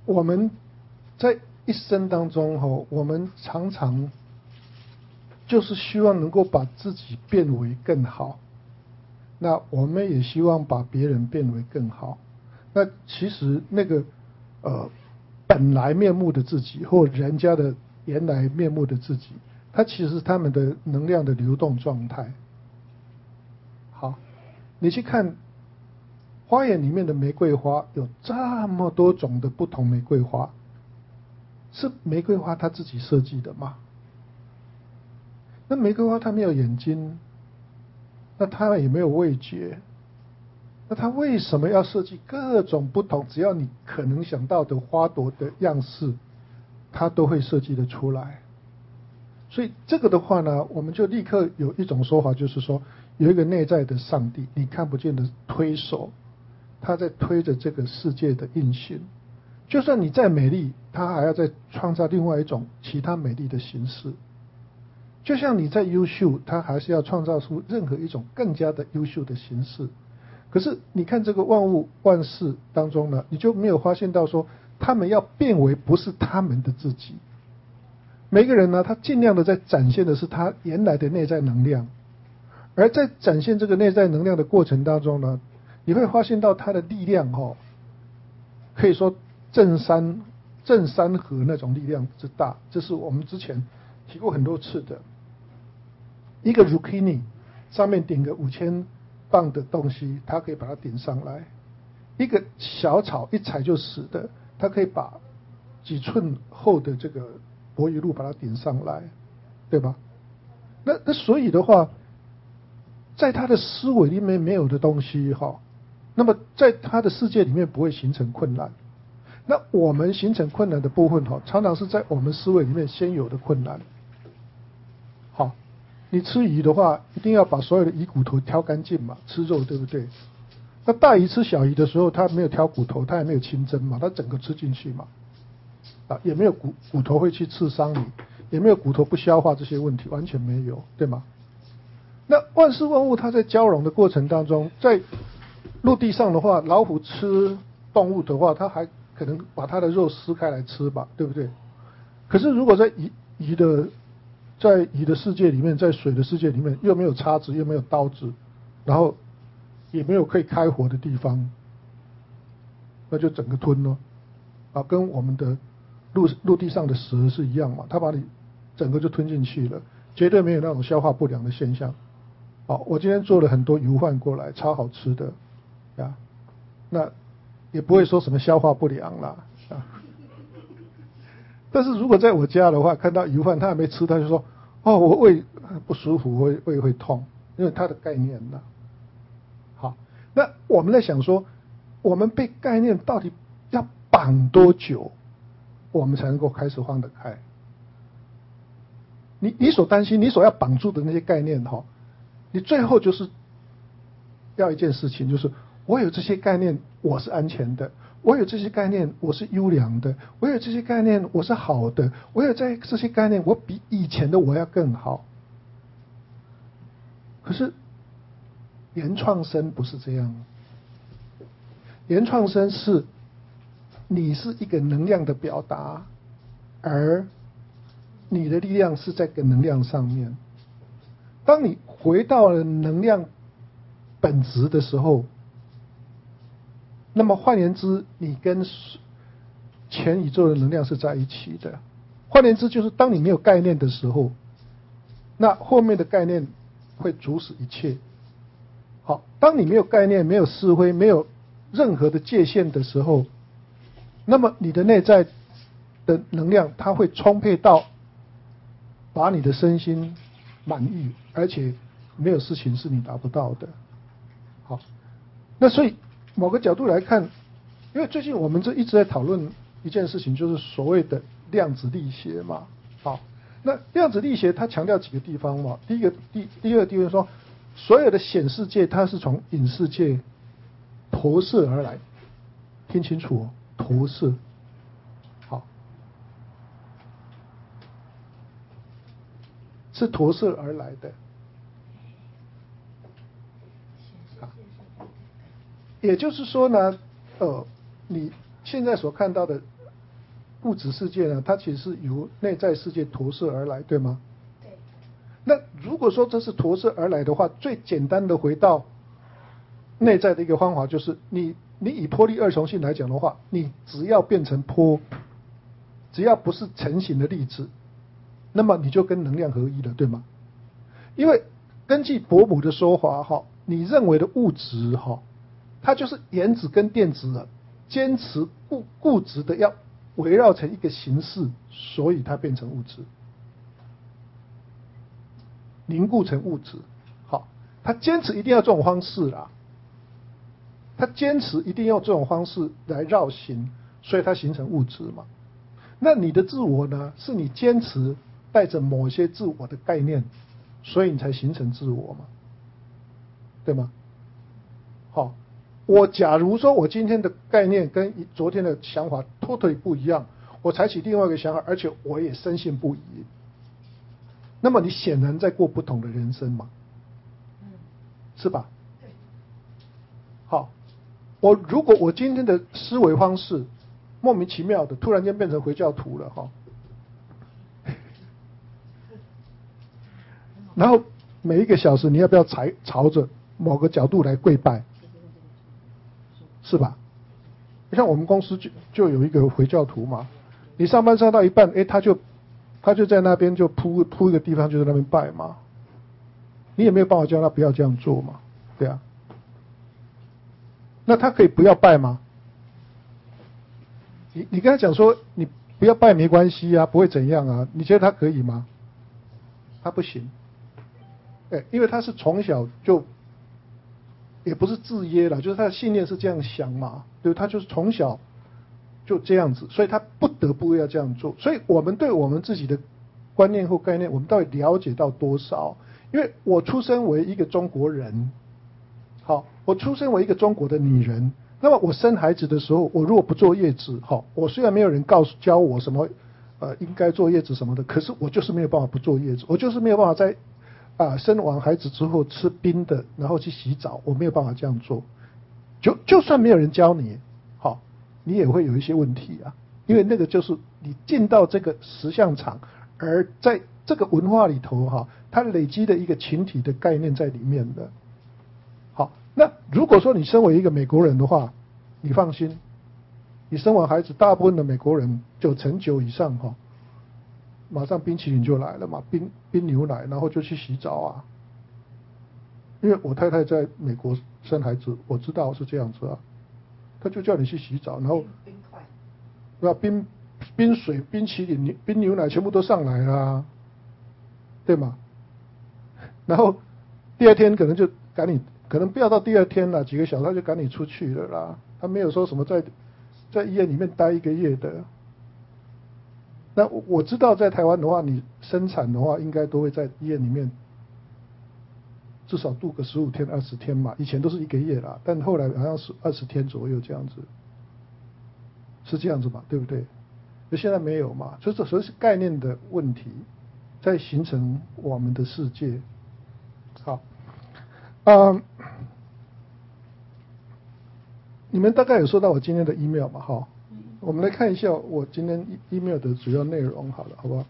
我们在一生当中我们常常就是希望能够把自己变为更好，那我们也希望把别人变为更好。那其实那个本来面目的自己，或人家的原来面目的自己，它其实是他们的能量的流动状态。好，你去看花园里面的玫瑰花，有这么多种的不同玫瑰花，是玫瑰花它自己设计的吗？那玫瑰花它没有眼睛，那它也没有味觉，那它为什么要设计各种不同，只要你可能想到的花朵的样式，它都会设计得出来？所以这个的话呢，我们就立刻有一种说法，就是说有一个内在的上帝，你看不见的推手，他在推着这个世界的运行。就算你再美丽，他还要再创造另外一种其他美丽的形式。就像你再优秀，他还是要创造出任何一种更加的优秀的形式。可是你看这个万物万事当中呢，你就没有发现到说，他们要变为不是他们的自己。每个人呢，他尽量的在展现的是他原来的内在能量，而在展现这个内在能量的过程当中呢，你会发现到他的力量可以说正山河那种力量之大。这是我们之前提过很多次的。一个 zucchini 上面顶个5000磅的东西，它可以把它顶上来；一个小草一踩就死的，它可以把几寸厚的这个柏油路把它顶上来，对吧？那所以的话，在他的思维里面没有的东西那么在他的世界里面不会形成困难。那我们形成困难的部分常常是在我们思维里面先有的困难。好，你吃鱼的话，一定要把所有的鱼骨头挑干净嘛，吃肉对不对？那大鱼吃小鱼的时候，它没有挑骨头，它也没有清蒸嘛，它整个吃进去嘛，也没有骨头会去刺伤你，也没有骨头不消化这些问题，完全没有，对吗？那万事万物它在交融的过程当中，在陆地上的话，老虎吃动物的话，它还可能把它的肉撕开来吃吧，对不对？可是如果在鱼的世界里面，在水的世界里面，又没有叉子，又没有刀子，然后也没有可以开火的地方，那就整个吞咯。跟我们的陆地上的蛇是一样嘛，它把你整个就吞进去了，绝对没有那种消化不良的现象。我今天做了很多油饭过来，超好吃的那也不会说什么消化不良啦但是如果在我家的话，看到油饭他还没吃，他就说我胃不舒服，胃会痛，因为他的概念啦。好，那我们在想说，我们被概念到底要绑多久，我们才能够开始放得开？你所担心，你所要绑住的那些概念你最后就是要一件事情，就是我有这些概念，我是安全的；我有这些概念，我是优良的；我有这些概念，我是好的；我有这些概念，我比以前的我要更好。可是原创生不是这样，原创生是你是一个能量的表达，而你的力量是在个能量上面。当你回到了能量本质的时候，那么换言之，你跟全宇宙的能量是在一起的。换言之，就是当你没有概念的时候，那后面的概念会主使一切。好，当你没有概念、没有思维、没有任何的界限的时候，那么你的内在的能量它会充沛到把你的身心满意，而且没有事情是你达不到的。好，那所以某个角度来看，因为最近我们这一直在讨论一件事情，就是所谓的量子力学嘛。好，那量子力学它强调几个地方嘛？第二个地方说，所有的显示界它是从隐世界投射而来，听清楚投射。好，是投射而来的。也就是说呢，你现在所看到的物质世界呢，它其实是由内在世界投射而来，对吗？ 对。 那如果说这是投射而来的话，最简单的回到内在的一个方法就是，你以波粒二重性来讲的话，你只要变成波，只要不是成型的粒子，那么你就跟能量合一了，对吗？因为根据伯母的说法哈，你认为的物质哈，它就是原子跟电子坚持固执的要围绕成一个形式，所以它变成物质，凝固成物质。好，它坚持一定要这种方式啦，它坚持一定要这种方式来绕行，所以它形成物质嘛。那你的自我呢，是你坚持带着某些自我的概念，所以你才形成自我嘛，对吗？好，我假如说我今天的概念跟昨天的想法 totally 不一样，我采取另外一个想法，而且我也深信不疑，那么你显然在过不同的人生嘛，是吧？好，如果我今天的思维方式莫名其妙的突然间变成回教徒了哈，然后每一个小时你要不要朝着某个角度来跪拜，是吧？像我们公司就有一个回教徒嘛，你上班上到一半，他就在那边就铺一个地方就在那边拜嘛，你也没有办法叫他不要这样做嘛，对啊。那他可以不要拜吗？你跟他讲说你不要拜没关系啊，不会怎样啊，你觉得他可以吗？他不行，因为他是从小就，也不是自约了，就是他的信念是这样想嘛，对，他就是从小就这样子，所以他不得不要这样做。所以我们对我们自己的观念或概念，我们到底了解到多少？因为我出生为一个中国人。好，我出生为一个中国的女人，那么我生孩子的时候，我如果不坐月子，好，我虽然没有人教我什么，应该坐月子什么的，可是我就是没有办法不坐月子，我就是没有办法在生完孩子之后吃冰的，然后去洗澡，我没有办法这样做。就算没有人教你，好，你也会有一些问题啊，因为那个就是你进到这个实相场，而在这个文化里头哈，它累积的一个群体的概念在里面的。好，那如果说你身为一个美国人的话，你放心，你生完孩子，大部分的美国人9成9以上哈，马上冰淇淋就来了嘛，冰牛奶，然后就去洗澡啊。因为我太太在美国生孩子，我知道是这样子啊，他就叫你去洗澡，然后冰块， 对吧？冰水、冰淇淋、冰牛奶全部都上来了啊，对吗？然后第二天可能就赶你。可能不要到第二天了，几个小时他就赶你出去了啦。他没有说什么在医院里面待1个月的。那我知道在台湾的话，你生产的话应该都会在医院里面至少度个15天、20天嘛。以前都是1个月啦，但后来好像是20天左右这样子，是这样子嘛，对不对？那现在没有嘛，所以这是概念的问题，在形成我们的世界。好。你们大概有收到我今天的 email 嘛？哈，我们来看一下我今天 email 的主要内容，好了，好不好？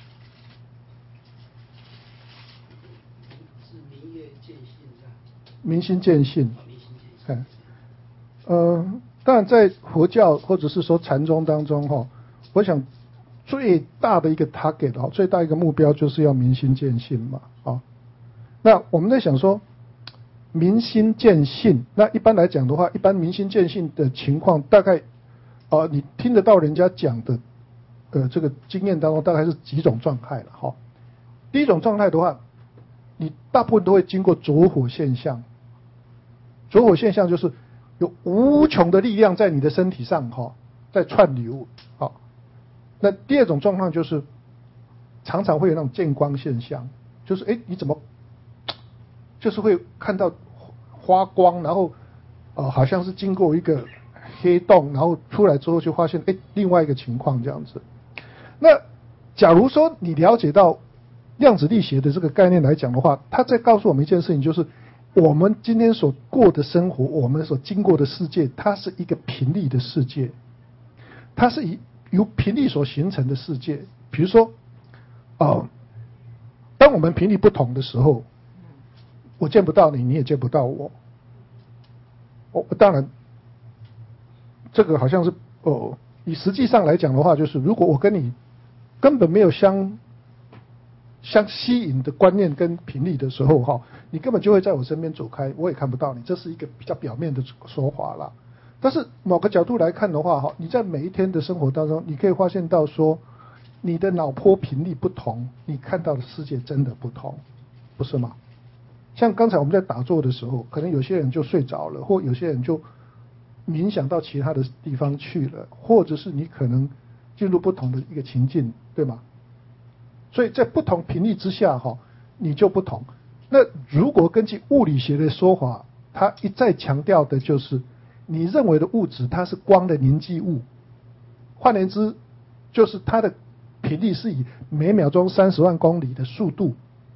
是明月见信是吧？ 明心见性。 明心见性。 当然在佛教或者是说禅宗当中，哈，我想最大的一个 target 最大一个目标就是要明心见性嘛，啊，那我们在想说。明心见性，那一般来讲的话，一般明心见性的情况，大概你听得到人家讲的，这个经验当中，大概是几种状态了哈。第一种状态的话，你大部分都会经过着火现象。着火现象就是有无穷的力量在你的身体上哈，在串流。好，那第二种状况就是常常会有那种见光现象，就是你怎么？就是会看到花光，然后好像是经过一个黑洞，然后出来之后就发现另外一个情况这样子。那假如说你了解到量子力学的这个概念来讲的话，它在告诉我们一件事情，就是我们今天所过的生活，我们所经过的世界，它是一个频率的世界，它是以由频率所形成的世界。比如说，当我们频率不同的时候，我见不到你，你也见不到我。当然，这个好像是以实际上来讲的话，就是如果我跟你根本没有相吸引的观念跟频率的时候，哈，你根本就会在我身边走开，我也看不到你，这是一个比较表面的说法啦。但是某个角度来看的话，哈，你在每一天的生活当中，你可以发现到说，你的脑波频率不同，你看到的世界真的不同，不是吗？像刚才我们在打坐的时候，可能有些人就睡着了，或有些人就冥想到其他的地方去了，或者是你可能进入不同的一个情境，对吗？所以在不同频率之下，哈，你就不同。那如果根据物理学的说法，它一再强调的就是，你认为的物质它是光的凝聚物，换言之，就是它的频率是以每秒钟30万公里的速度，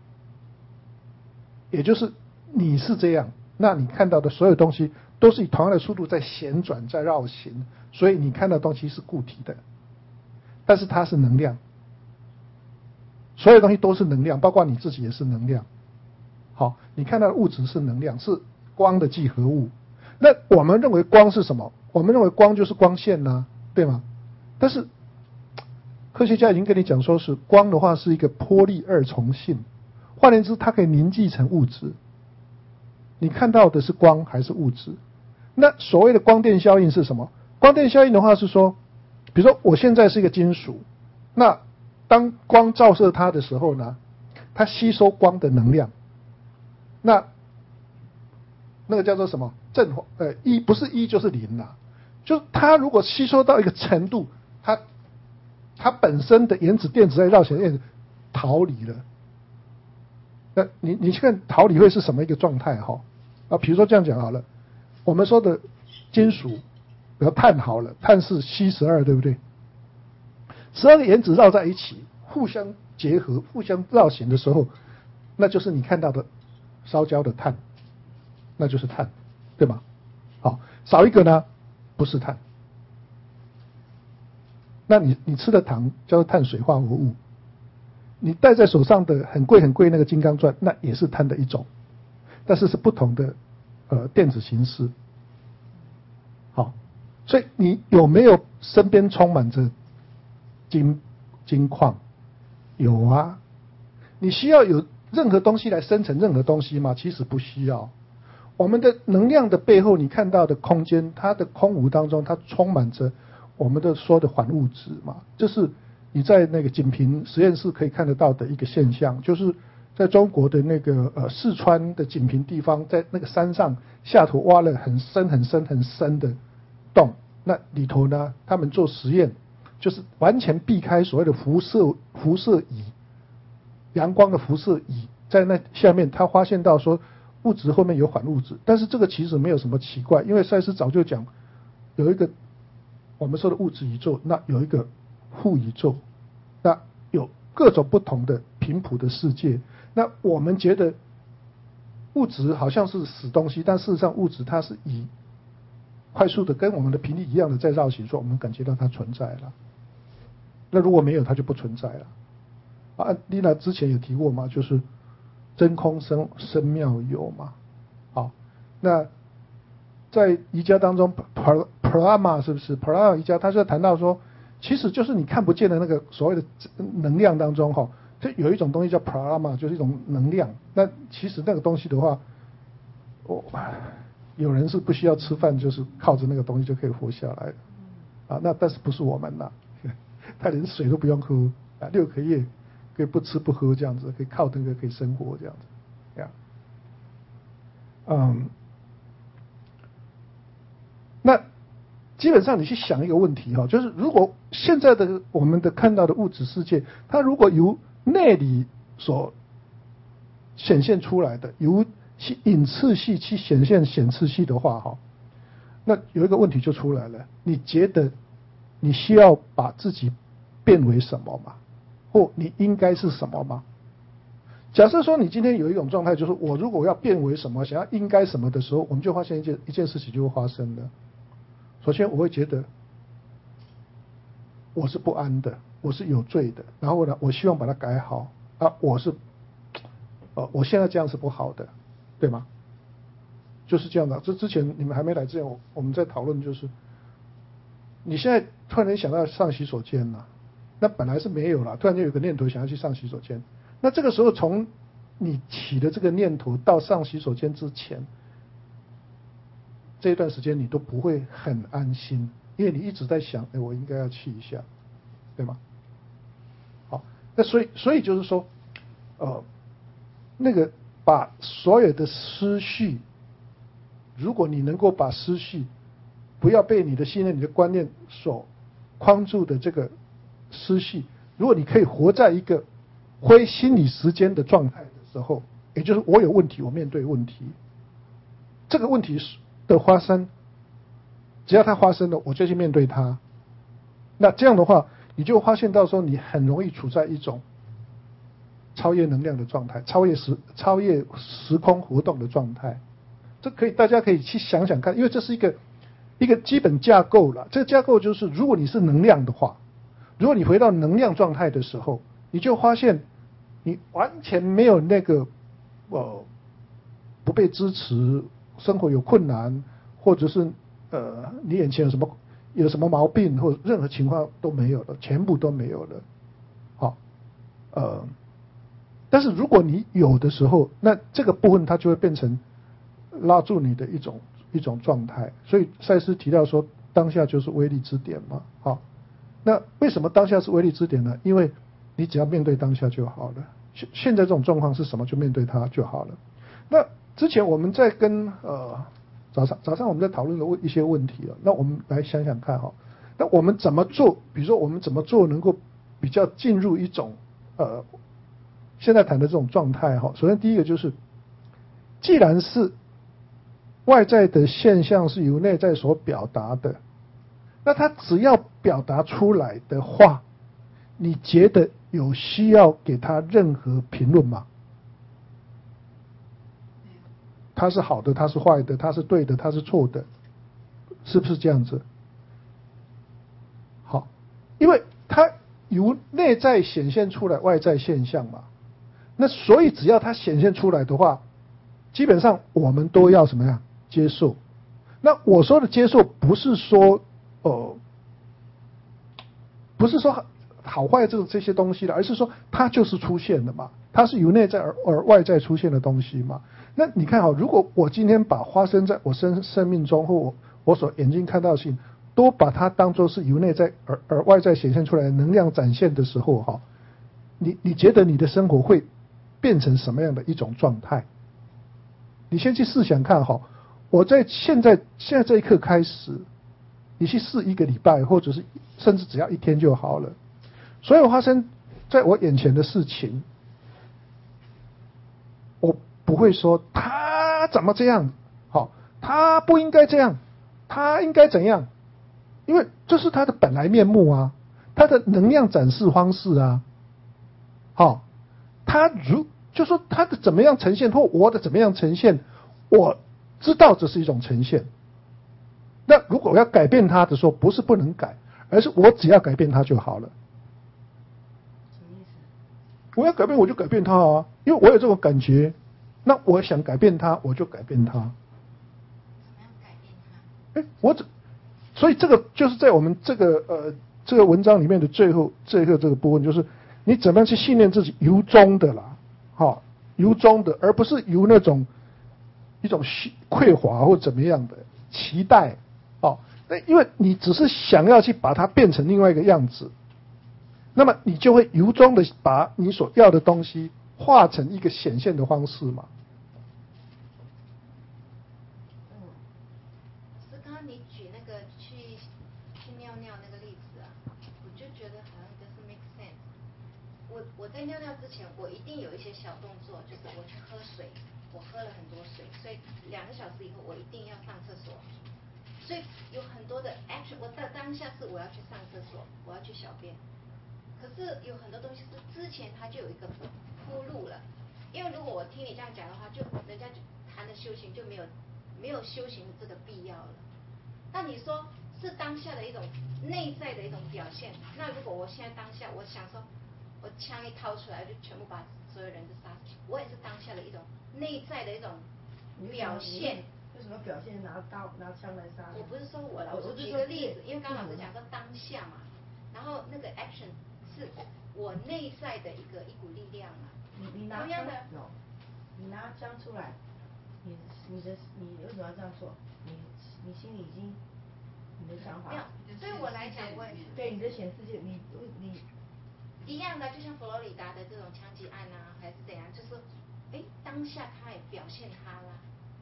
也就是你是这样，那你看到的所有东西都是以同样的速度在旋转在绕行，所以你看到的东西是固体的，但是它是能量，所有东西都是能量，包括你自己也是能量。好，你看到的物质是能量，是光的聚合物。那我们认为光是什么？我们认为光就是光线啊，对吗？但是科学家已经跟你讲说，是光的话是一个波粒二重性，换言之，它可以凝聚成物质。你看到的是光还是物质？那所谓的光电效应是什么？光电效应的话是说，比如说我现在是一个金属，那当光照射它的时候呢，它吸收光的能量，那个叫做什么？一不是一就是零啦，就是它如果吸收到一个程度，它本身的原子电子在绕行电子逃离了。那你去看逃离会是什么一个状态哈？比如说这样讲好了，我们说的金属，比如碳好了，碳是C12，对不对？12个原子绕在一起，互相结合、互相绕行的时候，那就是你看到的烧焦的碳，那就是碳，对吗？好，少一个呢，不是碳。那你吃的糖叫做碳水化合物，你戴在手上的很贵很贵那个金刚钻，那也是碳的一种，但是是不同的电子形式。好，所以你有没有身边充满着金矿？有啊。你需要有任何东西来生成任何东西吗？其实不需要。我们的能量的背后，你看到的空间，它的空无当中，它充满着我们的说的反物质嘛。这是你在那个锦屏实验室可以看得到的一个现象，就是在中国的那个四川的锦屏地方，在那个山上下头挖了很深很深很深的洞，那里头呢，他们做实验，就是完全避开所谓的辐射仪，阳光的辐射仪，在那下面他发现到说物质后面有反物质，但是这个其实没有什么奇怪，因为赛斯早就讲有一个我们说的物质宇宙，那有一个负宇宙，那有各种不同的频谱的世界。那我们觉得物质好像是死东西，但事实上物质它是以快速的跟我们的频率一样的在绕行，说我们感觉到它存在了。那如果没有，它就不存在了。丽娜之前有提过嘛，就是真空生妙有嘛。好，那在瑜伽当中 ，prama 是不是 prama 瑜伽？他是在谈到说，其实就是你看不见的那个所谓的能量当中哈，这有一种东西叫 prama， 就是一种能量。那其实那个东西的话，有人是不需要吃饭，就是靠着那个东西就可以活下来的。那但是不是我们啦，他连水都不用喝，6个月可以不吃不喝这样子，可以靠那个可以生活这样子，呀。那基本上你去想一个问题哈，就是如果现在的我们的看到的物质世界，它如果由内里所显现出来的，由隐次系去显现显次系的话哈，那有一个问题就出来了，你觉得你需要把自己变为什么吗？或你应该是什么吗？假设说你今天有一种状态，就是我如果要变为什么，想要应该什么的时候，我们就发现一件事情就会发生了。首先我会觉得我是不安的，我是有罪的，然后呢，我希望把它改好啊，我现在这样是不好的，对吗？就是这样的。之前你们还没来之前，我们在讨论就是，你现在突然间想到上洗手间了，那本来是没有了，突然间有个念头想要去上洗手间，那这个时候从你起的这个念头到上洗手间之前，这一段时间你都不会很安心，因为你一直在想，哎，我应该要去一下，对吗？好，那所以就是说，那个把所有的思绪，如果你能够把思绪不要被你的信念、你的观念所框住的这个思绪，如果你可以活在一个非心理时间的状态的时候，也就是我有问题，我面对问题，这个问题的发生，只要它发生了，我就去面对它。那这样的话，你就发现到说，你很容易处在一种超越能量的状态，超越时空活动的状态。这大家可以去想想看，因为这是一个基本架构了。这个架构就是，如果你是能量的话，如果你回到能量状态的时候，你就发现你完全没有那个不被支持，生活有困难，或者是你眼前有什么毛病，或者任何情况都没有了，全部都没有了。好，但是如果你有的时候，那这个部分它就会变成拉住你的一种状态。所以赛斯提到说，当下就是威力之点嘛。好，那为什么当下是威力之点呢？因为你只要面对当下就好了。现在这种状况是什么，就面对它就好了。那之前我们在跟早上我们在讨论的一些问题了，那我们来想想看哈，那我们怎么做？比如说我们怎么做能够比较进入一种现在谈的这种状态哈？首先第一个就是，既然是外在的现象是由内在所表达的，那它只要表达出来的话，你觉得有需要给他任何评论吗？它是好的，它是坏的，它是对的，它是错的，是不是这样子？好，因为它由内在显现出来外在现象嘛，那所以只要它显现出来的话，基本上我们都要什么样接受？那我说的接受不是说不是说好坏这些东西的，而是说它就是出现的嘛，它是由内在而外在出现的东西嘛。那你看好，如果我今天把发生在我生命中或我所眼睛看到的事情，都把它当作是由内在而外在显现出来的能量展现的时候，哈，你觉得你的生活会变成什么样的一种状态？你先去试想看哈，我在现在这一刻开始，你去试1个礼拜，或者是甚至只要1天就好了。所有发生在我眼前的事情，我不会说他怎么这样，好，他不应该这样，他应该怎样，因为这是他的本来面目啊，他的能量展示方式啊，好，就说他的怎么样呈现，或我的怎么样呈现，我知道这是一种呈现。那如果我要改变它的时候，不是不能改，而是我只要改变它就好了。 什么意思？ 我要改变我就改变它啊，因为我有这种感觉，那我想改变它，我就改变它。 怎么样改变它？ 所以这个就是在我们这个文章里面的最后这个部分，就是你怎么样去训练自己由衷的啦，好，由衷的，而不是由那种一种匮乏或怎么样的期待，哦，那因为你只是想要去把它变成另外一个样子，那么你就会由衷的把你所要的东西化成一个显现的方式嘛。 是刚刚你举那个去尿尿那个例子啊，我就觉得好像 doesn't make sense。我在尿尿之前，我一定有一些小动作，就是我去喝水，我喝了很多水，所以2个小时以后我一定要上厕所。所以有很多的 action， 我在当下是我要去上厕所，我要去小便。可是有很多东西是之前它就有一个铺路了，因为如果我听你这样讲的话，就人家就谈的修行就没有修行的这个必要了。那你说是当下的一种内在的一种表现。那如果我现在当下，我想说，我枪一掏出来就全部把所有人都杀死，我也是当下的一种内在的一种表现。 为什么表现拿刀拿枪来杀人？ 我不是说我了，我是举个例子，因为刚刚老师讲说当下嘛，然后那个 action 是我内在的一股力量嘛。 你拿枪，no，你拿枪出来，你为什么要这样做？你心里已经你的想法。 没有，对我来讲， 对你的显示界，你一样的，就像佛罗里达的这种枪击案啊，还是怎样，就是当下他也表现他啦。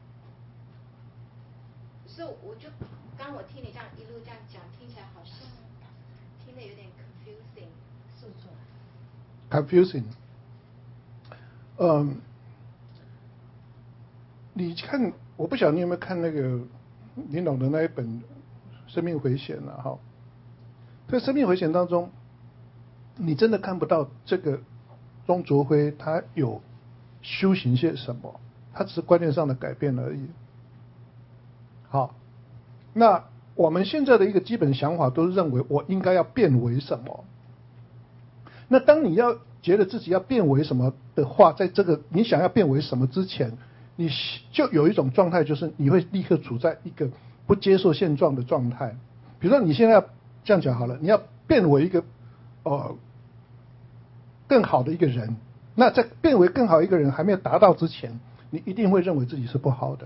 所以我就刚我听你这样一路这样讲，听起来好像听得有点 confusing， 是不是 ？confusing。你看，我不晓得你有没有看那个林董的那一本《生命危险》了哈。在《生命危险》当中，你真的看不到这个钟卓辉他有修行些什么，他只是观念上的改变而已。好，那我们现在的一个基本想法都是认为我应该要变为什么。那当你要觉得自己要变为什么的话，在这个你想要变为什么之前，你就有一种状态，就是你会立刻处在一个不接受现状的状态。比如说你现在要这样讲好了，你要变为一个更好的一个人，那在变为更好一个人还没有达到之前，你一定会认为自己是不好的。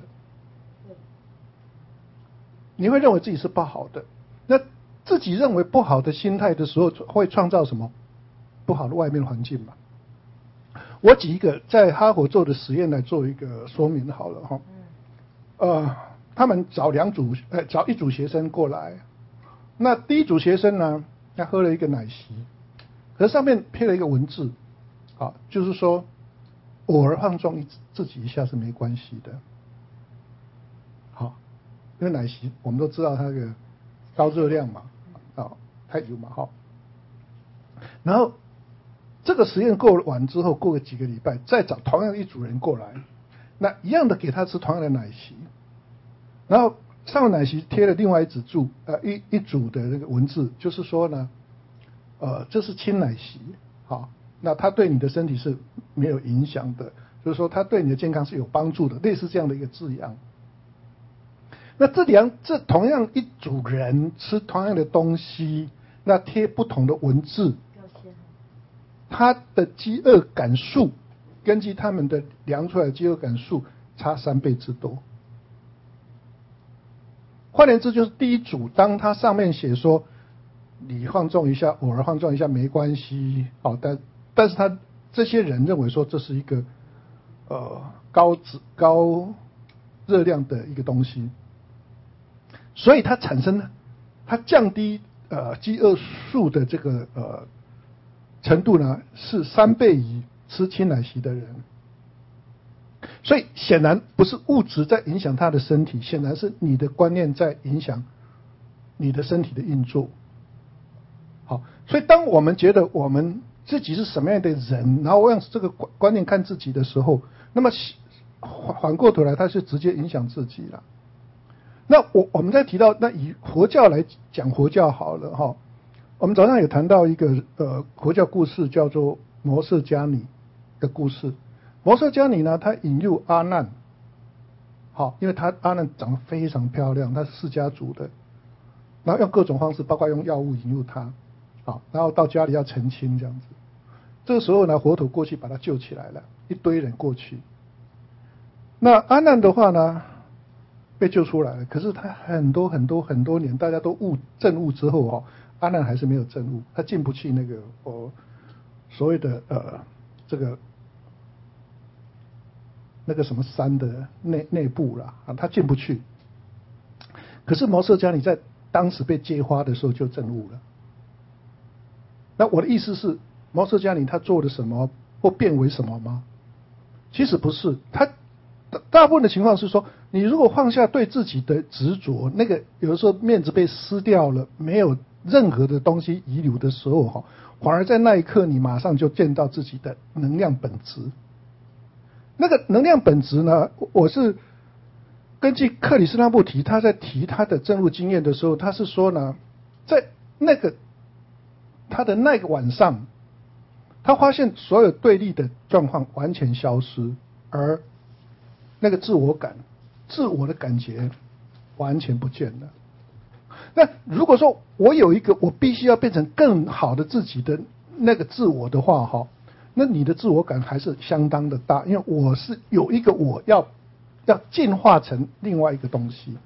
你会认为自己是不好的，那自己认为不好的心态的时候，会创造什么不好的外面环境嘛？我举一个在哈佛做的实验来做一个说明好了哈。他们找一组学生过来，那第一组学生呢，他喝了一个奶昔，可是上面贴了一个文字，就是说偶尔放纵自己一下是没关系的。好。因为奶昔我们都知道它那个高热量嘛，太油嘛，好。然后这个实验过完之后，过个几个礼拜，再找同样一组人过来，那一样的给他吃同样的奶昔，然后上面奶昔贴了另外一组的那个文字，就是说呢，这是轻奶昔，好，那它对你的身体是没有影响的，就是说它对你的健康是有帮助的，类似这样的一个字样。那这同样一组人吃同样的东西，那贴不同的文字，他的饥饿感数根据他们的量出来的饥饿感数差3倍之多。换言之，就是第一组，当他上面写说你放纵一下，偶尔放纵一下没关系，好，但是他这些人认为说这是一个高热量的一个东西。所以它降低饥饿数的这个程度呢，是3倍于吃轻奶昔的人。所以显然不是物质在影响他的身体，显然是你的观念在影响你的身体的运作。好，所以当我们觉得我们自己是什么样的人，然后我用这个观念看自己的时候，那么反过头来，它是直接影响自己了。那我们再提到，那以佛教来讲佛教好了哈。我们早上有谈到一个佛教故事，叫做摩舍迦尼的故事。摩舍迦尼呢，他引诱阿难，好，因为阿难长得非常漂亮，他是释迦族的，然后用各种方式，包括用药物引诱他，好，然后到家里要成亲这样子。这个时候呢，佛陀过去把他救起来了，一堆人过去。那阿难的话呢，被救出来了，可是他很多年，大家都证悟之后阿难还是没有证悟，他进不去那个所谓的这个那个什么山的内部啦他进不去。可是摩舍迦尼在当时被揭发的时候就证悟了。那我的意思是，摩舍迦尼他做了什么或变为什么吗？其实不是，他大部分的情况是说，你如果放下对自己的执着，那个有的时候面子被撕掉了，没有任何的东西遗留的时候反而在那一刻你马上就见到自己的能量本质。那个能量本质呢，我是根据克里斯那穆提，他在提他的证悟经验的时候，他是说呢，在他的那个晚上，他发现所有对立的状况完全消失，而那个自我的感觉完全不见了。那如果说我有一个我必须要变成更好的自己的那个自我的话，哈，那你的自我感还是相当的大，因为我是有一个我要进化成另外一个东西。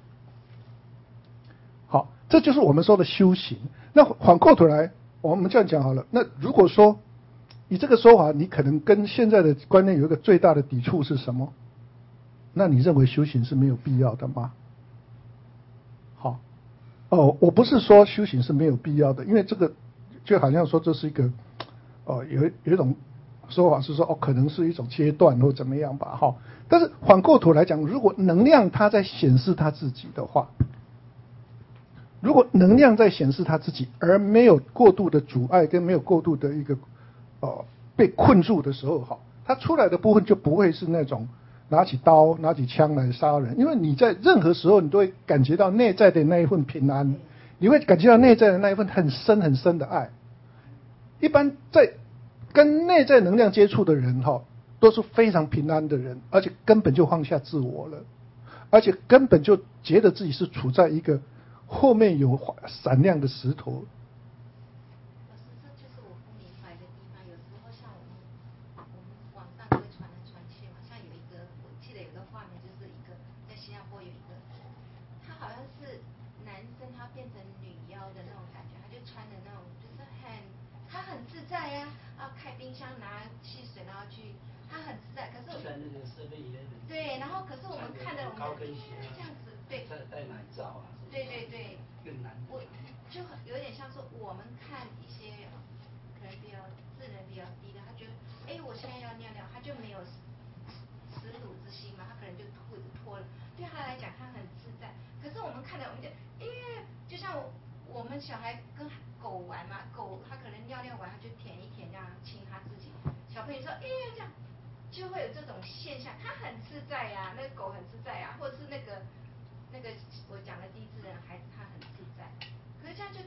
好，这就是我们说的修行。那反过头来，我们这样讲好了。那如果说以这个说法，你可能跟现在的观念有一个最大的抵触是什么？那你认为修行是没有必要的吗？好，我不是说修行是没有必要的，因为这个就好像说这是一个有一种说法是说可能是一种阶段或怎么样吧，哈。但是反过头来讲，如果能量它在显示它自己的话，如果能量在显示它自己，而没有过度的阻碍跟没有过度的一个被困住的时候，哈，它出来的部分就不会是那种拿起刀拿起枪来杀人，因为你在任何时候你都会感觉到内在的那一份平安，你会感觉到内在的那一份很深很深的爱。一般在跟内在能量接触的人，哈，都是非常平安的人，而且根本就放下自我了，而且根本就觉得自己是处在一个后面有闪亮的石头。 这就是我不明白的地方。有时候像我们网上会传来传去嘛，像有一个我记得有个画面，就是一个在新加坡有一个，他好像是男生，他变成女妖的那种感觉，他就穿的那种就是他很自在呀，开冰箱拿汽水然后去，他很自在。可是穿那个7-Eleven 对，然后可是我们看的我们高跟鞋这样子，对， 戴奶罩啊， 对对对， 更难。 我就有点像说我们看一些可能比较智能比较低的，他觉得我现在要尿尿，他就没有耻辱之心嘛，他可能就裤子脱了，对他来讲他很自在。可是我们看的我们就像我们小孩跟狗玩嘛，狗他可能尿尿完他就舔一舔这样亲他自己，小朋友说这样就会有这种现象，他很自在呀，那个狗很自在呀，或者是那个我讲的低智能孩子他很自在，可是这样就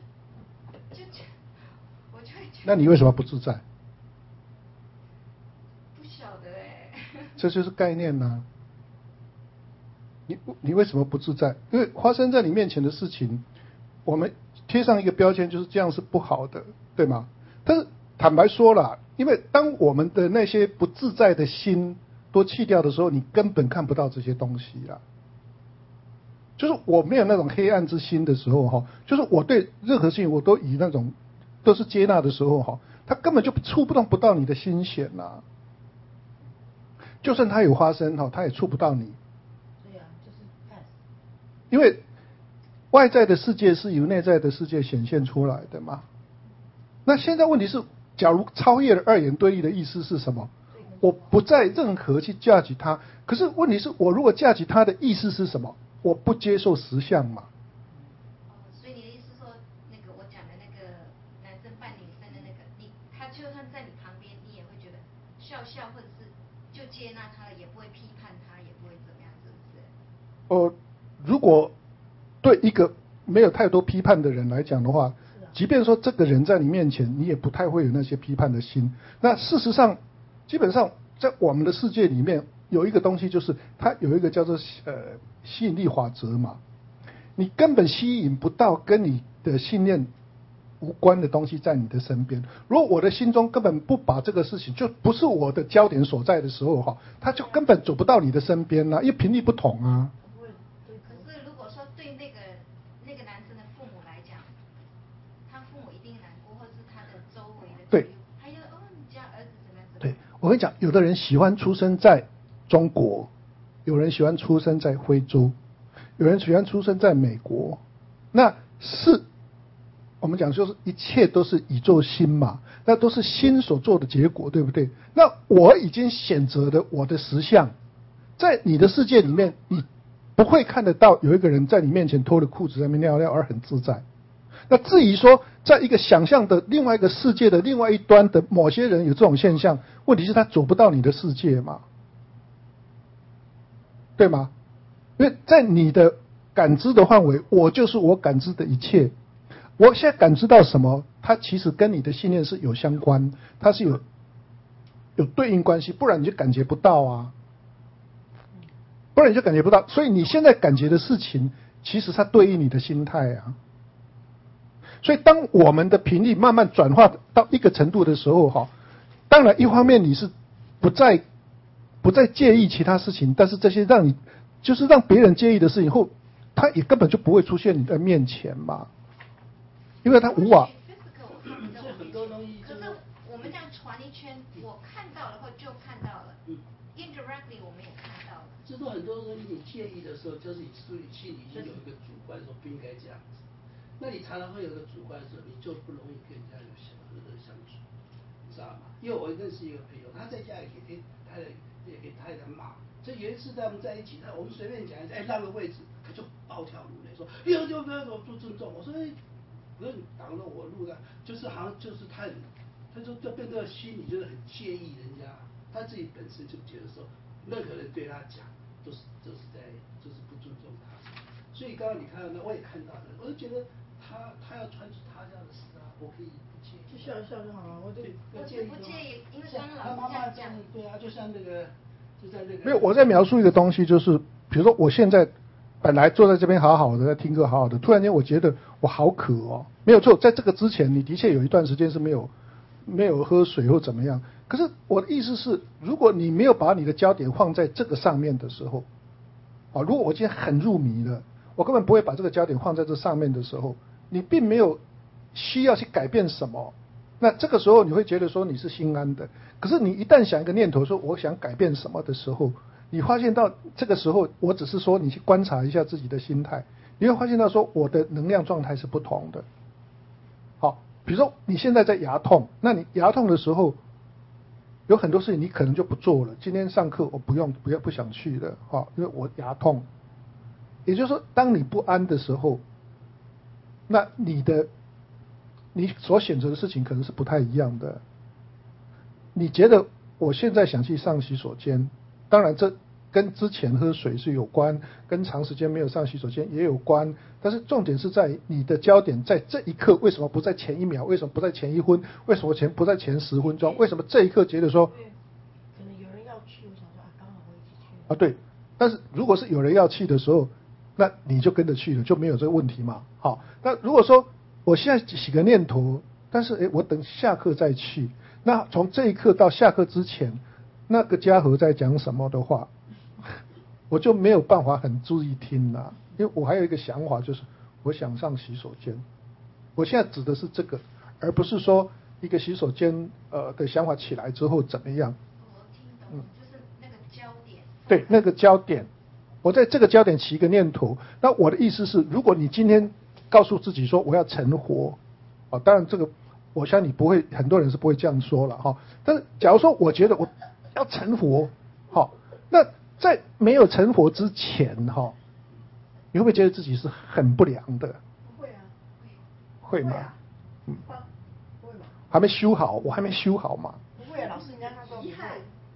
我就会觉得， 那你为什么不自在？ 不晓得这就是概念啊。你为什么不自在？因为发生在你面前的事情，我们贴上一个标签，就是这样是不好的，对吗？但是坦白说了，因为当我们的那些不自在的心都去掉的时候，你根本看不到这些东西啦。就是我没有那种黑暗之心的时候，哈，就是我对任何事情我都以那种都是接纳的时候，哈，它根本就触不到你的心弦啦。就算它有发生，哈，它也触不到你。 对啊，就是 pass。 因为外在的世界是由内在的世界显现出来的嘛。那现在问题是，假如超越了二元对立的意思是什么？我不再任何去架起它。可是问题是我如果架起它的意思是什么？我不接受实相嘛。 所以你的意思说，那个我讲的那个男生扮女生的那个，他就算在你旁边，你也会觉得笑笑，或者是就接纳他了，也不会批判他，也不会怎么样，是不是？ 如果对一个没有太多批判的人来讲的话，即便说这个人在你面前，你也不太会有那些批判的心。那事实上，基本上在我们的世界里面有一个东西，就是它有一个叫做吸引力法则嘛。你根本吸引不到跟你的信念无关的东西在你的身边。如果我的心中根本不把这个事情，就不是我的焦点所在的时候，哈，它就根本走不到你的身边啦，因为频率不同啊。 可是如果说对那个男生的父母来讲，他父母一定难过，或是他的周围的对， 还有你家儿子怎么样？ 对，我跟你讲，有的人喜欢出生在中国，有人喜欢出生在非洲，有人喜欢出生在美国，那是我们讲就是一切都是宇宙心嘛，那都是心所做的结果，对不对？那我已经选择了我的实相，在你的世界里面，你不会看得到有一个人在你面前脱了裤子在那边尿尿而很自在。那至于说，在一个想象的另外一个世界的另外一端的某些人有这种现象，问题是他走不到你的世界嘛，对吗？ 因为在你的感知的范围，我就是我感知的一切。我现在感知到什么，它其实跟你的信念是有相关，它是有对应关系，不然你就感觉不到啊。不然你就感觉不到，所以你现在感觉的事情，其实它对应你的心态啊。所以当我们的频率慢慢转化到一个程度的时候，哈，当然一方面你是不再介意其他事情，但是这些让你就是让别人介意的事情后，它也根本就不会出现你的面前嘛，因为它无法。 所以很多东西可是我们这样传一圈，我看到了或就看到了，indirectly 我们也看到了。 就是说很多东西你介意的时候，就是你心里已经有一个主观说不应该这样子。那你常常会有个主观的时候，你就不容易跟人家有和的相处，你知道吗？因为我认识一个朋友，他在家里给太太骂，所以有一次他们在一起，我们随便讲一下，让个位置，他就暴跳如雷，说就不要不尊重我，说不是挡了我路的，就是好像就是他就变得心里就是很介意人家，他自己本身就觉得说，任何人对他讲都是不尊重他，所以刚刚你看到那我也看到了，我就觉得他要传出他这样的事啊，我可以不介意， 就笑一笑就好了，我就不介意，因为刚刚他妈妈老师这样讲。 对啊，就像那个就在那个。 没有，我在描述一个东西，就是比如说我现在本来坐在这边好好的在听歌好好的，突然间我觉得我好渴哦，没有错，在这个之前你的确有一段时间是没有喝水或怎么样，可是我的意思是，如果你没有把你的焦点放在这个上面的时候，啊，如果我今天很入迷了，我根本不会把这个焦点放在这上面的时候，你并没有需要去改变什么，那这个时候你会觉得说你是心安的。可是你一旦想一个念头说我想改变什么的时候，你发现到这个时候，我只是说你去观察一下自己的心态，你会发现到说我的能量状态是不同的。好，比如说你现在在牙痛，那你牙痛的时候，有很多事情你可能就不做了。今天上课我不想去了，因为我牙痛。也就是说，当你不安的时候，那你所选择的事情可能是不太一样的。你觉得我现在想去上洗手间，当然这跟之前喝水是有关，跟长时间没有上洗手间也有关，但是重点是在你的焦点在这一刻，为什么不在前一秒？为什么不在前1分？为什么不在前10分钟？为什么这一刻觉得说， 可能有人要去，我想说刚好我一起去。 啊，对，但是如果是有人要去的时候，那你就跟着去了，就没有这个问题嘛。好，那如果说我现在起个念头，但是我等下课再去，那从这一刻到下课之前，那个家和在讲什么的话，我就没有办法很注意听了，因为我还有一个想法，就是我想上洗手间。我现在指的是这个，而不是说一个洗手间的想法起来之后怎么样。 我听懂，就是那个焦点。 对，那个焦点。我在这个焦点起一个念头，那我的意思是，如果你今天告诉自己说我要成活，当然这个我相信你不会，很多人是不会这样说了哈。但是假如说我觉得我要成活，那在没有成活之前你会不会觉得自己是很不良的？ 不会啊， 会吗？ 不会吗？ 还没修好，我还没修好嘛。 不会啊，老师人家他说遗憾。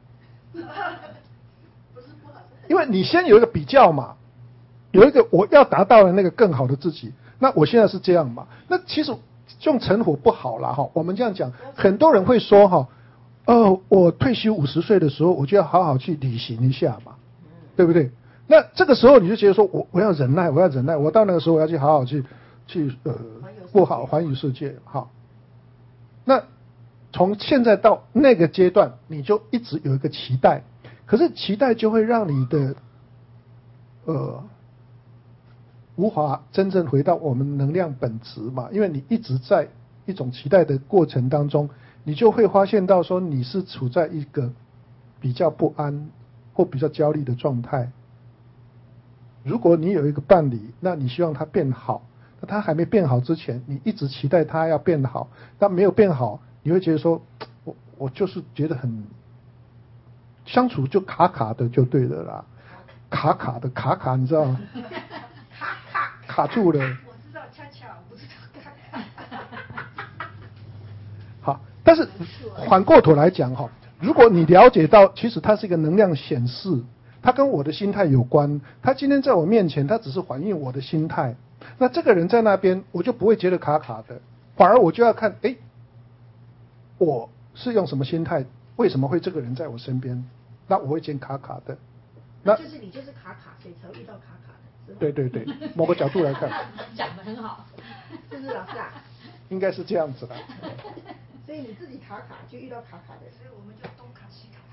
因为你先有一个比较嘛，有一个我要达到的那个更好的自己，那我现在是这样嘛？那其实用成火不好啦我们这样讲，很多人会说我退休50岁的时候，我就要好好去旅行一下嘛，对不对？那这个时候你就觉得说我要忍耐，我到那个时候我要去好好去过好环游世界好。那从现在到那个阶段，你就一直有一个期待。可是期待就会让你的无法真正回到我们能量本质嘛，因为你一直在一种期待的过程当中，你就会发现到说你是处在一个比较不安或比较焦虑的状态。如果你有一个伴侣，那你希望他变好，那他还没变好之前，你一直期待他要变好，但没有变好，你会觉得说我就是觉得很相处就卡卡的就对了啦，卡你知道吗？卡住了。 我知道恰恰，我不知道卡。 好，但是反过头来讲如果你了解到，其实它是一个能量显示， 它跟我的心态有关。他今天在我面前，他只是反映我的心态。那这个人在那边，我就不会觉得卡卡的，反而我就要看，我是用什么心态？为什么会这个人在我身边？那我会见卡卡的。 那就是你就是卡卡，所以才会遇到卡卡的。 对对对，某个角度来看， 讲得很好， 是不是老师啊？ 应该是这样子的。 所以你自己卡卡就遇到卡卡的， 所以我们就东卡西卡。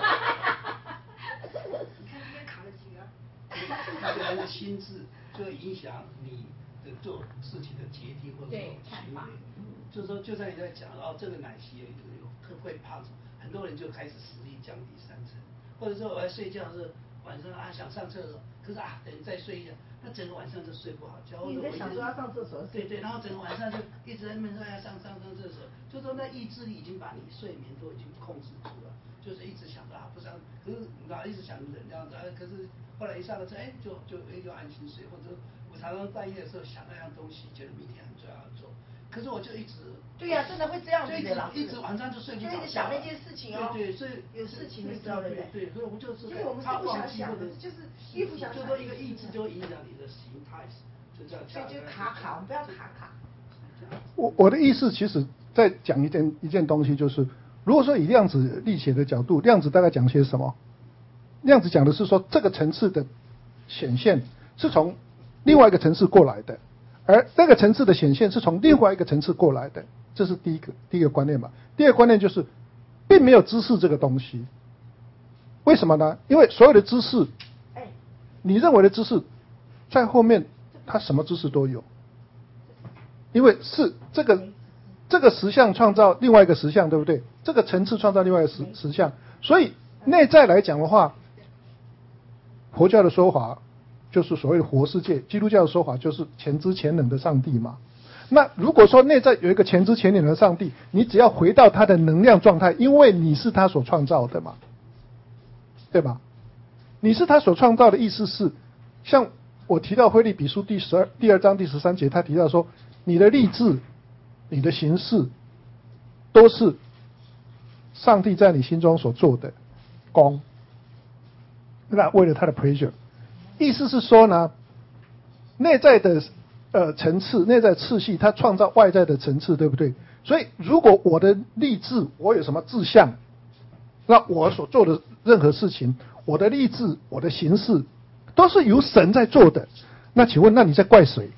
你看今天卡了几个？ 那个人的心智就会影响你的做事情的决定或者说行为。就是说，就像你在讲，这个奶昔有会胖，很多人就开始实力降低3成，或者说我在睡觉的时候，晚上想上厕所，可是等再睡一下，那整个晚上就睡不好觉。 你在想说要上厕所？ 对，然后整个晚上就一直在闷说要上厕所，就说那意志力已经把你睡眠都已经控制住了，就是一直想着不上，可是一直想着这样子可是后来一上了车，就安心睡，或者我常常半夜的时候想那样东西，觉得明天很重要要做，可是我就一直。 对呀，真的会这样子的， 一直晚上就睡不着觉， 就一直想那件事情哦。 对，所以有事情的时候，对不对？ 对，所以我们就是。 其实我们是不想想的，就是一不想想。 就说一个意志就会影响你的形态，就这样。 所以就卡卡，我们不要卡卡。 我的意思其实在讲一件东西，就是如果说以量子力学的角度，量子大概讲些什么？量子讲的是说这个层次的显现是从另外一个层次过来的，而那个层次的显现是从另外一个层次过来的。这是第一个观念嘛。第二个观念就是并没有知识这个东西。为什么呢？因为所有的知识，你认为的知识在后面它什么知识都有，因为是这个实相创造另外一个实相，对不对？这个层次创造另外一个实相，所以内在来讲的话，佛教的说法就是所谓的活世界，基督教的说法就是全知全能的上帝嘛。那如果说内在有一个全知全能的上帝，你只要回到他的能量状态，因为你是他所创造的嘛，对吧？你是他所创造的意思是，像我提到《腓立比书》第2章第13节，他提到说，你的立志、你的行事，都是上帝在你心中所做的功。那为了他的 pleasure， 意思是说呢，内在的层次、内在次序，它创造外在的层次，对不对？所以，如果我的立志，我有什么志向，那我所做的任何事情，我的立志、我的行事，都是由神在做的。那请问，那你在怪谁？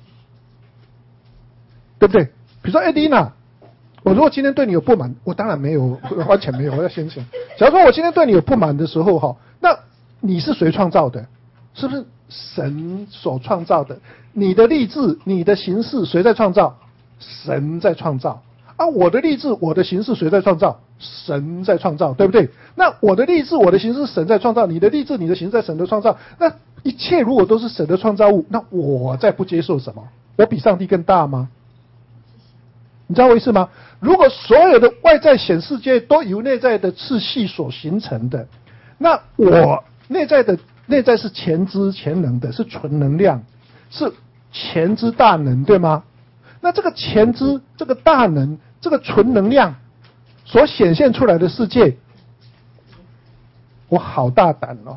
对不对？比如说，丽娜，我如果今天对你有不满，我当然没有，完全没有，我要先想。假如说我今天对你有不满的时候，那你是谁创造的？是不是神所创造的？你的立志、你的行事，谁在创造？神在创造。我的立志、我的行事，谁在创造？神在创造，对不对？那我的立志、我的行事，神在创造；你的立志、你的行事，在神的创造。那一切如果都是神的创造物，那我再不接受什么？我比上帝更大吗？你知道我意思吗？如果所有的外在显世界都由内在的次序所形成的，那我内在是全知全能的，是纯能量，是全知大能，对吗？那这个全知、这个大能、这个纯能量所显现出来的世界，我好大胆哦！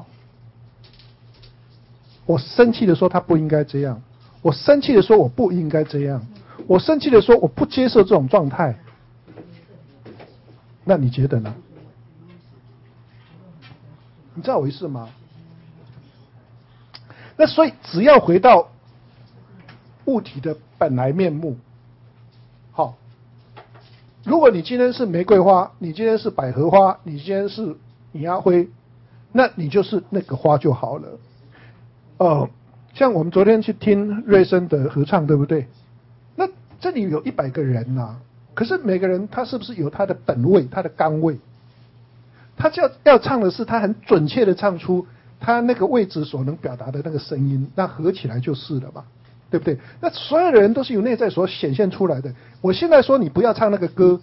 我生气的说他不应该这样，我生气的说我不应该这样，我生气的说我不接受这种状态。那你觉得呢？你知道我意思吗？那所以只要回到物体的本来面目，好，如果你今天是玫瑰花，你今天是百合花，你今天是拟阿灰，那你就是那个花就好了。像我们昨天去听瑞声的合唱，对不对？那这里有100个人啊，可是每个人他是不是有他的本位、他的岗位？他要唱的是他很准确的唱出他那个位置所能表达的那个声音，那合起来就是了嘛，对不对？那所有的人都是由内在所显现出来的。我现在说你不要唱那个歌，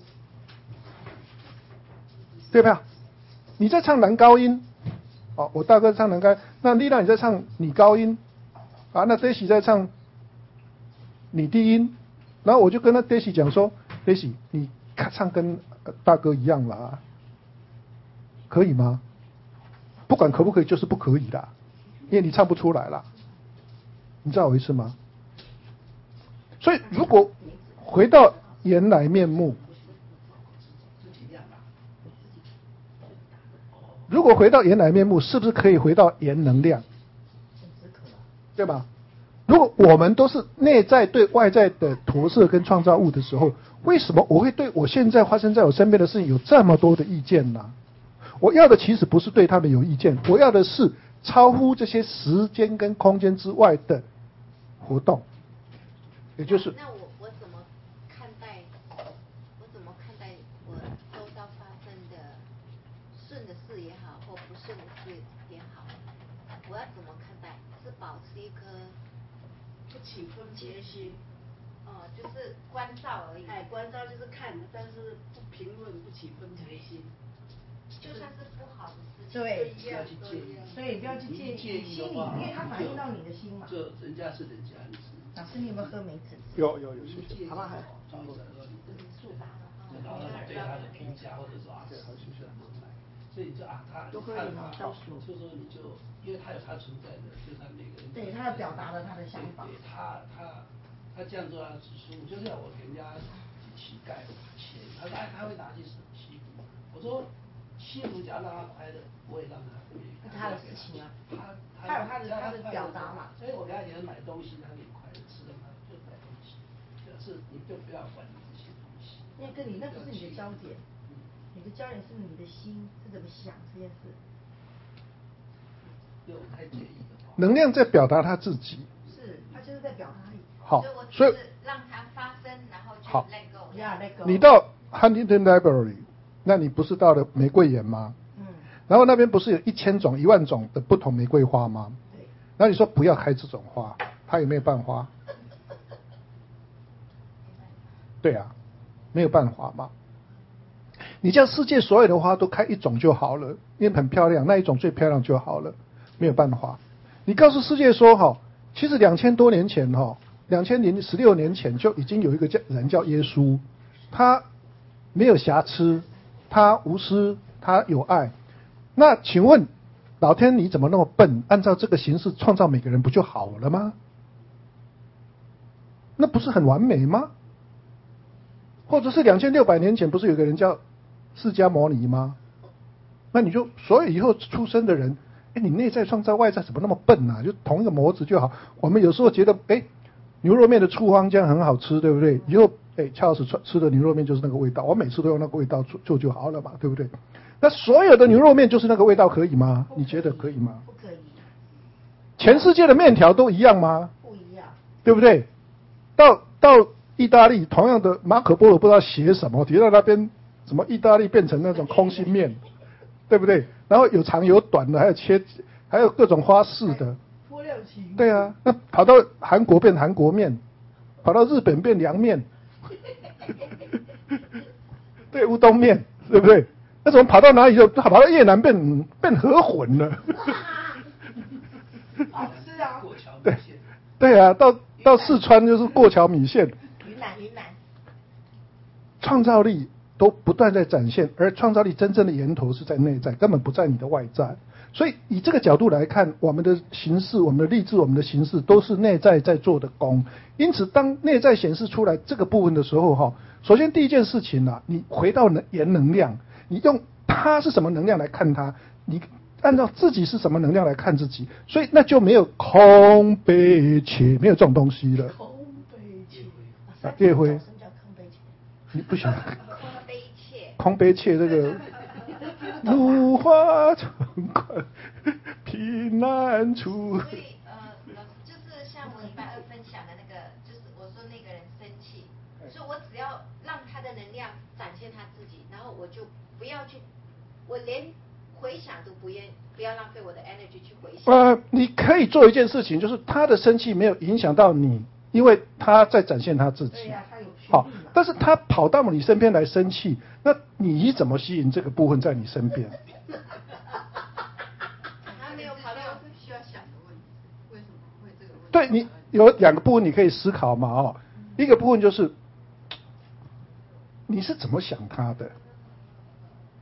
对吧？你在唱男高音，我大哥唱男高音，那丽娜你在唱女高音，那 Daisy 在唱女低音，然后我就跟那 Daisy 讲说 ，Daisy 你唱跟大哥一样啦，可以吗？ 不管可不可以，就是不可以啦，因为你唱不出来啦。你知道我意思吗？所以如果回到原来面目，如果回到原来面目，是不是可以回到原能量？对吧？如果我们都是内在对外在的投射跟创造物的时候，为什么我会对我现在发生在我身边的事情有这么多的意见呢？我要的其实不是对他们有意见，我要的是超乎这些时间跟空间之外的活动，也就是那我怎么看待我周遭发生的顺的事也好，或不顺的事也好，我要怎么看待？是保持一颗不起分别心。 就是关照而已。 关照就是看，但是不评论，不起分别心。 就算是不好的事情， 对， 不要去介意， 对，不要去介意，心里，因为它反映到你的心嘛。 就人家是人家，你是。 老师，你有没有喝梅子？ 有，谢谢。 好不好？装过来说你的树打的， 然后对他的评价或者说啊，好谢谢。所以你就他多喝点倒数， 就说你就因为他有他存在的，就他每个人。 对，他要表达了他的想法。 对他这样做他指出，就是要我给人家乞丐钱，他会拿去欺负。我说欺负只要让他快乐，不会让他特别。 那他的事情啊， 他有他的表达嘛。 所以我给他钱买东西，他给你快乐，吃的嘛就买东西，就是你就不要管你这些东西。 那不是你的焦点，你的焦点是你的心是怎么想这件事。 有太介意的话， 能量在表达他自己。 是，他就是在表达而已。 好， 所以让它发生，然后就 let go。 let go。 你到 Huntington Library， 那你不是到了玫瑰园吗？然后那边不是有1000种、10000种的不同玫瑰花吗？ 对。 然后你说不要开这种花，它有没有办花？对啊，没有办法嘛。你叫世界所有的花都开一种就好了，因为很漂亮，那一种最漂亮就好了，没有办法。你告诉世界说其实2000多年前2016年前就已经有一个人叫耶稣，他没有瑕疵，他无私，他有爱。那请问老天你怎么那么笨？按照这个形式创造每个人不就好了吗？那不是很完美吗？或者是2600年前不是有个人叫释迦牟尼吗？那你就所有以后出生的人，你内在创造外在怎么那么笨啊？就同一个模子就好。我们有时候觉得牛肉面的醋황酱很好吃，对不对？以后恰老师吃的牛肉面就是那个味道，我每次都用那个味道做就好了嘛，对不对？那所有的牛肉面就是那个味道，可以吗？你觉得可以吗？ 不可以。 全世界的面条都一样吗？ 不一样， 对不对？到意大利，同样的马可波罗不知道写什么，提到那边什么意大利变成那种空心面，对不对？然后有长有短的，还有各种花式的。 多料型。 对啊，那跑到韩国变韩国面，跑到日本变凉面，对，乌冬面，对不对？那怎么跑到哪里就跑到越南变河混了？ 好吃啊！ 对啊，到四川就是过桥米线。 云南。 创造力都不断在展现，而创造力真正的源头是在内在，根本不在你的外在。所以以这个角度来看，我们的形式、我们的励志、我们的形式都是内在在做的功。因此当内在显示出来这个部分的时候首先第一件事情你回到原能量，你用它是什么能量来看它，你按照自己是什么能量来看自己，所以那就没有空悲切，没有这种东西了。 空悲切。 叶辉， 什么叫空悲切？ 你不行。 空悲切。 空悲切这个。如花成款，平安处。 所以老师就是像我礼拜2分享的那个，就是我说那个人生气，所以我只要让他的能量展现他自己，然后我就不要去，我连回想都不要浪费我的 energy 去回想。 你可以做一件事情，就是他的生气没有影响到你，因为他在展现他自己。 对呀，他有好，但是他跑到你身边来生气，那你怎么吸引这个部分在你身边？ 他没有跑到需要想的问题，为什么会这个问题？ 对，你有2个部分你可以思考嘛一个部分就是你是怎么想他的，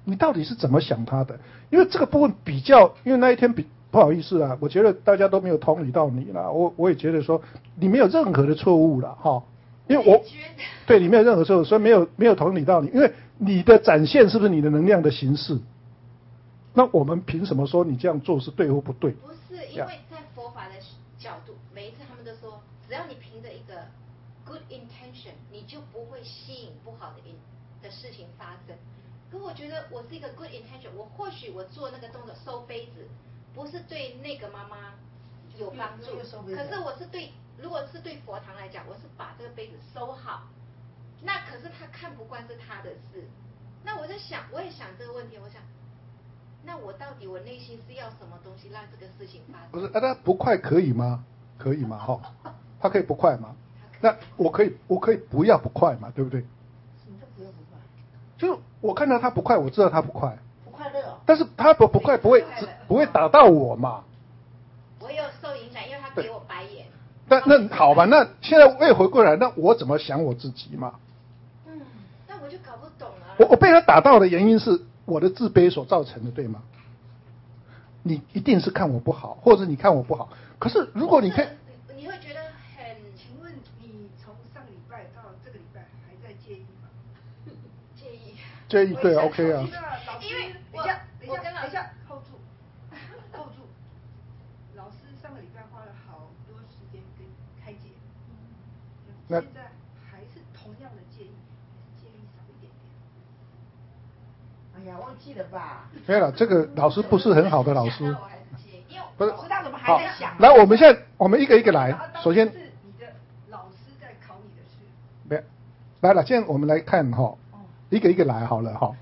你到底是怎么想他的？因为这个部分比较，因为那一天不好意思啊，我觉得大家都没有同理到你啦，我也觉得说你没有任何的错误了哈，因为我对你没有任何错误，所以没有同理到你，因为你的展现是不是你的能量的形式？那我们凭什么说你这样做是对或不对？ 不是，因为在佛法的角度，每一次他们都说，只要你凭着一个 good intention， 你就不会吸引不好的事情发生。可我觉得我是一个 good intention， 或许我做那个动作收杯子，不是对那个妈妈有帮助，可是如果是对佛堂来讲，我是把这个杯子收好，那可是他看不惯是他的事。那我在想，我也想这个问题，我想。那我到底我内心是要什么东西让这个事情发生？ 不是，他不快可以吗？可以吗？哈，他可以不快吗？那我可以不要不快嘛，对不对？ 什么叫不要不快？ 就是我看到他不快，我知道他不快， 不快乐哦。 但是他不快不会打到我嘛。 我有受影响，因为他给我白眼。 那好吧，那现在我也回过来，那我怎么想我自己嘛？ 那我就搞不懂了。 我被他打到的原因是我的自卑所造成的，对吗？你一定是看我不好，或者你看我不好。可是如果你看， 你会觉得很…… 请问你从上个礼拜到这个礼拜还在介意吗？ 介意， 对 ，OK 啊。 因为等一下 ，hold 住，老师上个礼拜花了好多时间跟开解，现在还是同样的介意，介意少一点点。 哎呀，忘记了吧？ 没了，这个老师不是很好的老师。 不是，他怎么还在想？ 来，我们一个一个来。首先， 是你的老师在考你的事。 没，来了，现在我们来看哈，一个一个来好了哈。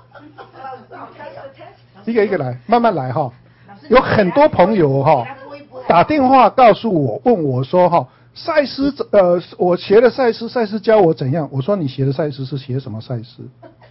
一个一个来，慢慢来哈。有很多朋友哈打电话告诉我，问我说哈，赛斯我学了赛斯教我怎样？我说你学的赛斯是学什么赛斯？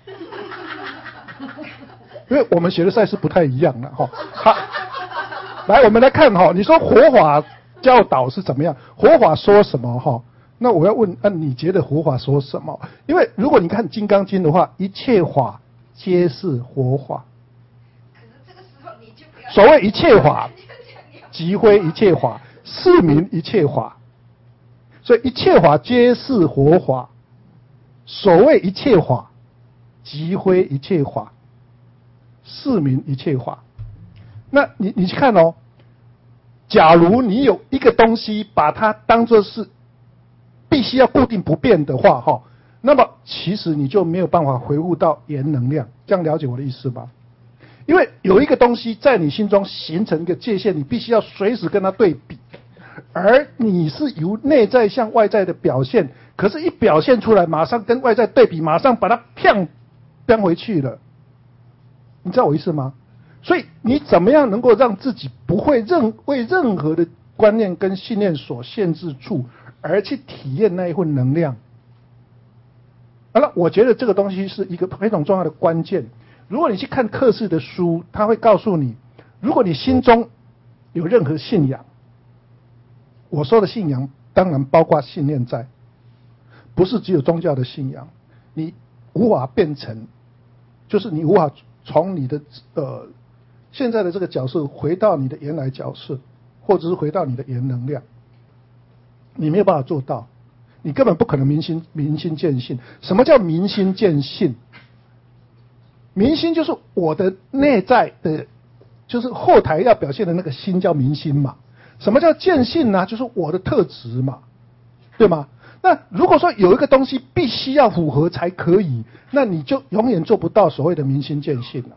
因为我们学的赛斯不太一样了哈。好，来我们来看哈，你说佛法教导是怎么样？佛法说什么哈？那我要问，你觉得佛法说什么？因为如果你看《金刚经》的话，一切法皆是佛法。 可是这个时候你就不要。 所谓一切法，即非一切法，是名一切法。所以一切法皆是佛法。所谓一切法，即非一切法，是名一切法。那你去看哦，假如你有一个东西，把它当作是必须要固定不变的话，哈，那么其实你就没有办法回复到原能量。这样了解我的意思吧？因为有一个东西在你心中形成一个界限，你必须要随时跟它对比，而你是由内在向外在的表现，可是一表现出来，马上跟外在对比，马上把它变回去了。你知道我意思吗？所以你怎么样能够让自己不会为任何的观念跟信念所限制住，而去体验那一份能量？好了，我觉得这个东西是一个非常重要的关键。如果你去看克氏的书，他会告诉你，如果你心中有任何信仰，我说的信仰当然包括信念在，不是只有宗教的信仰，你无法变成，就是你无法从你的现在的这个角色回到你的原来角色，或者是回到你的原能量，你没有办法做到，你根本不可能明心见性。什么叫明心见性？明心就是我的内在的，就是后台要表现的那个心叫明心嘛。什么叫见性呢？就是我的特质嘛，对吗？那如果说有一个东西必须要符合才可以，那你就永远做不到所谓的明心见性了，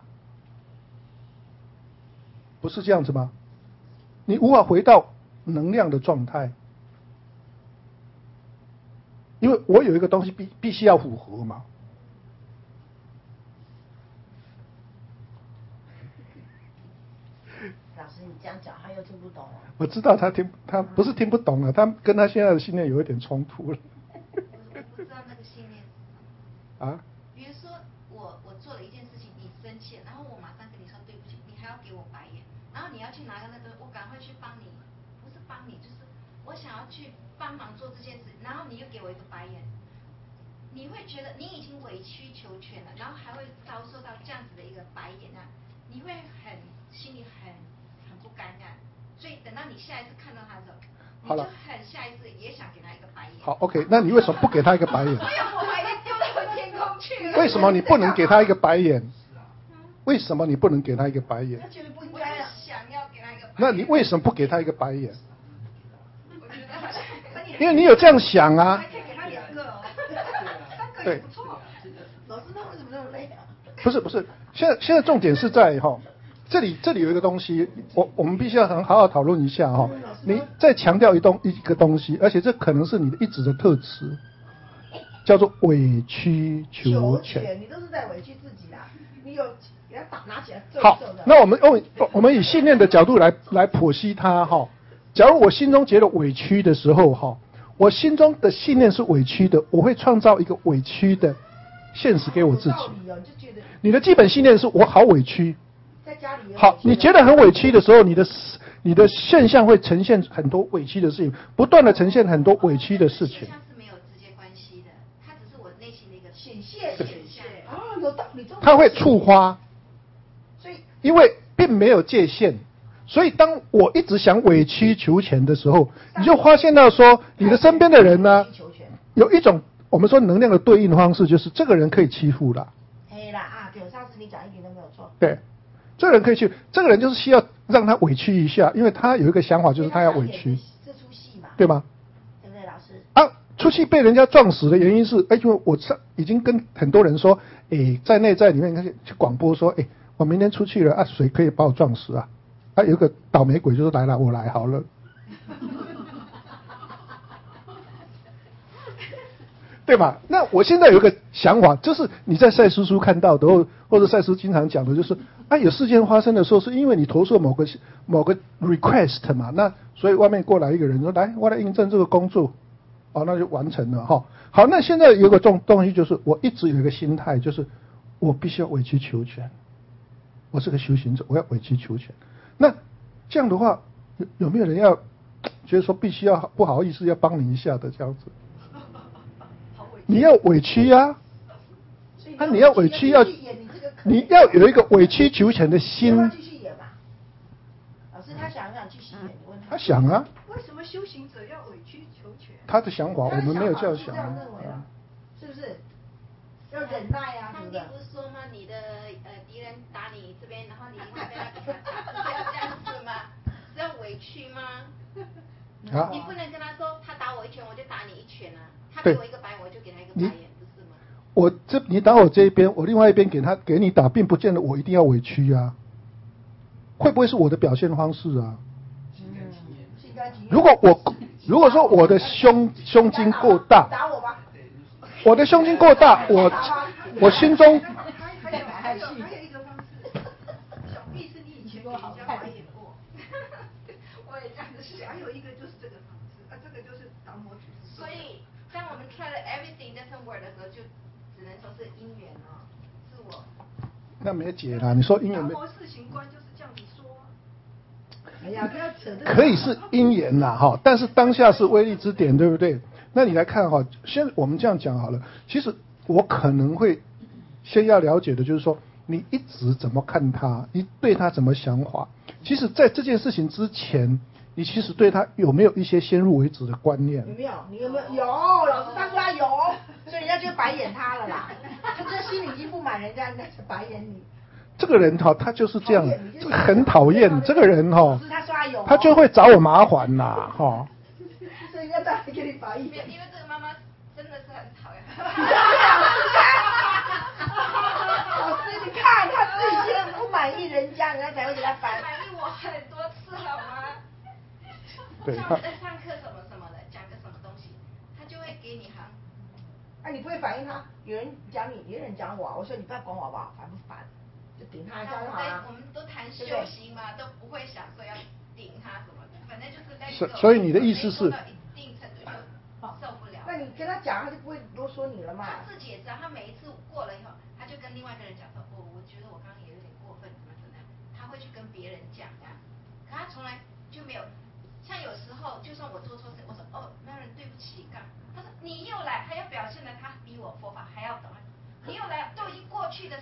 不是这样子吗？你无法回到能量的状态，因为我有一个东西必须要符合嘛。 老师，你这样讲他又听不懂了。 我知道他不是听不懂了，他跟他现在的信念有一点冲突了。 我不知道那个信念是什么。 啊？ 比如说我做了一件事情，你生气了，然后我马上跟你说对不起，你还要给我白眼，然后你要去拿个那个，我赶快去帮你，不是帮你，就是我想要去帮忙做这件事，然后你又给我一个白眼，你会觉得你已经委曲求全了，然后后还会遭受到这样子的一个白眼啊，你会心里很不甘啊。所以等到你下一次看到他的时候，你就很下一次也想给他一个白眼。 好 ，OK， 那你为什么不给他一个白眼？ 我要把白眼丢到天空去了。 为什么你不能给他一个白眼？为什么你不能给他一个白眼？ 他觉得不应我该啊。 想要给他一个白眼。 那你为什么不给他一个白眼？ 我觉得好像因为你有这样想啊还。可以给他2个哦，3个对也不错。 老师，那为什么那么累啊？ 不是，现在重点是在这里有一个东西，我们必须要好好讨论一下你再强调一个东西，而且这可能是你的一直的特质，叫做委曲求全。 你都是在委屈自己啦，你有给他拿起来揍好揍的。 那我们以信念的角度来剖析它假如我心中觉得委屈的时候我心中的信念是委屈的，我会创造一个委屈的现实给我自己。 你就觉得你的基本信念是我好委屈。 在家里也好，你觉得很委屈的时候，你的现象会呈现很多委屈的事情，不断的呈现很多委屈的事情。 现象是没有直接关系的，它只是我内心的一个显现啊， 有道理。 它会触发， 所以因为并没有界限，所以当我一直想委曲求全的时候，你就发现到说，你的身边的人呢，有一种我们说能量的对应方式，就是这个人可以欺负了。 黑啦啊，对，上次你讲一点都没有错。 对，这个人可以去，这个人就是需要让他委屈一下，因为他有一个想法，就是他要委屈， 这出戏嘛， 对吗？ 对不对，老师？ 啊，出去被人家撞死的原因是，因为我已经跟很多人说，在内在里面去广播说，我明天出去了啊，谁可以把我撞死啊？啊，有个倒霉鬼就说来了，我来好了。对吧？那我现在有一个想法，就是你在赛斯书看到的，或者赛斯经常讲的，就是有事件发生的时候，是因为你投射某个 request 嘛，那所以外面过来一个人说，来，我来印证这个工作，那就完成了好，那现在有个东西就是，我一直有一个心态，就是我必须要委曲求全，我是个修行者，我要委曲求全。那这样的话，有没有人要觉得说必须要不好意思要帮你一下的这样子？你要委屈啊！你要委屈你要有一个委曲求全的心。 继续演吧。老师他想不想继续演？你问他。 他想啊。 为什么修行者要委曲求全？ 他的想法，我们没有这样想。 这样认为啊，是不是？要忍耐啊， 上帝不是说吗？你的敌人打你这边，然后你另外一边要给他打，不是要这样子吗？是要委屈吗？你不能跟他说，他打我一拳，我就打你一拳啊。他给我一个白眼，我就给他一个白眼，不是吗？ 你打我这一边，我另外一边给你打，并不见得我一定要委屈啊。会不会是我的表现方式啊？如果说我的胸襟够大， 打我吧。 我的胸襟够大，我心中还有一个方式，想必是你以前给人家白眼过。 我也这样子想。 还有一个就是这个方式，这个就是达摩祖师。 所以，当我们 try 了 everything doesn't work 的时候，就只能说是因缘是我。 那没解啦，你说因缘没？ 达摩四行观就是这样子说。 哎呀，不要扯这个。 可以是因缘啦但是当下是威力之点，对不对？那你来看先我们这样讲好了。其实我可能会先要了解的就是说，你一直怎么看他，你对他怎么想法。其实在这件事情之前，你其实对他有没有一些先入为主的观念？ 有没有？你有没有？有，老师他说他有，所以人家就白眼他了啦。他这心里已经不满人家，人家就白眼你。 这个人他就是这样，很讨厌这个人他就会找我麻烦啦所以人家当然给你白眼。 因为这个妈妈真的是很讨厌。 老师，你看他自己先不满意人家，人家才会给他白。 满意我很多次好吗？ 对。 像我在上课什么什么的，讲个什么东西，他就会给你你不会反应他？有人讲你，有人讲我，我说你不要管我好不好？烦不烦？就顶他一下就好了。 我们都谈修行嘛，都不会想说要顶他什么的，反正就是在。 所以你的意思是？ 到一定程度就受不了。 那你跟他讲，他就不会啰嗦你了嘛？ 他自己也知道，他每一次过了以后，他就跟另外一个人讲说，我觉得我刚刚也有点过分，怎么样，他会去跟别人讲啊。可他从来就没有，像有时候就算我做错事，我说Mary 对不起，他说你又来，还要表现的他比我佛法还要懂，你又来，都已经过去的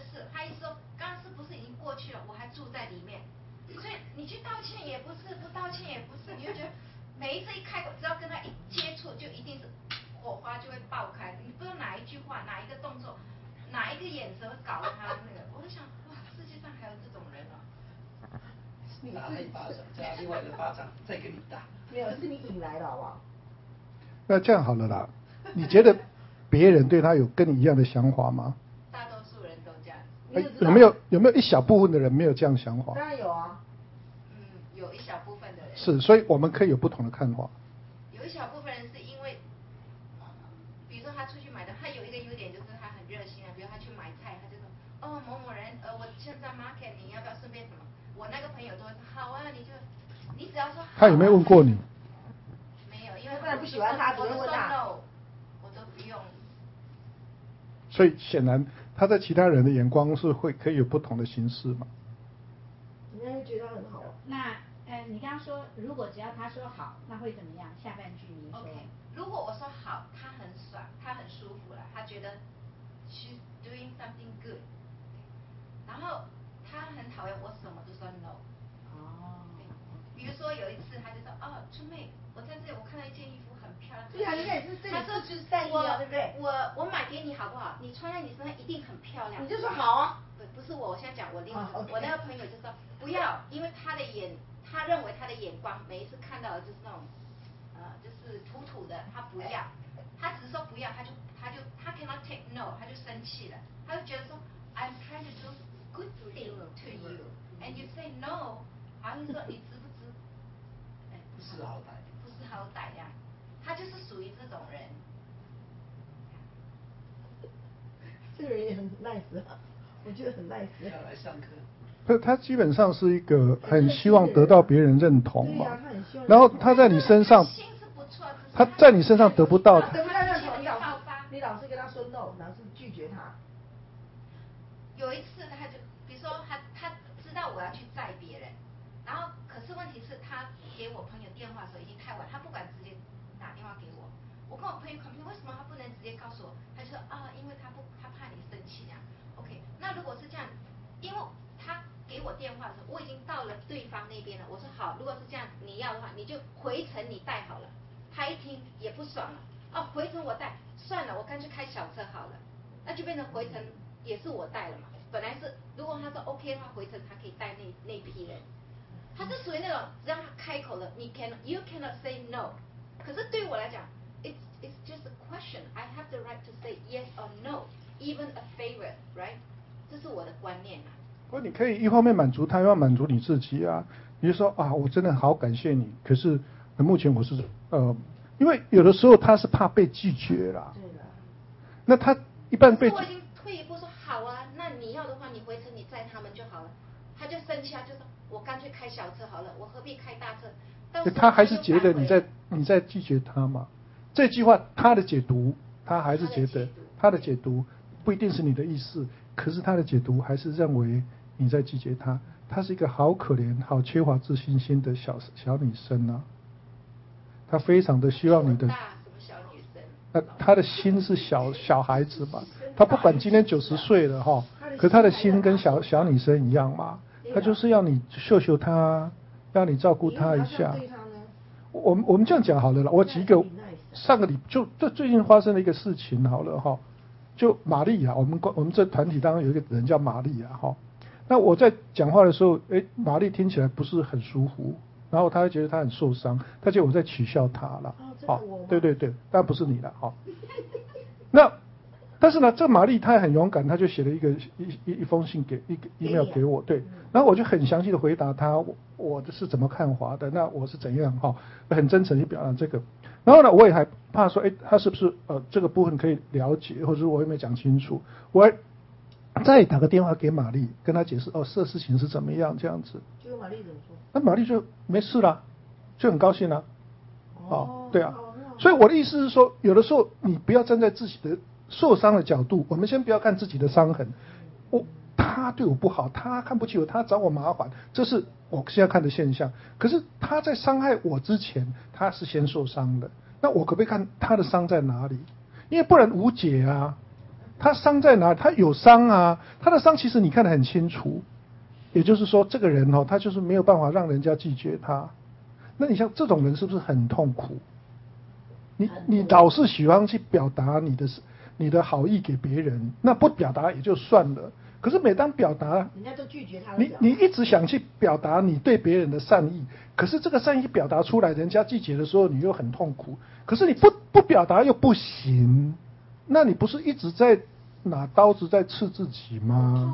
你去道歉也不是，不道歉也不是，你就觉得每一次一开口，只要跟他一接触，就一定是火花就会爆开。你不知道哪一句话、哪一个动作、哪一个眼神会搞得他那个。我就想，哇，世界上还有这种人啊！ 打他一巴掌，加另外一个巴掌再给你打。 没有，是你引来的好不好？ 那这样好了啦，你觉得别人对他有跟你一样的想法吗？ 大多数人都这样。 有没有一小部分的人没有这样想法？ 当然有啊。 有一小部分的人是，所以我们可以有不同的看法。 有一小部分人是因为，比如说他出去买的，他有一个优点就是他很热心啊，比如他去买菜，他就说，哦某某人，我现在 market 你要不要顺便什么？我那个朋友都会说好啊，你只要说好啊。 他有没有问过你？ 没有，因为不然不喜欢他， 我都说只会问他 no， 我都不用。 所以显然他在其他人的眼光是可以有不同的形式嘛？ 人家会觉得他很好。 那你刚刚说，如果只要他说好，那会怎么样？下半句你说。 OK， 如果我说好，他很爽，他很舒服了，他觉得 she's doing something good， 然后他很讨厌我什么都说 no。 哦。 比如说有一次他就说，哦，春妹，我在这里我看到一件衣服很漂亮。 对啊，你看这他说就是善意啊，对不对？ 我买给你好不好？你穿在你身上一定很漂亮。 你就说好啊。 不是我现在讲我另外 okay. 我那个朋友就说不要，因为他认为他的眼光每一次看到的就是那种就是土土的，他不要，他只是说不要，他 cannot take no， 他就生气了，他就觉得说 I'm trying to do good thing to you and you say no， 好像说你知不知？ 不识好歹。 不识好歹呀，他就是属于这种人。 这个人也很 nice 啊，我觉得很 nice。 要来上课。 他基本上是一个很希望得到别人认同嘛，然后他在你身上，他在你身上得不到， 得不到认同，你老是跟他说 no， 老是拒绝他。 有一次他就，比如说他知道我要去载别人，然后可是问题是他给我朋友电话的时候已经太晚，他不敢直接打电话给我。我跟我朋友 complain 为什么他不能直接告诉我？他就说啊，因为他怕你生气啊。OK， 那如果是这样，因为他给我电话的时候，我已经到了对方那边了。我说好，如果是这样，你要的话，你就回程你带好了。他一听也不爽了，哦，回程我带，算了，我干脆开小车好了。那就变成回程也是我带了嘛。本来是如果他说 OK 的话，回程他可以带那批人。他是属于那种只要他开口了，you cannot say no。可是对我来讲 ，it's just a question. I have the right to say yes or no, even a favor, right？ 这是我的观念啊。 不过你可以一方面满足他，又要满足你自己啊。比如说啊，我真的好感谢你，可是目前我是因为有的时候他是怕被拒绝啦。 对的。 那他一般被。 我已经退一步说好啊，那你要的话，你回程你载他们就好了。他就生气啊，就说我干脆开小车好了，我何必开大车？ 他还是觉得你在拒绝他嘛？这句话他的解读，他还是觉得他的解读不一定是你的意思，可是他的解读还是认为你在拒绝他。她是一个好可怜、好缺乏自信心的小女生啊，她非常的希望你的。 什么小女生？ 她的心是小孩子嘛，她不管今天90岁了哈，可她的心跟小女生一样嘛，她就是要你秀她，要你照顾她一下。我们这样讲好了啦，我举一个就最近发生的一个事情好了哈，就玛丽啊，我们这团体当中有一个人叫玛丽啊哈。那我在讲话的时候，玛丽听起来不是很舒服，然后她会觉得她很受伤，她觉得我在取笑她了。对，当然不是你了哈。那但是呢，这玛丽她很勇敢，她就写了一封信一个 email 给我，对，然后我就很详细的回答她我是怎么看法的，那我是怎样哈，很真诚去表达这个。然后呢，我也还怕说，她是不是这个部分可以了解，或者是我有没有讲清楚，我还再打个电话给玛丽，跟她解释这事情是怎么样这样子。 结果玛丽怎么说？ 那玛丽就没事啦，就很高兴啦。对啊，所以我的意思是说，有的时候你不要站在自己的受伤的角度，我们先不要看自己的伤痕。他对我不好，他看不起我，他找我麻烦，这是我现在看的现象。可是他在伤害我之前，他是先受伤的。那我可不可以看他的伤在哪里？因为不然无解啊。他伤在哪里？他有伤啊，他的伤其实你看得很清楚。 也就是说这个人他就是没有办法让人家拒绝他。那你像这种人是不是很痛苦？你老是喜欢去表达你的好意给别人，那不表达也就算了。可是每当表达， 人家都拒绝他的你一直想去表达你对别人的善意，可是这个善意表达出来，人家拒绝的时候，你又很痛苦。可是你不表达又不行，那你不是一直在拿刀子在刺自己吗？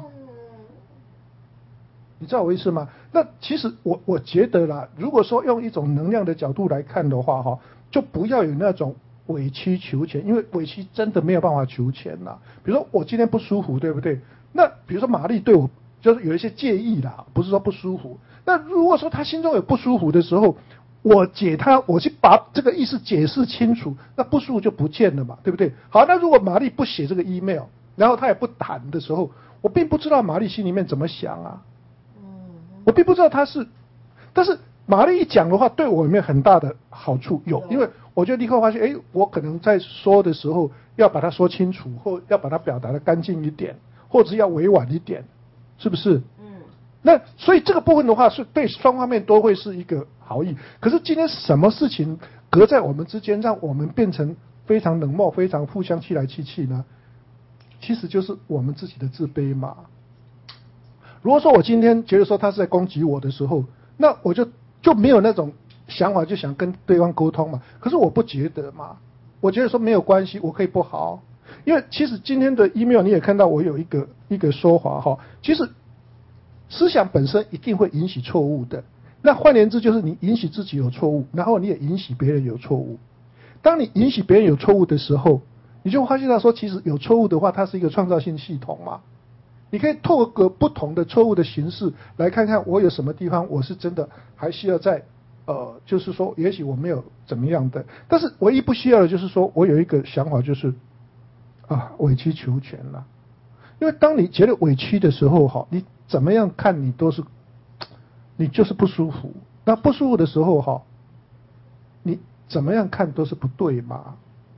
你知道我意思吗？那其实我觉得啦，如果说用一种能量的角度来看的话，就不要有那种委曲求全，因为委屈真的没有办法求全啦。比如说我今天不舒服，对不对？那比如说玛丽对我就是有一些介意啦，不是说不舒服。那如果说她心中有不舒服的时候，我去把这个意思解释清楚，那不舒服就不见了嘛，对不对？好，那如果玛丽不写这个 email， 然后她也不谈的时候，我并不知道玛丽心里面怎么想啊。我并不知道但是玛丽一讲的话，对我有没有很大的好处？有，因为我就立刻发现，我可能在说的时候要把它说清楚，或要把它表达的干净一点，或者要委婉一点，是不是？那所以这个部分的话，是对双方面都会是一个好意。可是今天什么事情隔在我们之间，让我们变成非常冷漠、非常互相气来气去呢？其实就是我们自己的自卑嘛。如果说我今天觉得说他是在攻击我的时候，那我就没有那种想法，就想跟对方沟通嘛。可是我不觉得嘛，我觉得说没有关系，我可以不好。因为其实今天的 email 你也看到我有一个说法哈，其实思想本身一定会引起错误的。那换言之就是你允许自己有错误，然后你也允许别人有错误。当你允许别人有错误的时候，你就会发现到说，其实有错误的话，它是一个创造性系统嘛。你可以透过不同的错误的形式来看看我有什么地方我是真的还需要在就是说也许我没有怎么样的，但是唯一不需要的就是说我有一个想法，就是委曲求全了。因为当你觉得委屈的时候你怎么样看你都是你就是不舒服，那不舒服的时候你怎么样看都是不对嘛。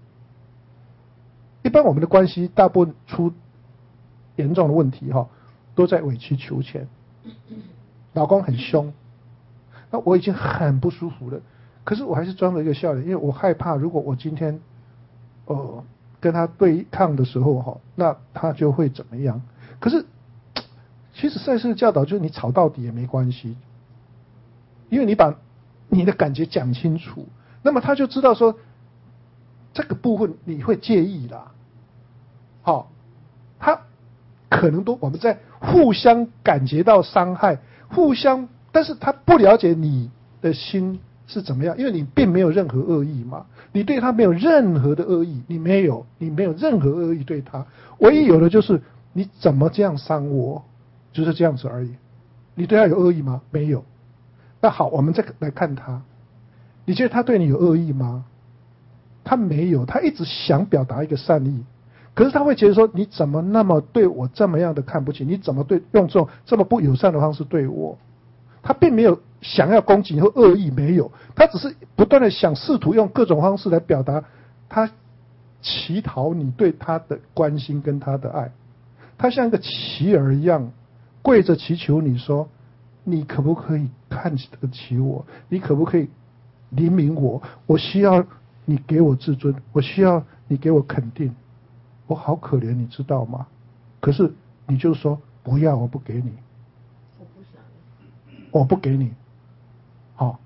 一般我们的关系大部分出严重的问题都在委曲求全。老公很凶，那我已经很不舒服了，可是我还是装着一个笑脸，因为我害怕如果我今天跟他对抗的时候那他就会怎么样。可是其实赛斯的教导就是你吵到底也没关系，因为你把你的感觉讲清楚，那么他就知道说这个部分你会介意啦。他可能我们在互相感觉到伤害，但是他不了解你的心是怎么样，因为你并没有任何恶意嘛，你对他没有任何的恶意，你没有任何恶意对他，唯一有的就是你怎么这样伤我，就是这样子而已。你对他有恶意吗？没有。那好，我们再来看他，你觉得他对你有恶意吗？他没有，他一直想表达一个善意。可是他会觉得说，你怎么那么对我这么样的看不起？你怎么用这么不友善的方式对我？他并没有想要攻击你或恶意，没有，他只是不断的试图用各种方式来表达他乞讨你对他的关心跟他的爱。他像一个乞儿一样跪着祈求你说，你可不可以看得起我？你可不可以怜悯我？我需要你给我自尊，我需要你给我肯定。我好可怜，你知道吗？可是你就说不要，我不给你，我不给你，好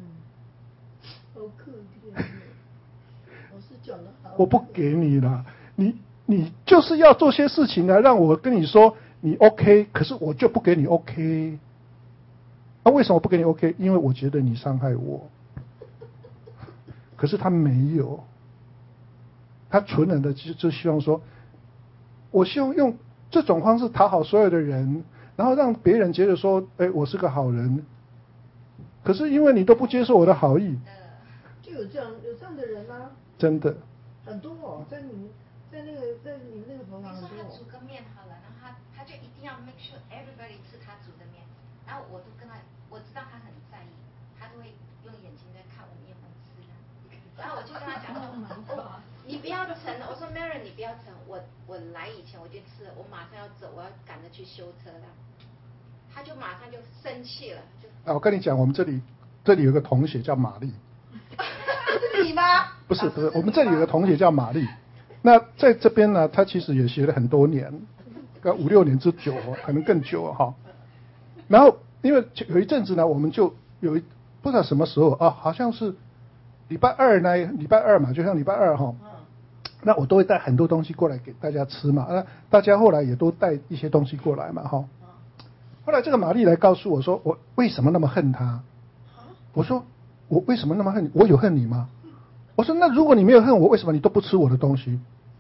可怜，我是讲的好， 我不给你了。你就是要做些事情来让我跟你说你 OK， 可是我就不给你 OK。为什么不给你 OK？ 因为我觉得你伤害我。可是他没有。他纯然的就希望说，我希望用这种方式讨好所有的人，然后让别人觉得说，我是个好人。可是因为你都不接受我的好意， 就有这样的人啊， 真的很多在你们那个朋友很多。 比如说他煮个面好了，然后他就一定要 make sure everybody 吃他煮的面，然后我都跟他，我知道他很在意，他都会用眼睛在看我面红吃的，然后我就跟他讲说，你不要盛了，我说 Mary 你不要盛，我来以前我就吃了，我马上要走，我要赶着去修车了。 他就马上就生气了，就我跟你讲，我们这里有个同学叫玛丽。 是你吗？ 不是，我们这里有个同学叫玛丽。那在这边呢，他其实也学了很多年，5、6年之久，可能更久哈。然后因为有一阵子呢，我们就不知道什么时候好像是礼拜二嘛，就像礼拜二哈。那我都会带很多东西过来给大家吃嘛，那大家后来也都带一些东西过来嘛哈。后来这个玛丽来告诉我说，我为什么那么恨他？我说我为什么那么恨你？我有恨你吗？我说那如果你没有恨我，为什么你都不吃我的东西？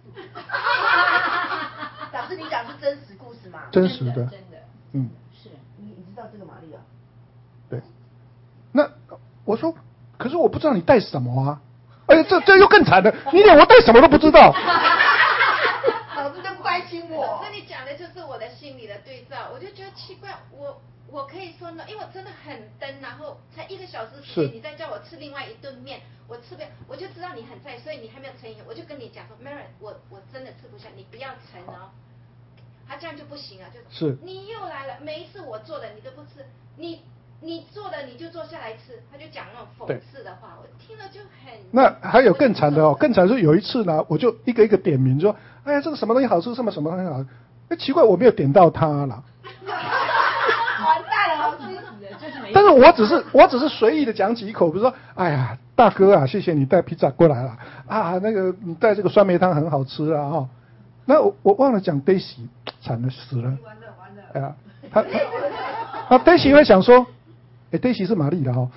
老师，你讲是真实故事吗？ 真实的， 真的，是你知道这个玛丽啊？ 对。那我说，可是我不知道你带什么啊。哎，这又更惨了，你连我带什么都不知道。 老师真不关心我。 老师，你讲的就是我的心理的对照，我就觉得奇怪，我可以说呢，因为我真的很登，然后才1个小时时间，你再叫我吃另外一顿面，我吃不了，我就知道你很在，所以你还没有成瘾，我就跟你讲说 ，Mary， 我真的吃不下，你不要成哦。他这样就不行啊，就是你又来了，每一次我做的你都不吃，你做的你就坐下来吃，他就讲那种讽刺的话，我听了就很。 那还有更惨的哦，更惨是有一次呢，我就一个一个点名说，哎呀，这个什么东西好吃，什么东西好吃，哎，奇怪，我没有点到他了。 完蛋了，老师。 但是我只是随意的讲几口，比如说，哎呀，大哥啊，谢谢你带披萨过来了啊，那个你带这个酸梅汤很好吃啊哈。那我忘了讲 Daisy， 惨了死了。 完了。 哎呀，他 Daisy 会想说。Daisy 是玛丽的哈，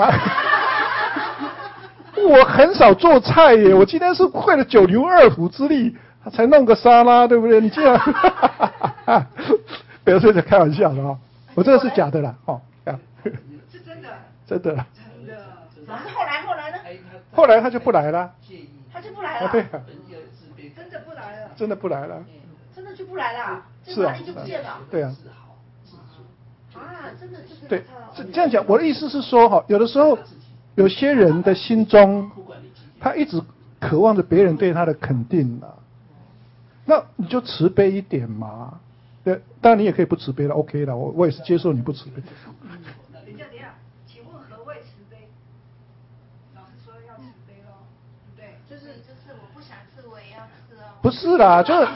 我很少做菜耶，我今天是费了9牛2虎之力才弄个沙拉，对不对？你竟然，不要说在开玩笑的哈，我这个是假的啦， 是真的， 真的。 老师后来呢？ 后来他就不来了， 他就不来了。 对啊， 真的不来了， 真的不来了， 真的就不来了， 是啊， 就不见了。 对啊。 真的就是对，这样讲，我的意思是说哈，有的时候有些人的心中，他一直渴望着别人对他的肯定啊，那你就慈悲一点嘛。对，当然你也可以不慈悲了 ，OK 了，我也是接受你不慈悲。 等一下，请问何谓慈悲？老师说要慈悲咯，对， 就是我不想吃我也要吃哦。 不是啦，就是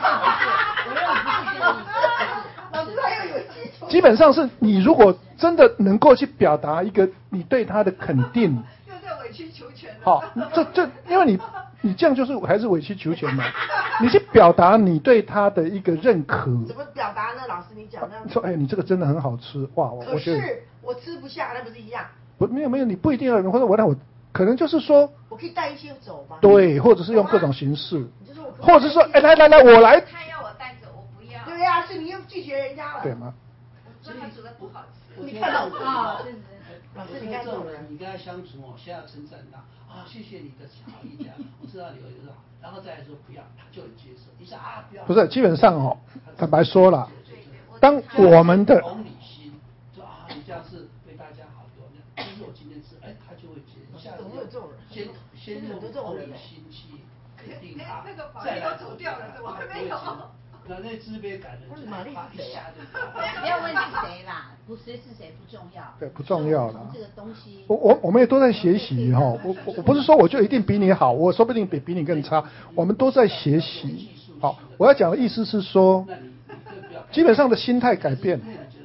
老师还有基础。 基本上是你如果真的能够去表达一个你对他的肯定， 又在委曲求全了。 好，这因为你这样就是还是委曲求全嘛。你去表达你对他的一个认可。 怎么表达呢？老师你讲那样。 说，哎，你这个真的很好吃，哇！我觉得。 可是我吃不下，那不是一样？ 没有，你不一定要，或者我可能就是说。 我可以带一些走吗？ 对，或者是用各种形式。或者是说，哎，来，我来。 他要我带走，我不要。 对呀，是你又拒绝人家了。 对吗？ 我说他煮的不好吃。 你看到啊，真是。 老师，你看这种人，你跟他相处哦，先要称赞他啊，谢谢你的好意见，我知道你有好，然后再来说不要，他就很接受。你说啊，不要。 不是，基本上哦，坦白说了，当我们的同理心，说啊，你这样是对大家好的，那就是我今天吃，哎，他就会接受。 怎么会有这种人？ 先用同理心去肯定他， 那个法再来走掉了，怎么还没有？ 那自卑感的， 玛丽是谁啊？ 不要问是谁啦，不谁是谁不重要。 对，不重要了。 这个东西， 我们也都在学习哈。我不是说我就一定比你好，我说不定比你更差。我们都在学习。好，我要讲的意思是说，基本上的心态改变。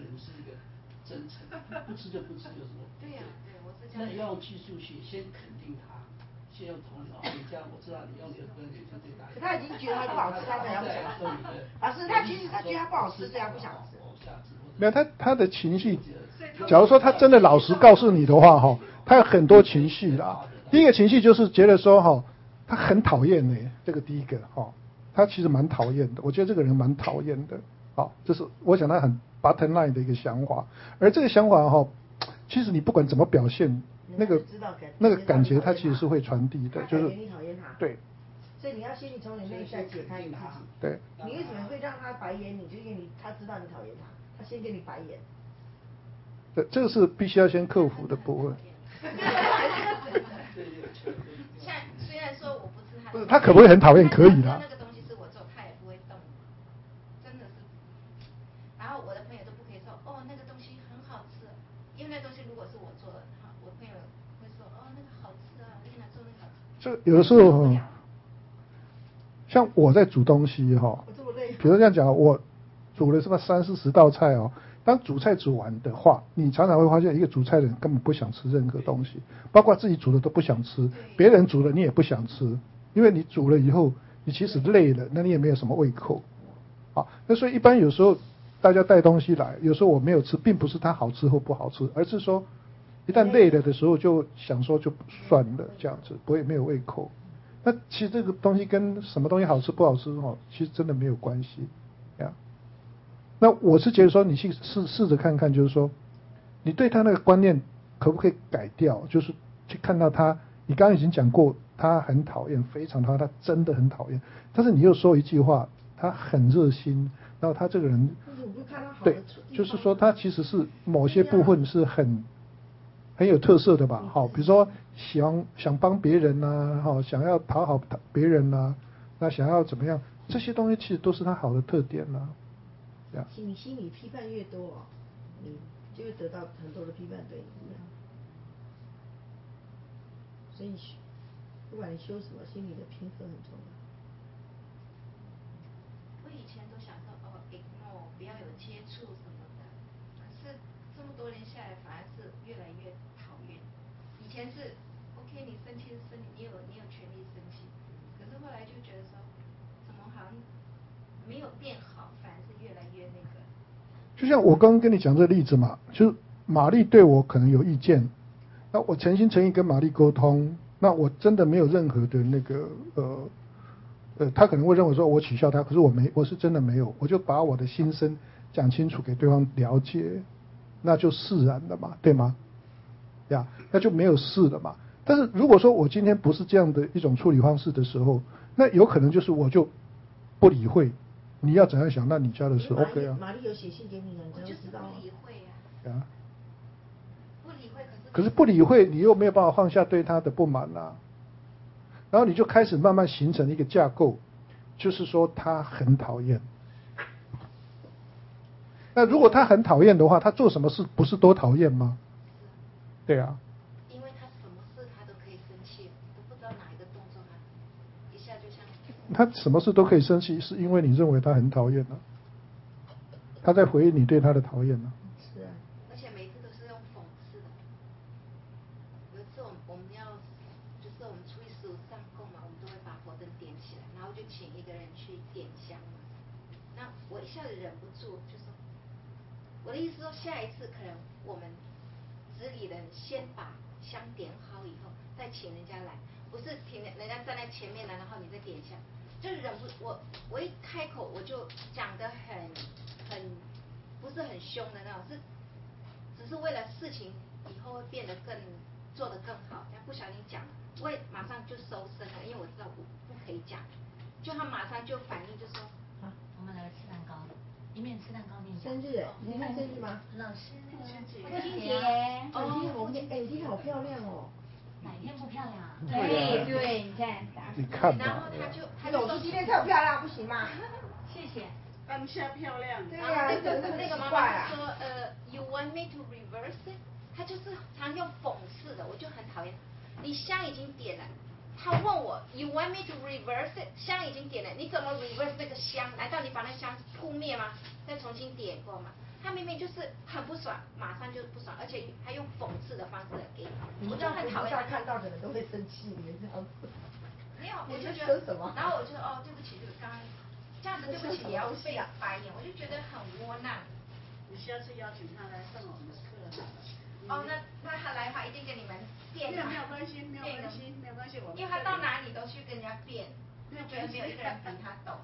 不吃就不吃，有什么？ 对呀，对，我是这样。 那你要用技术性先肯定他，先用同理，你这样我知道你用你的观点就最大。 可他已经觉得他不好吃，他才要讲。老师，他其实他觉得他不好吃，所以他不想吃。 没有，他的情绪，假如说他真的老实告诉你的话哈，他有很多情绪啦。第一个情绪就是觉得说哈，他很讨厌呢，这个第一个哈，他其实蛮讨厌的，我觉得这个人蛮讨厌的。好，这是我想他很 bottom line 的一个想法，而这个想法哈，其实你不管怎么表现，那个感觉他其实是会传递的，就是你讨厌他， 对。 所以你要先从你内在解开你自己。 对。 你为什么会让他白眼你？就是因为他知道你讨厌他，他先给你白眼。 对，这个是必须要先克服的部分。 像虽然说我不是他， 不是他可不可以很讨厌？可以的。 那个东西是我做，他也不会动，真的是。然后我的朋友都不可以说哦那个东西很好吃，因为那东西如果是我做的，我朋友会说哦那个好吃啊，丽娜做那个好吃。 这有的时候像我在煮东西哈，比如这样讲，我煮了什么30-40道菜哦。当主菜煮完的话，你常常会发现一个煮菜的人根本不想吃任何东西，包括自己煮的都不想吃，别人煮的你也不想吃，因为你煮了以后，你其实累了，那你也没有什么胃口。好，那所以一般有时候大家带东西来，有时候我没有吃，并不是它好吃或不好吃，而是说一旦累了的时候就想说就算了这样子，不会没有胃口。那其实这个东西跟什么东西好吃不好吃哦，其实真的没有关系呀。那我是觉得说，你去试着看看，就是说，你对他那个观念可不可以改掉？就是去看到他，你刚刚已经讲过，他很讨厌，非常讨厌，他真的很讨厌。但是你又说一句话，他很热心，然后他这个人，对，就是说他其实是某些部分是很有特色的吧？好，比如说想帮别人呐，好，想要讨好别人呐，那想要怎么样？这些东西其实都是他好的特点啦。 你心里批判越多哦，你就会得到很多的批判对你。所以不管你修什么，心里的平衡很重要。 我以前都想说ignore 不要有接触什么的，可是这么多年下来，反而是越来越讨厌。以前是 OK 你生气是生气，你有权利生气，可是后来就觉得说，怎么好像没有变好，反而是越来越那个。 就像我刚刚跟你讲这个例子嘛，就是玛丽对我可能有意见，那我诚心诚意跟玛丽沟通，那我真的没有任何的那个他可能会认为说我取笑他，可是我是真的没有，我就把我的心声讲清楚给对方了解，那就释然了嘛，对吗？呀，那就没有事了嘛。但是如果说我今天不是这样的一种处理方式的时候，那有可能就是我就不理会。你要怎样想，那你家的事 OK 啊。 玛丽有写信给你了，你我就是不理会啊。 不理会， 可是不理会，你又没有办法放下对他的不满啊。然后你就开始慢慢形成一个架构，就是说他很讨厌。那如果他很讨厌的话，他做什么事不是都讨厌吗？对啊。 因为他什么事他都可以生气，都不知道哪一个动作他一下就像。 他什么事都可以生气，是因为你认为他很讨厌啊。他在回应你对他的讨厌啊。 是啊。而且每次都是用讽刺的。有一次我们要就是我们初一15上供嘛，我们都会把火灯点起来，然后就请一个人去点香嘛。那我一下子忍不住就说，我的意思说下一次可能我们执礼人先把香点好以后，再请人家来，不是请人家站在前面了，然后你再点香，就是忍不我一开口我就讲得很不是很凶的那种，只是为了事情以后会变得做得更好，但不小心讲了，我也马上就收声了，因为我知道我不可以讲，就他马上就反应就说， 我们来吃蛋糕，一面吃蛋糕面生日，你看生日吗？ 老师那个父亲节， 今天好漂亮哦。 哪一天不漂亮啊？ 对，你看， 你看吧。 然后他就说今天特漂亮，不行吗？ 谢谢。 当下漂亮。 对呀， 那个妈妈说you want me to reverse it？ 他就是常用讽刺的，我就很讨厌。你香已经点了，他问我 you want me to reverse it？ 香已经点了，你怎么 reverse 这个香？难道你把那香扑灭吗？再重新点过吗？他明明就是很不爽，马上就不爽，而且还用讽刺的方式来给你，我就很讨厌。 看到的人都会生气，你这样子。 没有，我就觉得，然后我就对不起，就是刚刚这样子，对不起也要被白眼，我就觉得很窝囊。 你下次邀请他来上我们的课好了。 那他来的话一定跟你们辩。 没有关系，没有关系，我们。 因为他到哪里都去跟人家辩，他觉得没有一个人比他懂。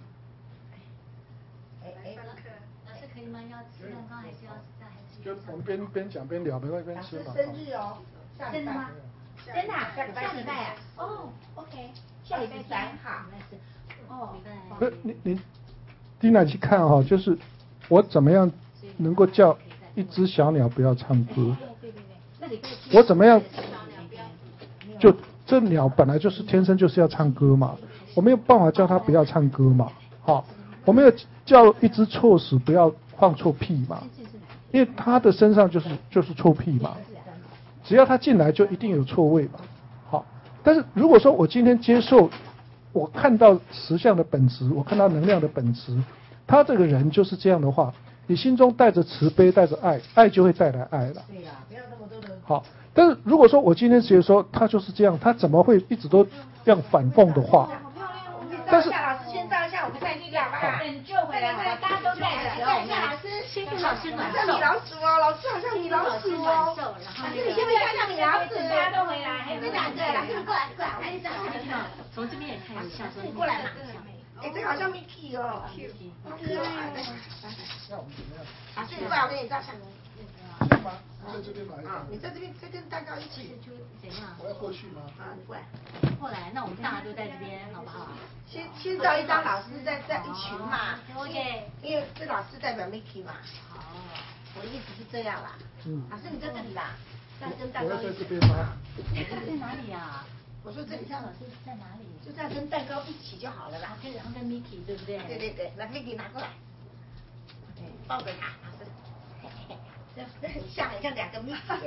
老师可以吗？要吃蛋糕还是要在还是？ 就我们边讲边聊，没关系，边吃嘛。 生日哦， 真的吗？真的，下礼拜啊？哦 ，OK， 下礼拜3号。 哦， 不是你，Dina去看哈，就是我怎么样能够叫一只小鸟不要唱歌？ 对， 我怎么样？就这鸟本来就是天生就是要唱歌嘛，我没有办法叫它不要唱歌嘛，好，我没有叫一只臭死不要放臭屁嘛，因为他的身上就是臭屁嘛，只要他进来就一定有臭味嘛。好，但是如果说我今天接受，我看到实相的本质，我看到能量的本质，他这个人就是这样的话，你心中带着慈悲，带着爱，爱就会带来爱了。 对呀，不要那么多的。 好，但是如果说我今天直接说他就是这样，他怎么会一直都这样反讽的话？但是老师先照一下，我们再去干嘛？等救回来，大家都在的时候，我们老师先给老师暖像米老鼠哦，老师好像米老鼠哦。 然后你先不要像米老鼠，大家都回来，还有这两个， 老师过来，来这从这边也看一下，说过来嘛。 哎，这个好像 Mickey 哦，好可爱。 老师，你过来，我给你照相。 在这边来啊，你在这边再跟蛋糕一起。 怎样？ 我要过去吗？ 啊，你过来。 过来，那我们大家都在这边，好不好？ 先照一张老师在一群嘛。 OK。 因为这老师代表 Mickey 嘛。 好，我的意思是这样啦。老师你在这里啦， 我要在这边吗？ 在哪里啊？ 我说这里像老师在哪里？ 就这样跟蛋糕一起就好了啦。 可以，然后跟 Mickey 对不对？ 对对对，来 Mickey 拿过来，抱着他，老师。这很像两个 Mickey。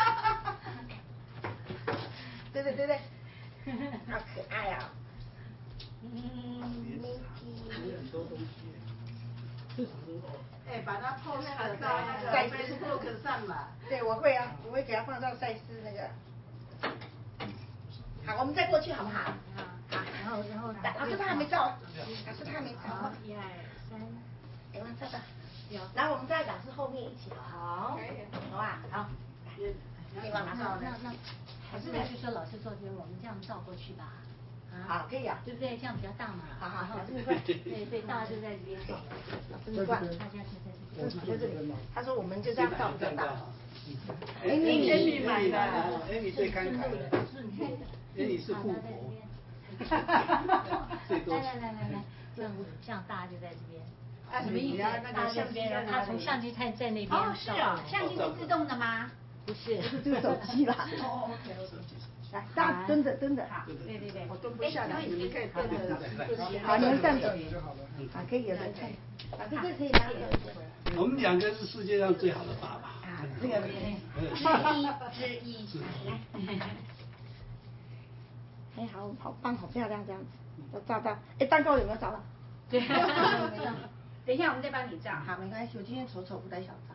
对对对对，好可爱啊。 哎，把它 post 到那个 Facebook 上嘛。对，我会啊，我会给它放到赛事那个。 好，我们再过去好不好？好，然后老师他还没照，老师他还没照。 1、2、3， 给我照照。然后我们在老师后面一起好，好吧？好，可以往哪照？ 那还是就说老师坐这边，我们这样照过去吧。 好，可以啊， 对不对？这样比较大嘛。 好，老师你过来。 对，大家就在这边。 老师你过来。 大家就在这边。 我在这里。他说我们就这样照比较大。 哎，你买的，哎，你最慷慨了，哎，你是富婆。 来，这样大家就在这边。什么意思？大家在这边，他从相机看在那边。 哦，是哦，相机是自动的吗？ 不是， 这个手机啦。哦，OK。来，大家蹲着。好， 对。 我蹲不下来，你们可以蹲着。 好，你们站着。好，可以了。老师这可以拿走。 我们两个是世界上最好的爸爸。 啊，这个之一。来。哎，好棒，好漂亮，这样子。要照到。哎，蛋糕有没有照到？ 对。 等一下，我们再帮你照。好，没关系，我今天丑不带小照。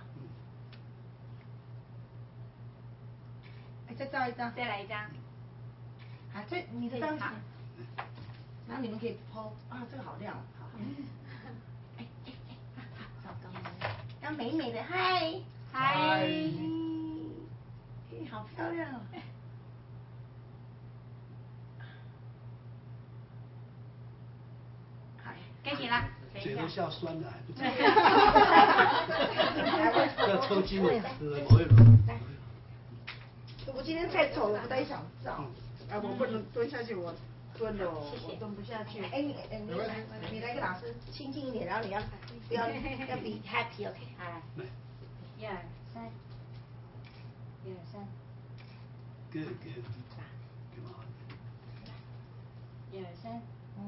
哎，再照一张。 再来一张。 好，这你的张好。然后你们可以抛啊，这个好亮，好。要美美的，嗨。好漂亮哦。好， 该你了。 嘴都笑酸了，还不走。要抽筋了，我会。 我今天太丑了，不太想照。啊，我不能蹲下去，我蹲了，我蹲不下去。 哎，你来个老师，轻轻一点，然后你要比 happy，OK， 来，1、2、3，1、2、3。 给 1、2、3，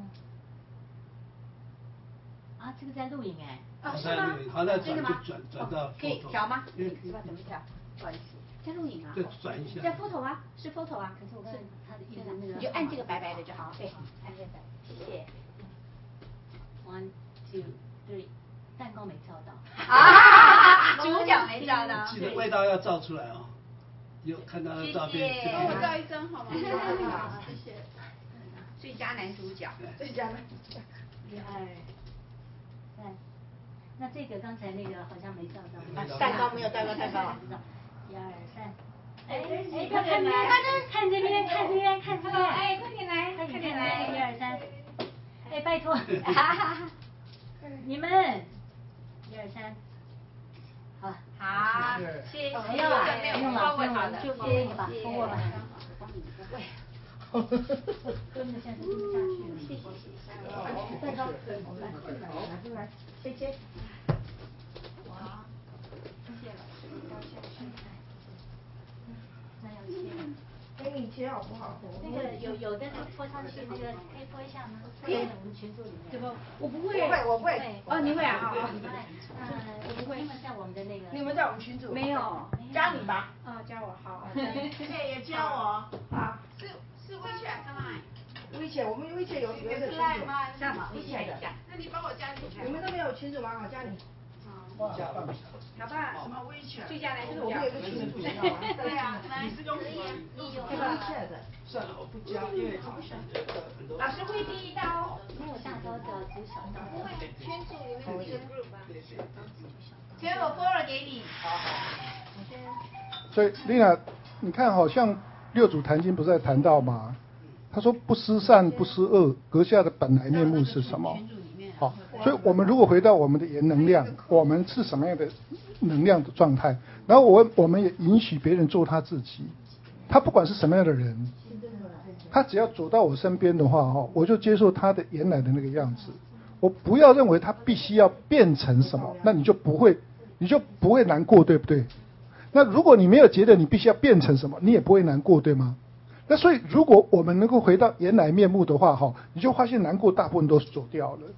啊，这个在录影哎。 是吗？好，那转到。 可以调吗？知道怎么调？不好意思。 在录影啊。 再转一下。 在 photo 啊，是 photo 啊。 可是我看他的意思那个。 你就按这个白白的就好。对， 按这个，谢谢。1、2、3，蛋糕没照到。 主角没照到。 记得味道要照出来哦。有看到的照片。 帮我照一张好吗？好，谢谢。 最佳男主角。 最佳男主角。 1、2、3，那这个刚才那个好像没照到。 蛋糕没有，蛋糕太高了。 1、2、3。哎，快点来！看这边，看这边，看这边！ 哎，快点来，快点来 ！1、2、3。哎，拜托，你们，1、2、3。好， 好，谢谢。 不用了，不用了，就接一个吧，给我吧。喂。蹲着现在蹲不下去了。谢谢。蛋糕，我们来，拿出来，切。哇，谢谢了，要切。那要切。 给你切。 写好不好？ 那个有的拖上去，那个可以拖一下吗？可以，我们群组里面。对不？我不会。 我会。哦，你会啊？ 你会。我不会。你们在我们的那个。 你们在我们群组？没有。加你吧。加我好。也加我。好。 是WeChat 干嘛 ？WeChat，我们WeChat 有个群组。 干嘛？WeChat 的。 那你帮我加进去。 你们都没有群组吗？我加你。 好吧，什么WeChat？最佳来我们有个群组，知道吗？ 对啊，你是用什么？ 你用 WeChat 的。 算了，我不加，因为好像很多。 老师会第一刀。 因为我下周的组小刀。 不会，群组里面有一个 group 啊。 先我 forward 给你。 好。 所以丽娜，你看，好像六祖坛经不是在谈到吗？他说不思善，不思恶，阁下的本来面目是什么？好，所以我们如果回到我们的言能量，我们是什么样的能量的状态？然后我们也允许别人做他自己，他不管是什么样的人，他只要走到我身边的话，我就接受他的原来的那个样子。我不要认为他必须要变成什么，那你就不会难过，对不对？那如果你没有觉得你必须要变成什么，你也不会难过，对吗？那所以如果我们能够回到原来面目的话，你就发现难过大部分都走掉了。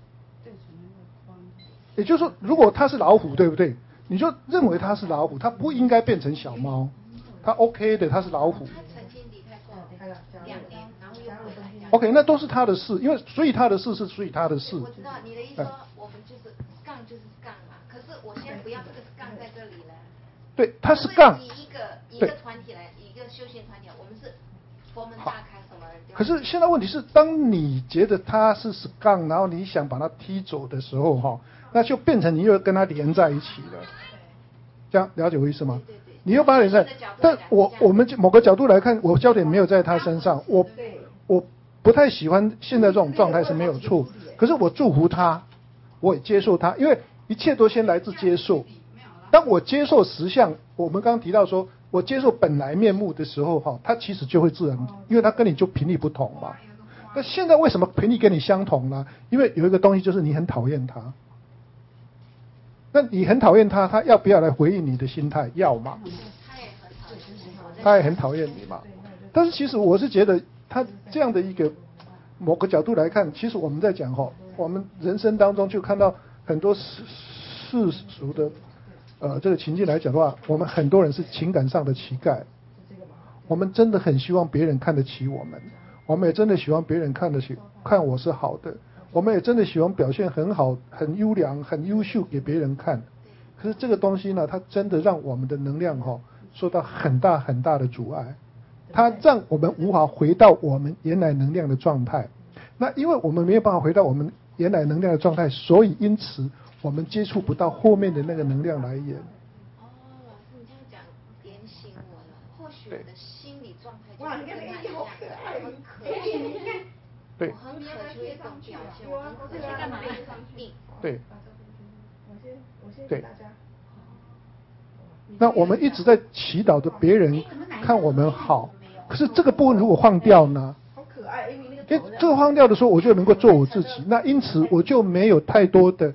也就是说，如果他是老虎，对不对？你就认为他是老虎，他不应该变成小猫，他 OK 的，他是老虎。 他曾经离开过2年，然后又回来。 OK， 那都是他的事，因为所以他的事是属于他的事。 我知道你的意思说，我们就是杠就是杠嘛。可是我先不要这个杠在这里了。 对，他是杠。 以一个团体来，一个修行团体，我们是佛门大开，什么人？ 可是现在问题是，当你觉得他是杠，然后你想把他踢走的时候，那就变成你又跟他连在一起了。这样了解我意思吗？ 对。 你又把他连在，但我们某个角度来看，我焦点没有在他身上，我不太喜欢现在这种状态是没有错。可是我祝福他，我也接受他，因为一切都先来自接受。当我接受实相，我们刚刚提到说，我接受本来面目的时候，它其实就会自然，因为它跟你就频率不同嘛。那现在为什么频率跟你相同呢？因为有一个东西就是你很讨厌他。那你很讨厌他，他要不要来回应你的心态？要嘛。他也很讨厌你嘛。但是其实我是觉得，他这样的一个某个角度来看，其实我们在讲我们人生当中就看到很多世俗的这个情境来讲的话，我们很多人是情感上的乞丐。我们真的很希望别人看得起我们，我们也真的希望别人看我是好的。我们也真的喜欢表现很好、很优良、很优秀给别人看，可是这个东西呢，它真的让我们的能量受到很大很大的阻碍，它让我们无法回到我们原来能量的状态。那因为我们没有办法回到我们原来能量的状态，所以因此我们接触不到后面的那个能量来源。 老师你这样讲点醒我了，或许我的心理状态就是跟他一样，很可爱。 对， 我很渴求一种表现，我很渴求干嘛？病。 对。 我先给大家。 那我们一直在祈祷着别人看我们好，可是这个部分如果放掉呢？ 好可爱，因为这个放掉的时候，我就能够做我自己。那因此我就没有太多的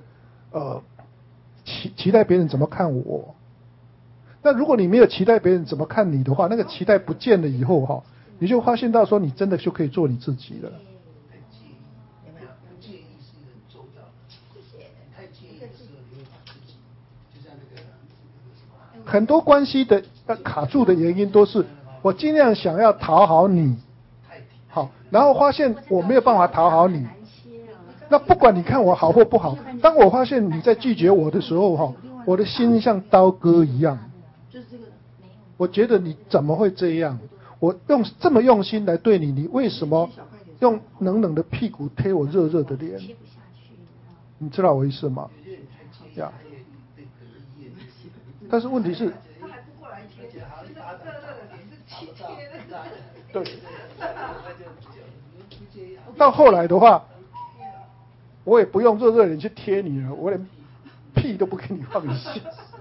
期待别人怎么看我。那如果你没有期待别人怎么看你的话，那个期待不见了以后你就发现到说你真的就可以做你自己了。很多关系的卡住的原因都是我尽量想要讨好你，好，然后发现我没有办法讨好你。那不管你看我好或不好，当我发现你在拒绝我的时候，我的心像刀割一样。我觉得你怎么会这样？我这么用心来对你，你为什么用冷冷的屁股贴我热热的脸？你知道我意思吗？呀。但是问题是， 他还不过来贴，热热的脸是贴的。 对。到后来的话，我也不用热热脸去贴你了，我连屁都不给你放一下。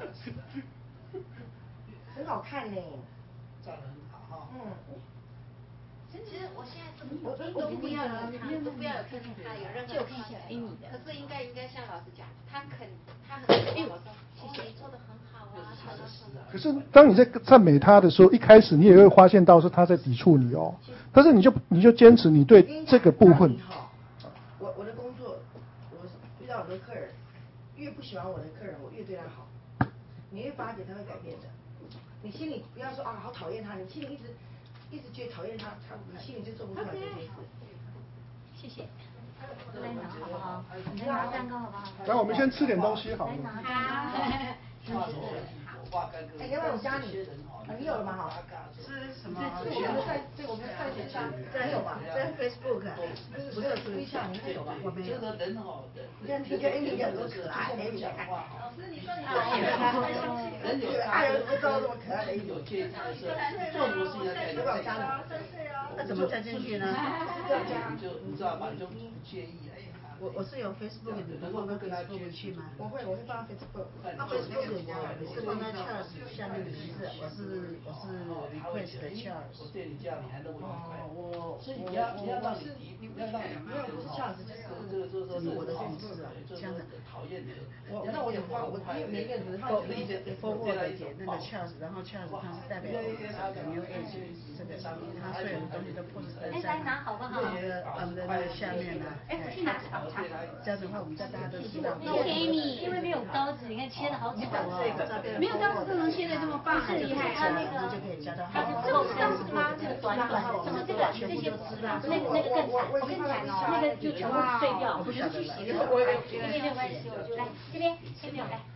很好看呢， 照得很好哈。 其实我现在都不要有他，都不要有看他有任何看起来可是应该像老师讲，他很我说谢谢你做的很好啊， 可是当你在赞美他的时候，一开始你也会发现到是他在抵触你哦，但是你就坚持你对这个部分。 我的工作，我遇到很多客人，越不喜欢我的客人，我越对他好。你会发觉他会改变的。你心里不要说啊好讨厌他，你心里一直觉得讨厌他，你心里就做不出来这件事。 谢谢。来拿好不好？来拿蛋糕好不好？ 来，我们先吃点东西好了。 哎，要不然我加你，你有了吗？哈， 吃什么？ 我们在线上，没有吧？在 Facebook，不是注意一下，你有吧？我没有。 人好的， 你看 Amy 有多可爱，Amy 看。 老师，你说你人有爱人不知道这么可爱的人有介意的时候，做什么事情要改变。 那怎么加进去呢？ 你知道吧？你就不介意了。 我是有 Facebook，你不放到 Facebook 去吗？ 我会放 Facebook。 Facebook 有吗？是放在 Charles 下面的名字，我是 request 的 Charles。 我对你这样，你还认为我所以你要让你不要让你没有不是 Charles，就是我的粉丝啊， 这样的讨厌的。 那我有放，我因为每个人只是forward 给那个 Charles，然后 Charles 他是代表 New Age 这个，他所有的东西都 post 在那个下面呢。 哎，我去拿。 这样的话，我们大家都知道。 Amy，因为没有刀子，你看切的好丑哦。 没有刀子都能切的这么棒， 是厉害。他那个，他是这是刀子吗？这个短的，什么这个这些那个更惨，我更惨哦，那个就全部碎掉。 我不晓得了。 没有关系，我就来这边，这边来。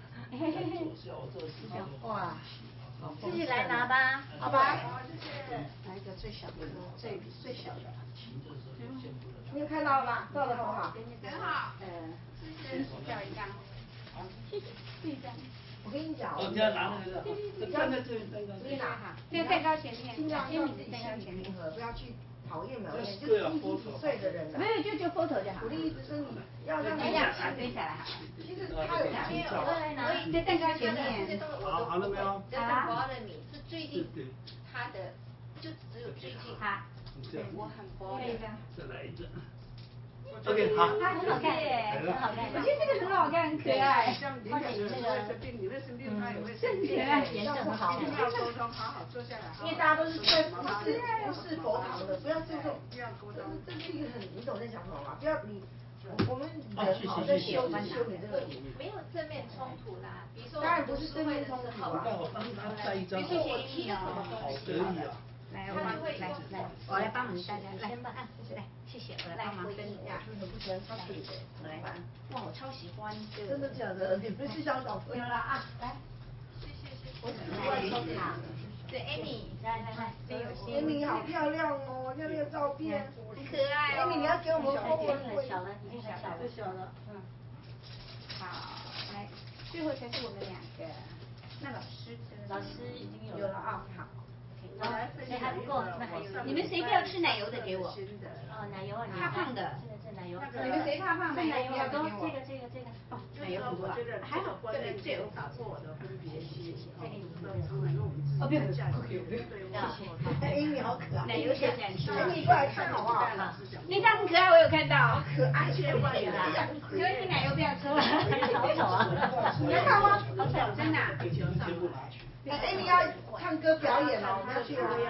哇， 自己来拿吧，好吧？ 拿一个最小的，最小的。 你有看到了吗？照的很好。 很好。先掉一张。 谢谢，这一张。 我跟你讲， 我要拿那个，站在这里， 你拿哈， 在蛋糕前面， 尽量让自己心平和，不要去讨厌某人，就是你几岁的人了。 没有就 photo 就好。 我的意思是你要让这样堆起来。 其实他有需要。 我在蛋糕前面。 好了没有？ bother me 是最近他的，就只有最近他。我很bother。 再来一张。 OK， 好，它很好看耶，很好看。 我觉得这个很好看，很可爱。 像你那个， 你会生病，他也会生病。 颜色很好。 一定要沟通，好好坐下来。 因为大家都是不是佛堂的，不要注重，这是一个很，你懂在讲什么吗？不要你，我们人好在修你这个。 没有正面冲突啦，比如说。 当然不是正面冲突啊。 我帮他带一张。 比如说我提了什么东西。 可以啊。 来，我来帮你大家，来，来，谢谢，我来帮忙跟你呀。 很不喜欢插嘴的， 来，哇，我超喜欢。 真的假的？你不是香港朋友啦啊？来，谢。我只是外送卡。 对 Amy， 来， 真有心。 Amy 好漂亮哦，要那个照片。 很可爱哦。 Amy 你要给我们已经很小了，已经很小了。 最小了，好，来，最后才是我们两个。那老师已经有了啊，好。 还不够，那还有。 你们谁不要吃奶油的给我？ 哦，奶油啊， 怕胖的。 这奶油。 你们谁怕胖？ 奶油好多，这个。 哦，奶油很多啊。还好，这个最有打破我的分别心。再给你们哦，不用， Amy 好可爱。 奶油小展示。 Amy 过来看好不好？ 那张很可爱，我有看到。 可爱，千万别可是你奶油不要抽了， 好丑啊！ 你要看吗？ 好丑，真的。 Amy 要唱歌表演哦，我们要去哦。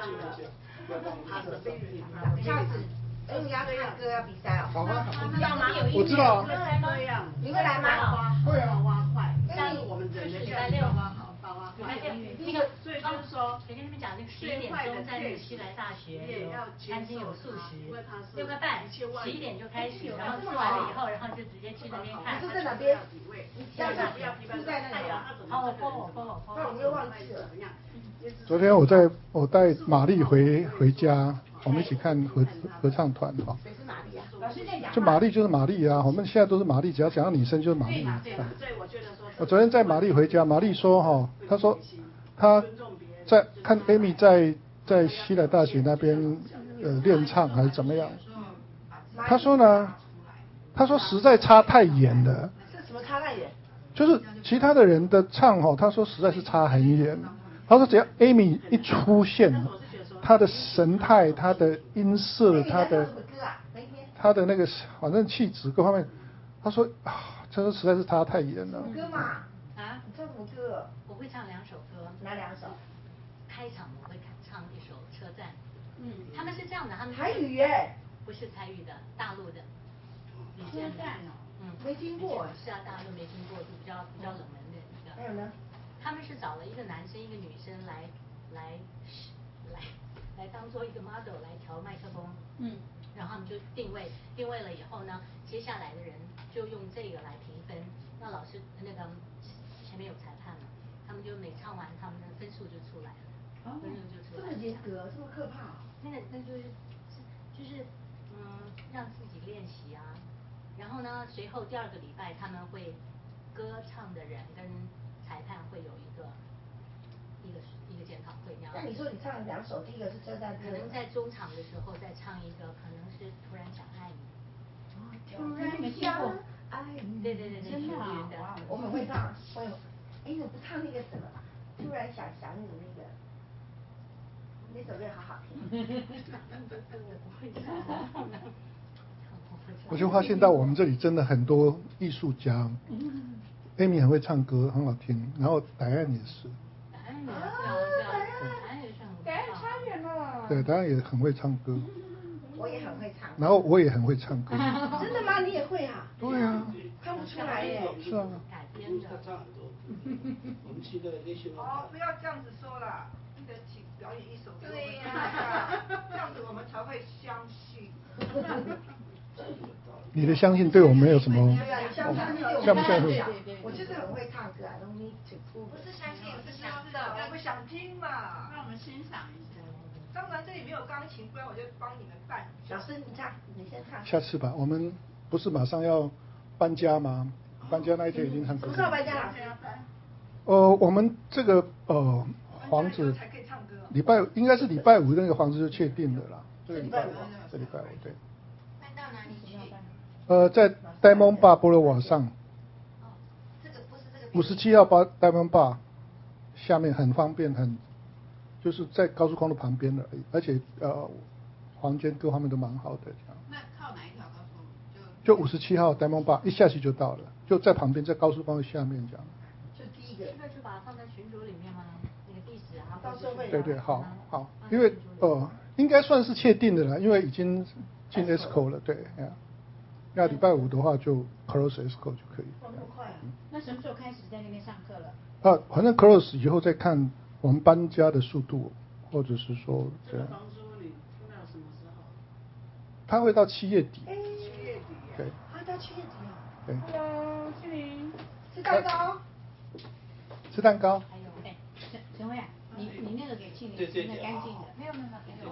下次 Amy 要唱歌要比赛哦。 好啊， 你知道吗？ 我知道。 你会来吗？ 会啊。 上我们这礼拜六。那个，所以就是说，谁跟你们讲，那个11点钟在那个西来大学有餐厅有素食，6个半11点就开始，然后吃完了以后，然后就直接去那边看。 你是在哪边？在哪？是在那里啊？ 好，我 follow。 那我们又忘记了。 昨天我带玛丽回家，我们一起看合唱团哈。 谁是玛丽啊？ 就玛丽就是玛丽啊，我们现在都是玛丽，只要讲到女生就是玛丽。我昨天载玛丽回家，玛丽说哈，她说她在看 Amy 在西来大学那边练唱还是怎么样，她说呢，她说实在差太远了。 是什么差太远？ 就是其他的人的唱哈，她说实在是差很远。她说只要 Amy 一出现，她的神态、她的音色、她的那个反正气质各方面，她说啊，这实在是差太远了。 歌嘛啊，你唱什么么歌？ 我会唱2首歌。 哪2首？ 开场我会唱一首《车站》。他们是这样的，他们台语耶？ 不是台语的，大陆的。 车站哦。 没听过。 是啊，大陆没听过，就比较冷门的一个。 还有呢？ 他们是找了一个男生一个女生来当做一个 model 来调麦克风。然后他们就定位了以后呢，接下来的人就用这个来评分。那老师那个前面有裁判嘛，他们就每唱完，他们的分数就出来了。分数就出来了。 这么严格，这么可怕。 那就是让自己练习啊。然后呢，随后第2个礼拜他们会歌唱的人跟裁判会有一个检讨会那样。 那你说你唱了2首，第一个是车站， 可能在中场的时候再唱一个，可能是突然想爱你。 突然想爱你。 对， 真的啊！我很会唱，我有。哎，你不唱那个什么？突然想你那首歌好好听。 我就发现到我们这里真的很多艺术家。Amy 很会唱歌，很好听，然后戴安也是。 戴安差远了。 对，戴安也很会唱歌。 我也很会唱。 然后我也很会唱歌。 真的吗？你也会啊？ 对啊。 看不出来耶。 是啊。 他唱很多。我们去那个练习。 不要这样子说啦，请表演一首歌。 对呀。 这样子我们才会相信。 你的相信对我没有什么？ 相信像不像？ 我就是很会唱歌 ，I don't need to prove。 不是相信，是想我们想听嘛。 让我们欣赏一下。 当然这里没有钢琴，不然我就帮你们伴。 老师，你先唱。 下次吧，我们不是马上要搬家吗？搬家那一天已经很。 什么时候搬家？ 我们这个房子应该是礼拜5那个房子就确定了啦。这个礼拜5，对。 搬到哪里去？ 在 Diamond Bar 波罗瓦上。 这个不是这个。 57号Diamond Bar 下面很方便，就是在高速公路旁边的而已，而且房间各方面都蛮好的这样。 那靠哪一条高速？ 就57号 Diamond Bar 一下去就到了，就在旁边，在高速公路下面这样。 就第一个。 那就把它放在群组里面吗？那个地址啊。 到时候会。 对，好，因为应该算是确定的了，因为已经进 ESCO 了，对，那礼拜5的话就 close ESCO 就可以。 那么快啊？ 那什么时候开始在那边上课了？ 反正 close 以后再看我们搬家的速度，或者是说这个房租你出到什么时候？ 他会到7月底。 7月底。 对。 到7月底啊。 对。 Hello，志玲。 吃蛋糕。 吃蛋糕。 还有，陈慧啊，你那个给庆玲，那干净的。没有。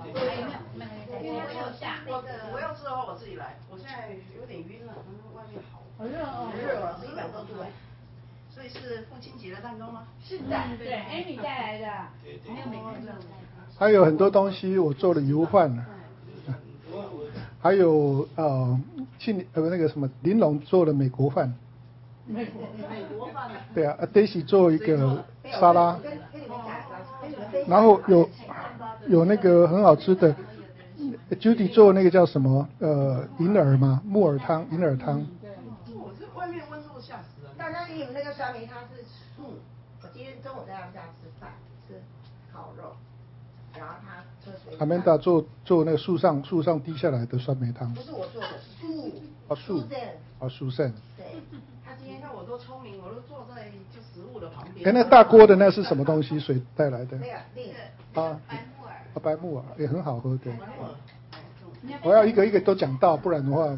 我要吃的话我自己来，我现在有点晕了，外面好热哦，100多度哎。 所以是父亲节的蛋糕吗？ 是的， 对，Amy 带来的。 没有每个人都有带。 还有很多东西，我做了油饭，还有那个什么玲珑做了美国饭。 美国饭。 对啊，Daisy 做一个沙拉。然后有那个很好吃的 ，Judy 做那个叫什么银耳嘛，木耳汤，银耳汤。 我这外面温度吓死人。大家以为那个酸梅汤是素，我今天中午在他们家吃饭，吃烤肉，然后他喝水。 Amanda 做那个树上滴下来的酸梅汤。 不是我做的， 素。素膳。 对，他今天看我多聪明，我都坐在就食物的旁边。 那大锅的那是什么东西？水带来的？ 那个白木耳也很好喝，对。我要一个一个都讲到，不然的话，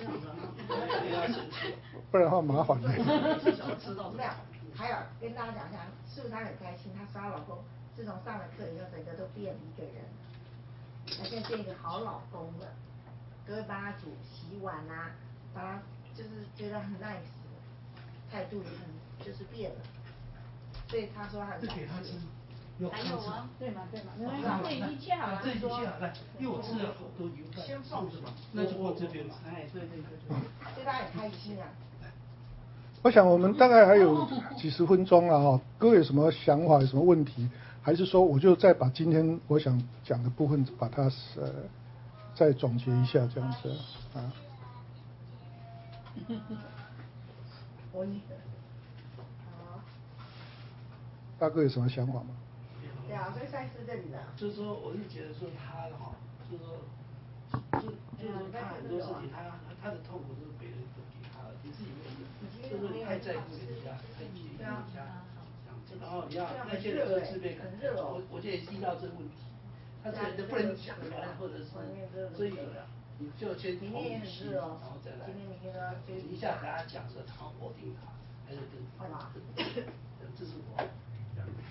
麻烦了。 没有，还有跟大家讲一下，是不是她很开心？她说她老公自从上了课以后，整个都变了一个人，她现在变一个好老公了，都会帮她煮洗碗啊，帮她就是觉得很 nice， 态度也很就是变了，所以她说她很开心。 还有啊，对嘛，没关系，这已经切好了。 这已经切好了，因为我吃了好多油饭。先放着吧，那就放这边嘛。哎，对。 所以她很开心啊。 我想我们大概还有几十分钟了哈，各位有什么想法，有什么问题，还是说我就再把今天我想讲的部分把它再总结一下这样子啊。 我大哥有什么想法吗？ 对啊，所以赛斯这里呢， 就是说，我是觉得说他哈，就是说，就是说他很多事情，他的痛苦都是别人都给他的，你自己没有，就是说你太在乎人家，太介意人家，然后你要那些人都自卑感，我觉得也是遇到这个问题，他这人都不能讲啊，或者是，所以你就先同理心，然后再来，一下给他讲说他否定他，还是跟，这是我这样子。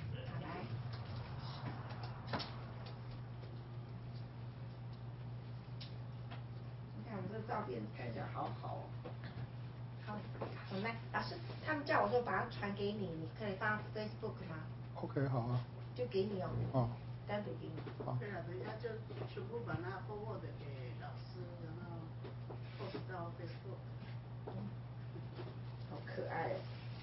看我们这照片看起来好好哦。好，我们来，老师，他们叫我说把它传给你，你可以放 Facebook 吗 ？OK， 好啊。 就给你哦。 哦。 单独给你。 好。 对了，等一下就全部把它 forward 给老师，然后 post 到 Facebook。 好可爱哦。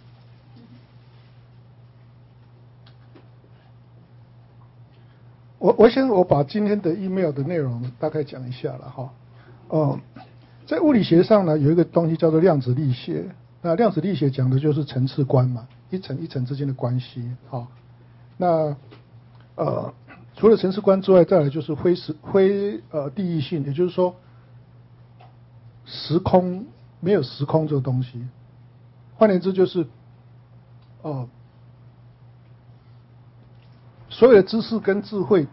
我把今天的 email 的内容大概讲一下了哈。在物理学上呢，有一个东西叫做量子力学。那量子力学讲的就是层次观嘛，一层一层之间的关系。好，那除了层次观之外，再来就是非地域性，也就是说，时空没有时空这个东西。换言之，就是所有的知识跟智慧，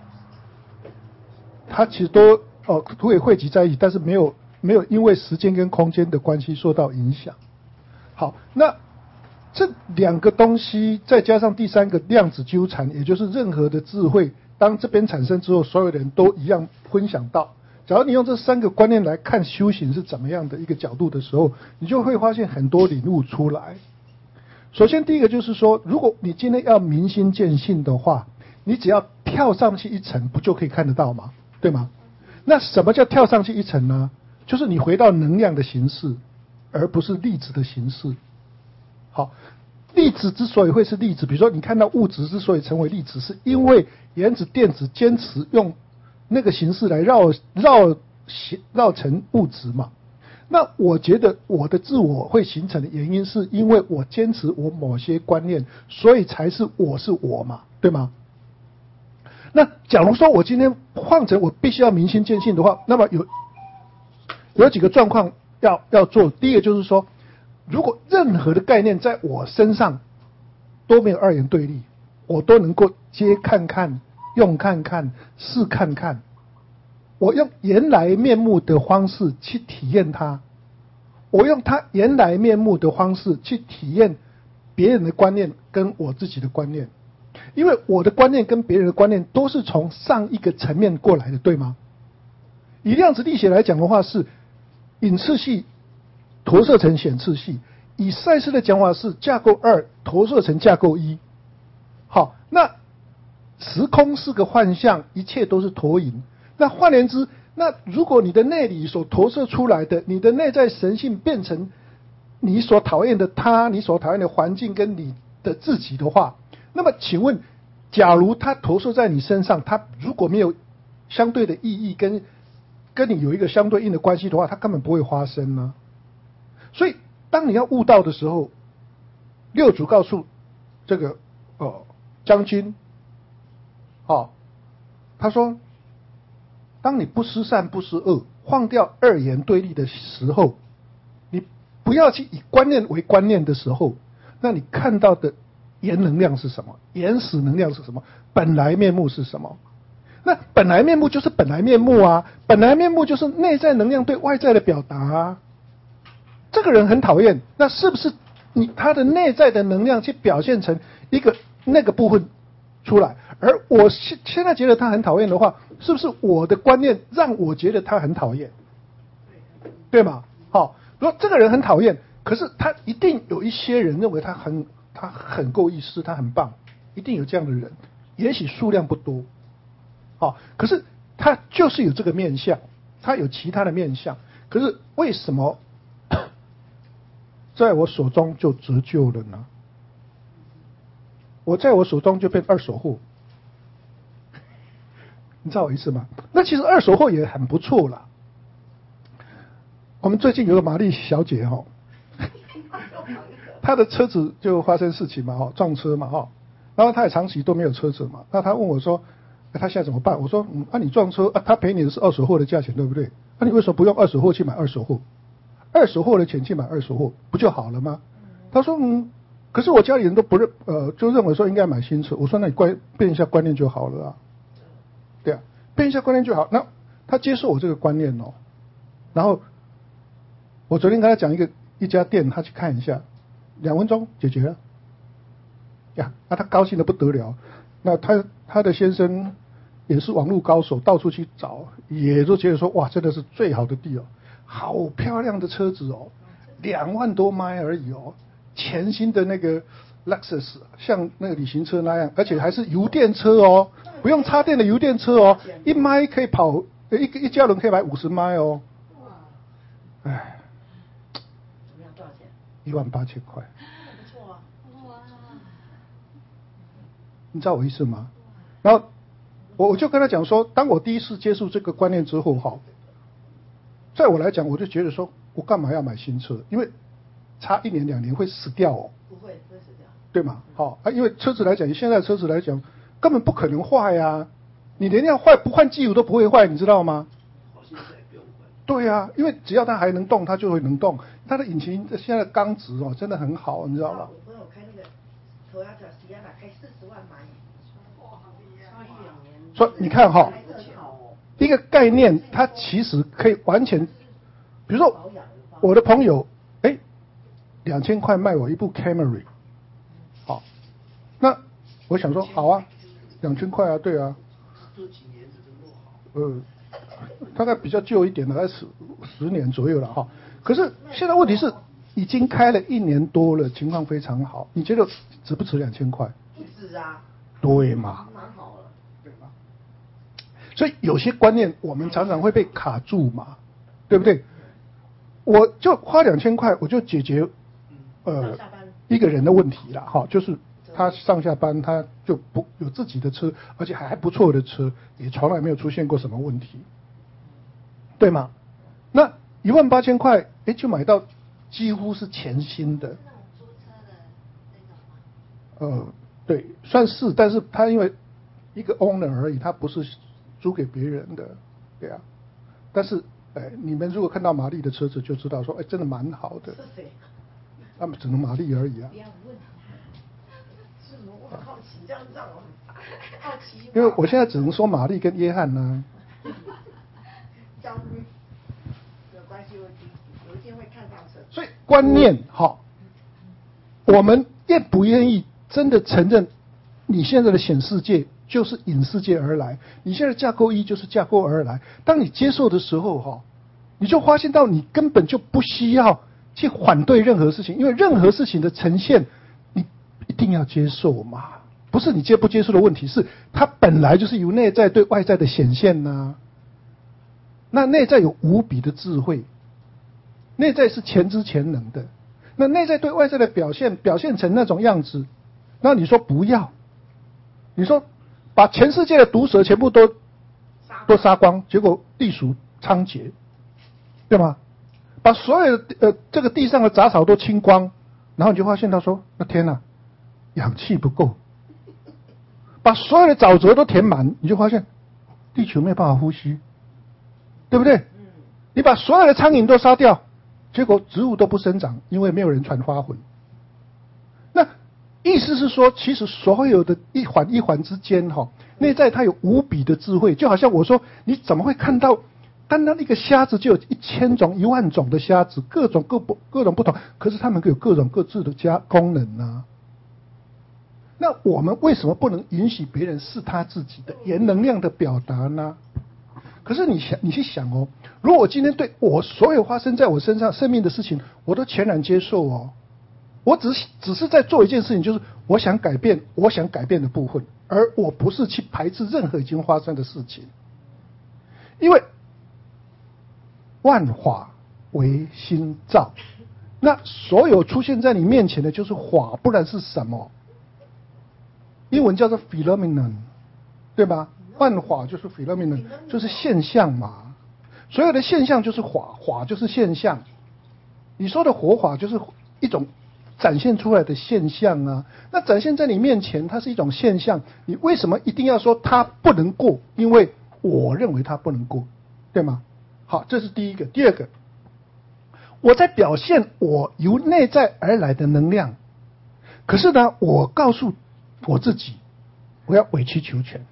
它其实都可以汇集在一起，但是没有因为时间跟空间的关系受到影响。好，那这两个东西再加上第三个量子纠缠，也就是任何的智慧，当这边产生之后，所有人都一样分享到。假如你用这三个观念来看修行是怎么样的一个角度的时候，你就会发现很多领悟出来。首先第一个就是说，如果你今天要明心见性的话，你只要跳上去一层，不就可以看得到吗？对吗？那什么叫跳上去一层呢？就是你回到能量的形式，而不是粒子的形式。好，粒子之所以会是粒子，比如说你看到物质之所以成为粒子，是因为原子电子坚持用那个形式来绕成物质嘛。那我觉得我的自我会形成的原因，是因为我坚持我某些观念，所以才是我是我嘛，对吗？那假如说我今天换成我必须要明心见性的话，那么有几个状况要做。第一个就是说，如果任何的概念在我身上都没有二元对立，我都能够接看看、用看看、试看看，我用原来面目的方式去体验它，我用它原来面目的方式去体验别人的观念跟我自己的观念，因为我的观念跟别人的观念都是从上一个层面过来的，对吗？以量子力学来讲的话，是隐次系投射成显次系；以赛斯的讲法是架构2投射成架构1。好，那时空是个幻象，一切都是投影。那换言之，那如果你的内里所投射出来的，你的内在神性变成你所讨厌的他，你所讨厌的环境跟你的自己的话，那么请问，假如它投射在你身上，它如果没有相对的意义跟你有一个相对应的关系的话，它根本不会发生呢。所以当你要悟道的时候，六祖告诉这个将军他说，当你不思善不思恶，放掉二元对立的时候，你不要去以观念为观念的时候，那你看到的原能量是什么？原始能量是什么？本来面目是什么？那本来面目就是本来面目啊，本来面目就是内在能量对外在的表达啊。这个人很讨厌，那是不是他的内在的能量去表现成一个那个部分出来？而我现在觉得他很讨厌的话，是不是我的观念让我觉得他很讨厌？对吗？好，如果这个人很讨厌，可是他一定有一些人认为他很够意思，他很棒，一定有这样的人，也许数量不多。好，可是他就是有这个面相，他有其他的面相，可是为什么在我手中就折旧了呢？我在我手中就变二手货，你知道我意思吗？那其实二手货也很不错啦。我们最近有个玛丽小姐她的车子就发生事情嘛撞车嘛然后他也长期都没有车子嘛，那他问我说，他现在怎么办？我说，你撞车他赔你的是二手货的价钱，对不对？那你为什么不用二手货去买二手货？二手货的钱去买二手货，不就好了吗？他说，可是我家里人都不就认为说应该买新车。我说，那你变一下观念就好了啊。对啊，变一下观念就好。那他接受我这个观念哦，然后我昨天跟他讲一家店，他去看一下，2分钟解决了。呀，那他高兴得不得了。那他的先生也是网络高手，到处去找，也都觉得说哇，真的是最好的地哦，好漂亮的车子哦，2万多迈而已哦，全新的那个 Lexus， 像那个旅行车那样，而且还是油电车哦，不用插电的油电车哦，1迈可以跑一家人可以买50迈哦。哎， 怎么样？多少钱 ？18000块。 不错啊。哇。 你知道我意思吗？然后我就跟他讲说，当我第一次接触这个观念之后，在我来讲，我就觉得说，我干嘛要买新车？因为差1年2年会死掉哦。 不会死掉。对吗？因为车子来讲，以现在的车子来讲，根本不可能坏呀。你连要坏不换机油都不会坏，你知道吗？对啊，因为只要它还能动，它就会能动。它的引擎现在的钢质哦，真的很好，你知道吗？ 我朋友开那个Toyota Sienna开40万迈，哇，超1-2年。 所以你看一个概念，它其实可以完全，比如说我的朋友，2000块卖我一部 Camry， 好，那我想说好啊，2000块啊，对啊，大概比较旧一点的，10年左右了哈。可是现在问题是，已经开了1年多了，情况非常好，你觉得值不值2000块？ 值啊。 对嘛？ 蛮好了， 对吧？所以有些观念我们常常会被卡住嘛，对不对？我就花2000块，我就解决一个人的问题了哈，就是他上下班他就不有自己的车，而且还不错的车，也从来没有出现过什么问题，对吗？那18000块，就买到几乎是全新的。 那种租车的那种吗？ 对，算是，但是他因为一个 owner 而已，他不是租给别人的，对啊。但是，你们如果看到玛丽的车子，就知道说，真的蛮好的。他们只能玛丽而已啊。 不要问是什么？我很好奇，这样让我很好奇。 因为我现在只能说玛丽跟约翰呢。 焦虑，有关系，有一天会看上车。 所以观念我们愿不愿意真的承认，你现在的显世界就是隐世界而来，你现在架构1就是架构2而来。当你接受的时候你就发现到你根本就不需要去反对任何事情，因为任何事情的呈现，你一定要接受嘛。不是你接不接受的问题，是它本来就是由内在对外在的显现呐。那内在有无比的智慧，内在是全知全能的。那内在对外在的表现成那种样子，那你说不要，你说把全世界的毒蛇全部都杀光，结果地鼠猖獗，对吗？把所有的这个地上的杂草都清光，然后你就发现他说，那天哪，氧气不够。把所有的沼泽都填满，你就发现地球没有办法呼吸，对不对？你把所有的苍蝇都杀掉，结果植物都不生长，因为没有人传发魂。那意思是说，其实所有的一环一环之间内在它有无比的智慧。就好像我说，你怎么会看到单单一个虾子就有1000种10000种的虾子，各种不同，可是它们有各种各自的功能啊。那我们为什么不能允许别人是他自己的原能量的表达呢？可是你去想如果我今天对我所有发生在我身上生命的事情，我都全然接受我只是在做一件事情，就是我想改变的部分，而我不是去排斥任何已经发生的事情，因为万法唯心造，那所有出现在你面前的就是法，不然是什么？英文叫做 phenomenon， 对吧？万法就是 phenomenon， 就是现象嘛。所有的现象就是法，法就是现象。你说的活法就是一种展现出来的现象啊。那展现在你面前，它是一种现象，你为什么一定要说它不能过？因为我认为它不能过，对吗？好，这是第一个。第二个，我在表现我由内在而来的能量，可是呢，我告诉我自己，我要委曲求全。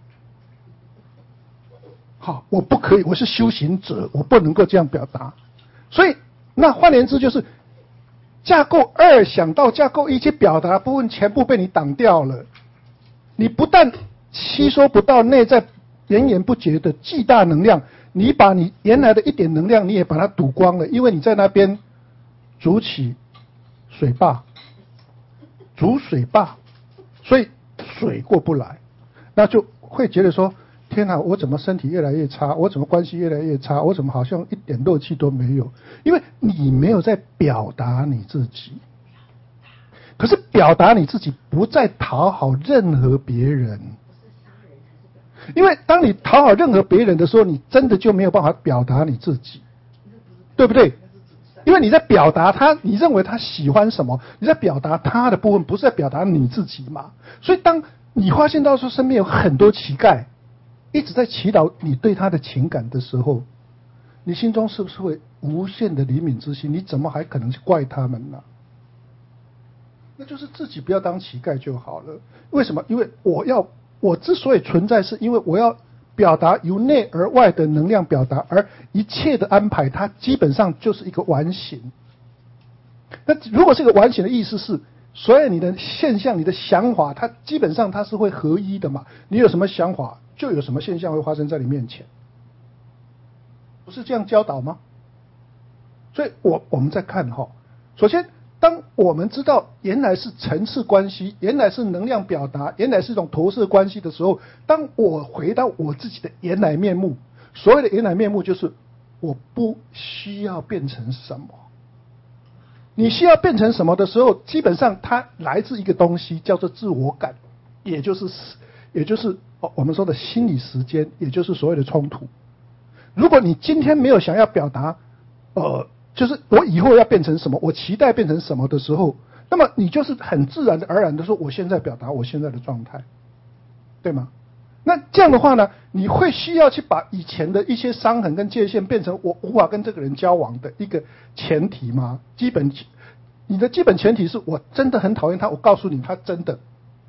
好，我不可以，我是修行者，我不能够这样表达。所以，那换言之就是，架构2想到架构1去表达部分全部被你挡掉了。你不但吸收不到内在源源不绝的巨大能量，你把你原来的一点能量你也把它赌光了，因为你在那边筑起水坝，筑水坝，所以水过不来，那就会觉得说，天哪，我怎么身体越来越差，我怎么关系越来越差，我怎么好像一点漏气都没有，因为你没有在表达你自己。可是表达你自己不再讨好任何别人，因为当你讨好任何别人的时候，你真的就没有办法表达你自己，对不对？因为你在表达他，你认为他喜欢什么，你在表达他的部分，不是在表达你自己嘛。所以当你发现到说身边有很多乞丐一直在祈祷你对他的情感的时候，你心中是不是会无限的怜悯之心？你怎么还可能去怪他们呢？那就是自己不要当乞丐就好了。为什么？因为我之所以存在，是因为我要表达由内而外的能量表达，而一切的安排它基本上就是一个完形。那如果是一个完形的意思是，所有你的现象、你的想法，它基本上它是会合一的嘛。你有什么想法，就有什么现象会发生在你面前，不是这样教导吗？所以我们再看哈，首先当我们知道原来是层次关系，原来是能量表达，原来是一种投射关系的时候，当我回到我自己的原来面目，所谓的原来面目就是我不需要变成什么。你需要变成什么的时候，基本上它来自一个东西叫做自我感，也就是我们说的心理时间，也就是所谓的冲突。如果你今天没有想要表达就是我以后要变成什么，我期待变成什么的时候，那么你就是很自然而然的说，我现在表达我现在的状态，对吗？那这样的话呢，你会需要去把以前的一些伤痕跟界限变成我无法跟这个人交往的一个前提吗？你的基本前提是我真的很讨厌他，我告诉你，他真的，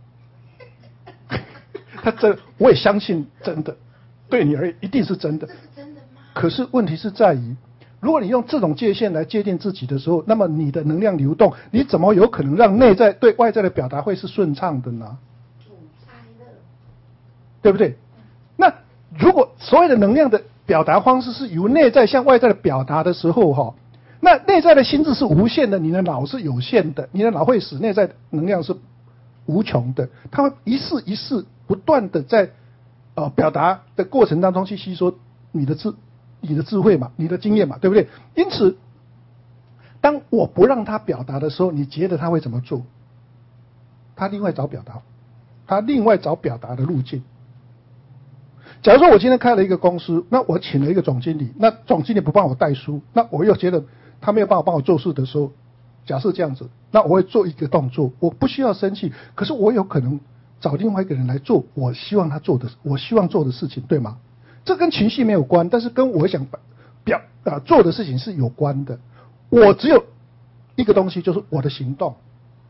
我也相信真的，对你而言一定是真的。 这是真的吗？ 可是问题是在于，如果你用这种界限来界定自己的时候，那么你的能量流动，你怎么有可能让内在对外在的表达会是顺畅的呢？对不对？那如果所有的能量的表达方式是由内在向外在的表达的时候，那内在的心智是无限的，你的脑是有限的，你的脑会使内在能量是无穷的，它会一世一世不断的在表达的过程当中去吸收你的智慧嘛，你的经验嘛，对不对？因此，当我不让他表达的时候，你觉得他会怎么做？他另外找表达的路径。假如说我今天开了一个公司，那我请了一个总经理，那总经理不帮我带书，那我又觉得他没有办法帮我做事的时候，假设这样子，那我会做一个动作，我不需要生气，可是我有可能找另外一个人来做我希望做的事情，对吗？这跟情绪没有关，但是跟我想做的事情是有关的。我只有一个东西，就是我的行动，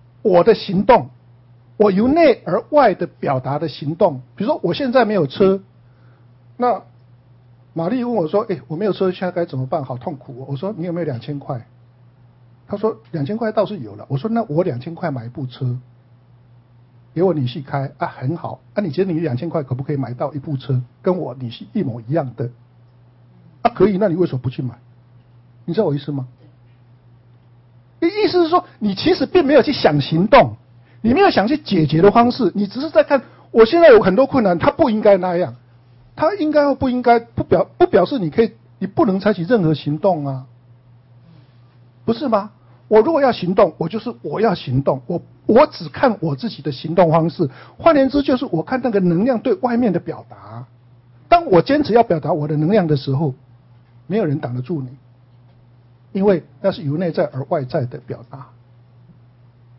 我由内而外的表达的行动。比如说我现在没有车，那玛丽问我说：“我没有车，现在该怎么办？好痛苦哦。”我说：“你有没有2000块？”他说：“2000块倒是有了。”我说：“那我2000块买一部车，给我女婿开啊，很好啊。你觉得你2000块可不可以买到一部车，跟我女婿一模一样的？啊，可以。那你为什么不去买？你知道我意思吗？意思是说，你其实并没有去想行动，你没有想去解决的方式，你只是在看我现在有很多困难，他不应该那样。”他应该或不应该，不表示你不能采取任何行动啊，不是吗？我如果要行动，我要行动，我只看我自己的行动方式。换言之，就是我看那个能量对外面的表达。当我坚持要表达我的能量的时候，没有人挡得住你，因为那是由内在而外在的表达。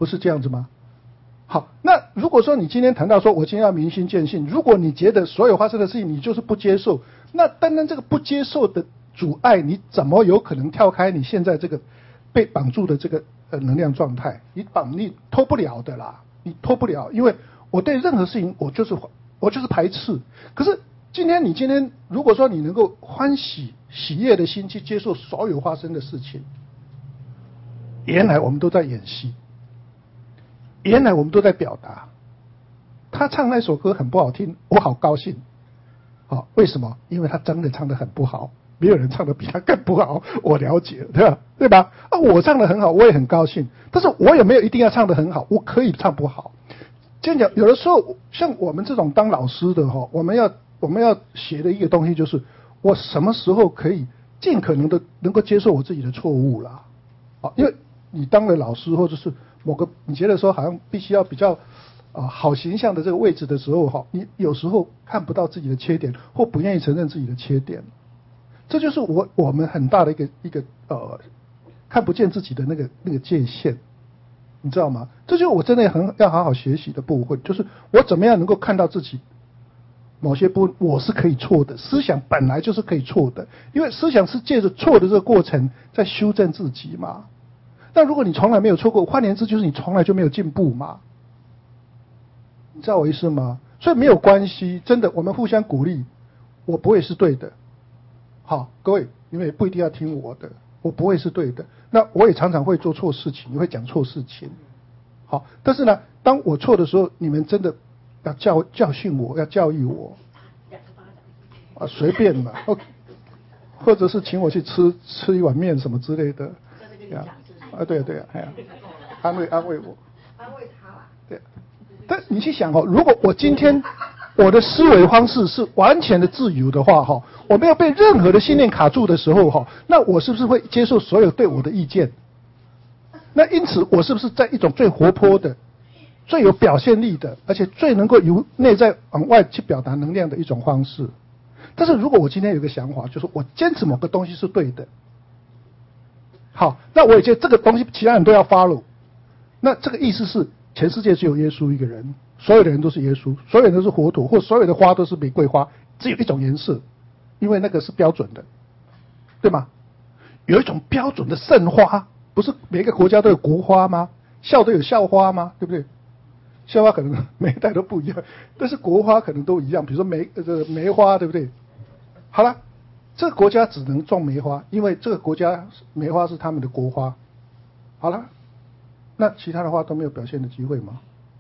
不是这样子吗？好，那如果说你今天谈到说我今天要明心见性，如果你觉得所有发生的事情你就是不接受，那单单这个不接受的阻碍，你怎么有可能跳开你现在这个被绑住的这个能量状态？你脱不了的啦，你脱不了，因为我对任何事情我就是排斥。可是今天如果说你能够欢喜喜悦的心去接受所有发生的事情，原来我们都在演戏，原来我们都在表达。他唱那首歌很不好听，我好高兴。好，为什么？因为他真的唱得很不好，没有人唱得比他更不好，我了解，对吧？我唱得很好，我也很高兴。但是我也没有一定要唱得很好，我可以唱不好。这样讲，有的时候像我们这种当老师的我们要学的一个东西就是，我什么时候可以尽可能的能够接受我自己的错误啦。因为你当了老师或者是某个你觉得说好像必须要比较好形象的这个位置的时候你有时候看不到自己的缺点，或不愿意承认自己的缺点，这就是我们很大的一个看不见自己的那个界限，你知道吗？这就是我真的要好好学习的部分，就是我怎么样能够看到自己某些部分我是可以错的，思想本来就是可以错的，因为思想是借着错的这个过程在修正自己嘛。但如果你从来没有错过，换言之就是你从来就没有进步嘛，你知道我意思吗？所以没有关系，真的，我们互相鼓励。我不会是对的，好，各位，你们也不一定要听我的，我不会是对的。那我也常常会做错事情，也会讲错事情，好，但是呢，当我错的时候，你们真的要教训我，要教育我，随便嘛，或者是请我去吃一碗面什么之类的，对，安慰我，安慰他啦，对。但你去想如果我今天我的思维方式是完全的自由的话我没有被任何的信念卡住的时候那我是不是会接受所有对我的意见？那因此我是不是在一种最活泼的、最有表现力的，而且最能够由内在往外去表达能量的一种方式？但是如果我今天有个想法，就是我坚持某个东西是对的，好，那我也觉得这个东西其他人都要 follow， 那这个意思是全世界只有耶稣一个人，所有的人都是耶稣，所有人都是佛陀，或所有的花都是玫瑰花，只有一种颜色，因为那个是标准的，对吗？有一种标准的圣花，不是每个国家都有国花吗？校都有校花吗？对不对？校花可能每一代都不一样，但是国花可能都一样，比如说梅花，对不对？好了，这个国家只能种梅花，因为这个国家梅花是他们的国花。好了，那其他的花都没有表现的机会吗？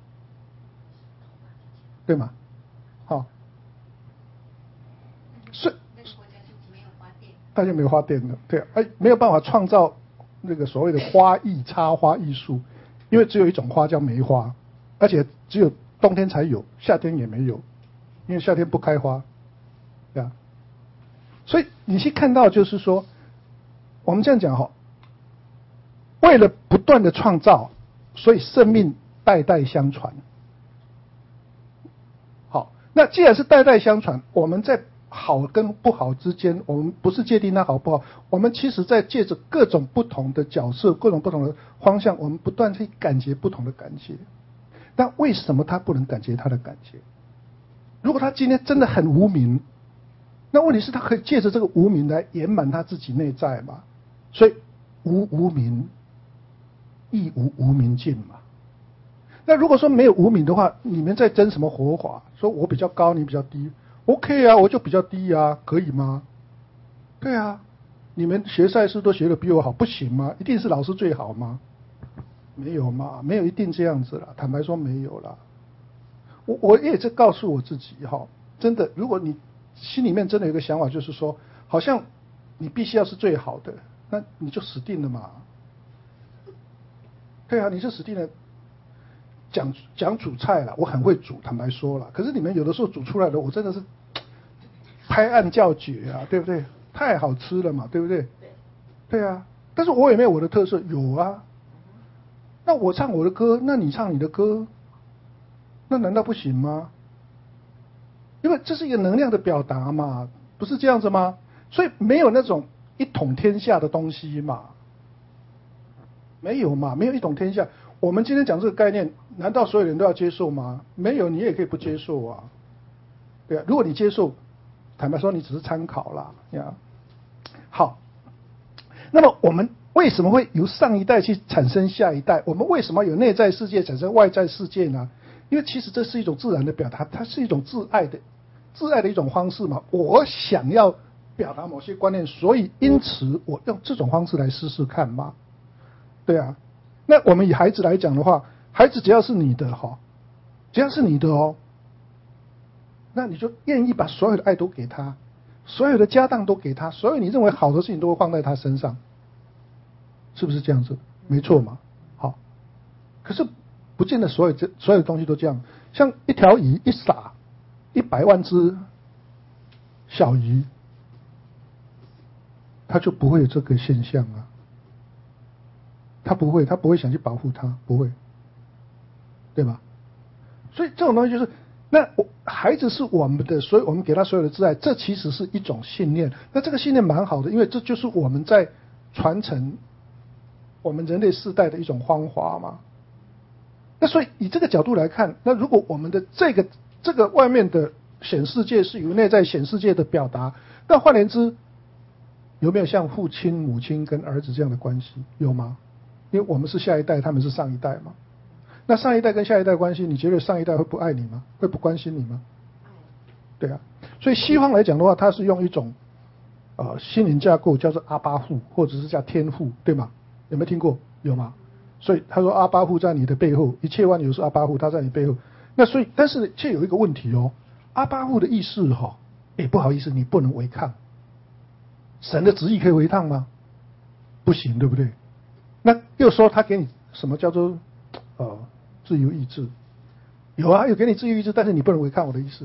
对吗？好，是大家没有花店的，对，没有办法创造那个所谓的花艺插花艺术，因为只有一种花叫梅花，而且只有冬天才有，夏天也没有，因为夏天不开花，对啊。所以你去看到就是说，我们这样讲为了不断的创造，所以生命代代相传。好，那既然是代代相传，我们在好跟不好之间，我们不是界定它好不好，我们其实在借着各种不同的角色、各种不同的方向，我们不断去感觉不同的感觉。那为什么他不能感觉他的感觉？如果他今天真的很无明，那问题是他可以借着这个无明来圆满他自己内在嘛？所以无明亦无明尽嘛。那如果说没有无明的话，你们在争什么佛法？说我比较高，你比较低 ，OK 啊，我就比较低啊，可以吗？对啊，你们学赛事都学得比我好，不行吗？一定是老师最好吗？没有嘛，没有一定这样子啦，坦白说没有啦。我也在告诉我自己真的，如果你心里面真的有一个想法，就是说，好像你必须要是最好的，那你就死定了嘛。对啊，你就死定了。讲煮菜啦，我很会煮，坦白说啦。可是你们有的时候煮出来的，我真的是拍案叫绝啊，对不对？太好吃了嘛，对不对？对啊，但是我也没有我的特色，有啊。那我唱我的歌，那你唱你的歌，那难道不行吗？因为这是一个能量的表达嘛，不是这样子吗？所以没有那种一统天下的东西嘛，没有嘛，没有一统天下。 我们今天讲这个概念，难道所有人都要接受吗？没有，你也可以不接受啊。对啊，如果你接受，坦白说你只是参考啦呀。好，那么我们为什么会由上一代去产生下一代？我们为什么有内在世界产生外在世界呢？因为其实这是一种自然的表达，它是一种自爱的一种方式嘛。我想要表达某些观念，所以因此我用这种方式来试试看嘛。对啊，那我们以孩子来讲的话，孩子只要是你的哈，只要是你的哦，那你就愿意把所有的爱都给他，所有的家当都给他，所有你认为好的事情都会放在他身上，是不是这样子？没错嘛。好，可是不见得所有的东西都这样。像一条鱼一撒100万只小鱼，它就不会有这个现象啊。他不会想去保护它，不会，对吧？所以这种东西就是，那孩子是我们的，所以我们给他所有的挚爱，这其实是一种信念。那这个信念蛮好的，因为这就是我们在传承我们人类世代的一种方法嘛。那所以以这个角度来看，那如果我们的这个外面的显世界是由内在显世界的表达，那换言之，有没有像父亲、母亲跟儿子这样的关系？有吗？因为我们是下一代，他们是上一代嘛。那上一代跟下一代关系，你觉得上一代会不爱你吗？会不关心你吗？对啊。所以西方来讲的话，它是用一种心灵架构叫做阿巴父，或者是叫天父，对吗？有没有听过？有吗？所以他说阿巴父在你的背后，一切万有是阿巴父，他在你背后。那所以，但是却有一个问题哦，阿巴父的意思不好意思，你不能违抗。神的旨意可以违抗吗？不行，对不对？那又说他给你什么叫做自由意志？有啊，有给你自由意志，但是你不能违抗我的意思。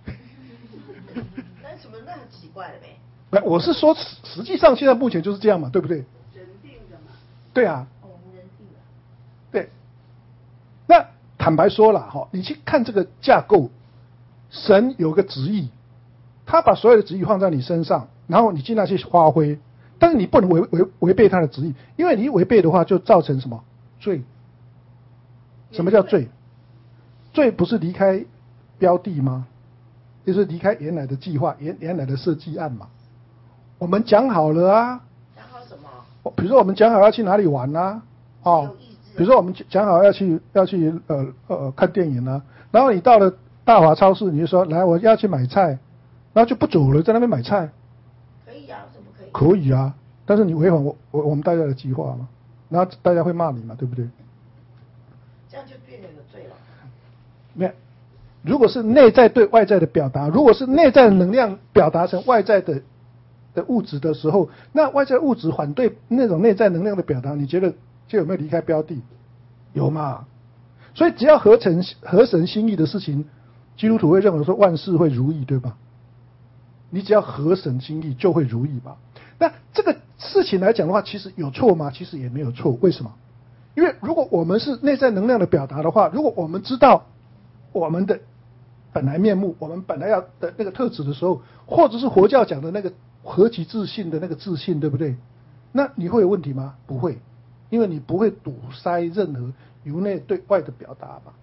那什么那很奇怪了呗？ 不，我是说实际上现在目前就是这样嘛，对不对？ 人定的嘛。 对啊。 人定的。 对。那坦白说了你去看这个架构，神有个旨意，他把所有的旨意放在你身上，然后你尽量去发挥。但是你不能违背他的旨意，因为你违背的话，就造成什么罪？什么叫罪？罪不是离开标的吗？就是离开原来的计划、原来的设计案嘛。我们讲好了啊。 讲好什么？ 比如说我们讲好要去哪里玩啊，比如说我们讲好要去看电影啊，然后你到了大华超市，你就说来我要去买菜，然后就不走了，在那边买菜。 可以啊，怎么可以？ 可以啊，但是你违反我们大家的计划嘛，然后大家会骂你嘛，对不对？ 这样就变成有罪了。 没有，如果是内在对外在的表达，如果是内在的能量表达成外在的物质的时候，那外在物质反对那种内在能量的表达，你觉得就有没有离开标的？有嘛？所以只要合神心意的事情，基督徒会认为说万事会如意，对吧？你只要合神心意就会如意吧。那这个事情来讲的话，其实有错吗？其实也没有错。为什么？因为如果我们是内在能量的表达的话，如果我们知道我们的本来面目，我们本来要的那个特质的时候，或者是佛教讲的那个何其自信的那个自信，对不对？那你会有问题吗？不会，因为你不会堵塞任何由内对外的表达吧。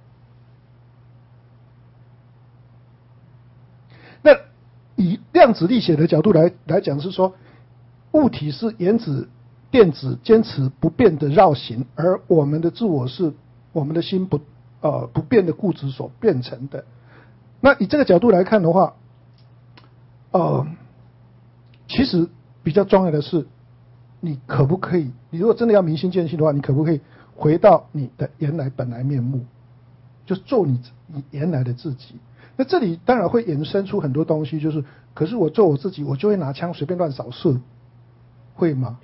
那以量子力学的角度来讲，是说物体是原子电子坚持不变的绕行，而我们的自我是我们的心不变的固执所变成的。那以这个角度来看的话，其实比较重要的是，你可不可以？你如果真的要明心见性的话，你可不可以回到你的原来本来面目，就做你原来的自己？那这里当然会衍生出很多东西，就是可是我做我自己，我就会拿枪随便乱扫射，会吗？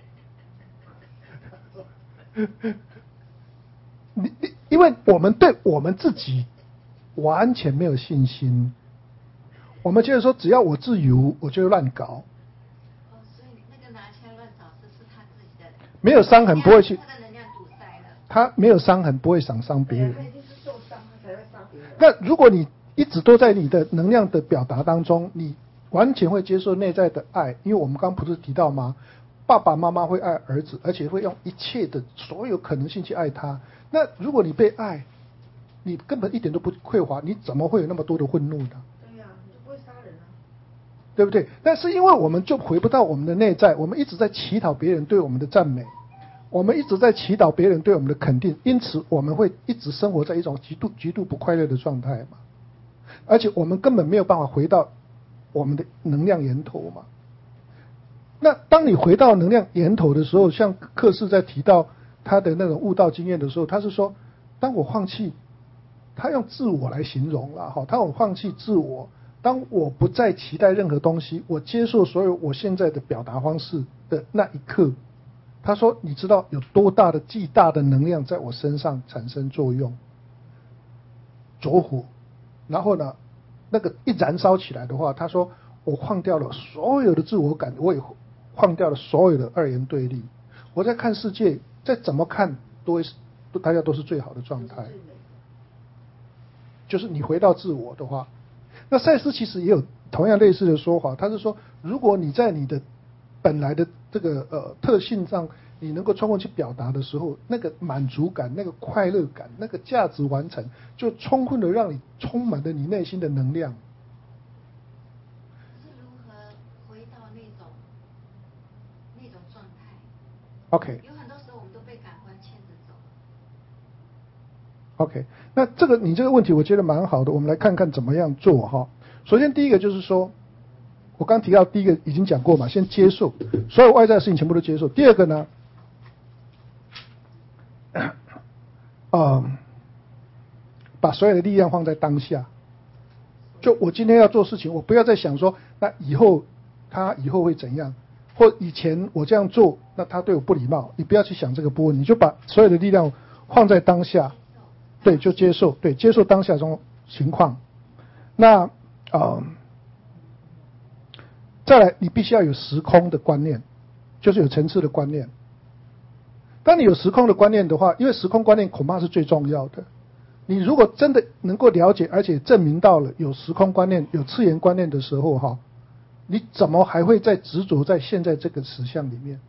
因为我们对我们自己完全没有信心，我们觉得说只要我自由，我就会乱搞。 所以那个拿枪乱扫射是他自己的， 没有伤痕不会去， 他的能量堵塞了。 他没有伤痕不会伤别人。 他一定是受伤，他才会伤别人。 那如果你一直都在你的能量的表达当中，你完全会接受内在的爱，因为我们刚不是提到吗？爸爸妈妈会爱儿子，而且会用一切的所有可能性去爱他。 那如果你被爱，你根本一点都不匮乏，你怎么会有那么多的愤怒呢？ 对呀，你就不会杀人啊。 对不对？但是因为我们就回不到我们的内在，我们一直在祈祷别人对我们的赞美，我们一直在祈祷别人对我们的肯定，因此我们会一直生活在一种极度不快乐的状态嘛。而且我们根本没有办法回到我们的能量源头嘛。那当你回到能量源头的时候，像克氏在提到他的那种悟道经验的时候，他是说，当我放弃，他用自我来形容了哈，当我放弃自我，当我不再期待任何东西，我接受所有我现在的表达方式的那一刻，他说，你知道有多大的巨大的能量在我身上产生作用，着火，然后呢，那个一燃烧起来的话，他说我放掉了所有的自我感，我也放掉了所有的二元对立，我在看世界，再怎么看大家都是最好的状态。就是你回到自我的话，那赛斯其实也有同样类似的说法，他是说，如果你在你的本来的这个特性上，你能够充分去表达的时候，那个满足感、那个快乐感、那个价值完成，就充分的让你充满了你内心的能量。 可是如何回到那种状态 ？OK。 有很多时候我们都被感官牵着走。 OK， 那你这个问题我觉得蛮好的，我们来看看怎么样做哈。首先第一个就是说，我刚提到第一个已经讲过嘛，先接受所有外在的事情全部都接受。第二个呢，把所有的力量放在当下。就我今天要做事情，我不要再想说，那他以后会怎样，或以前我这样做，那他对我不礼貌，你不要去想这个部分，你就把所有的力量放在当下。对，就接受，对，接受当下这种情况。那再来，你必须要有时空的观念，就是有层次的观念。当你有时空的观念的话，因为时空观念恐怕是最重要的。你如果真的能够了解，而且证明到了有时空观念、有次元观念的时候，哈，你怎么还会再执着在现在这个实相里面？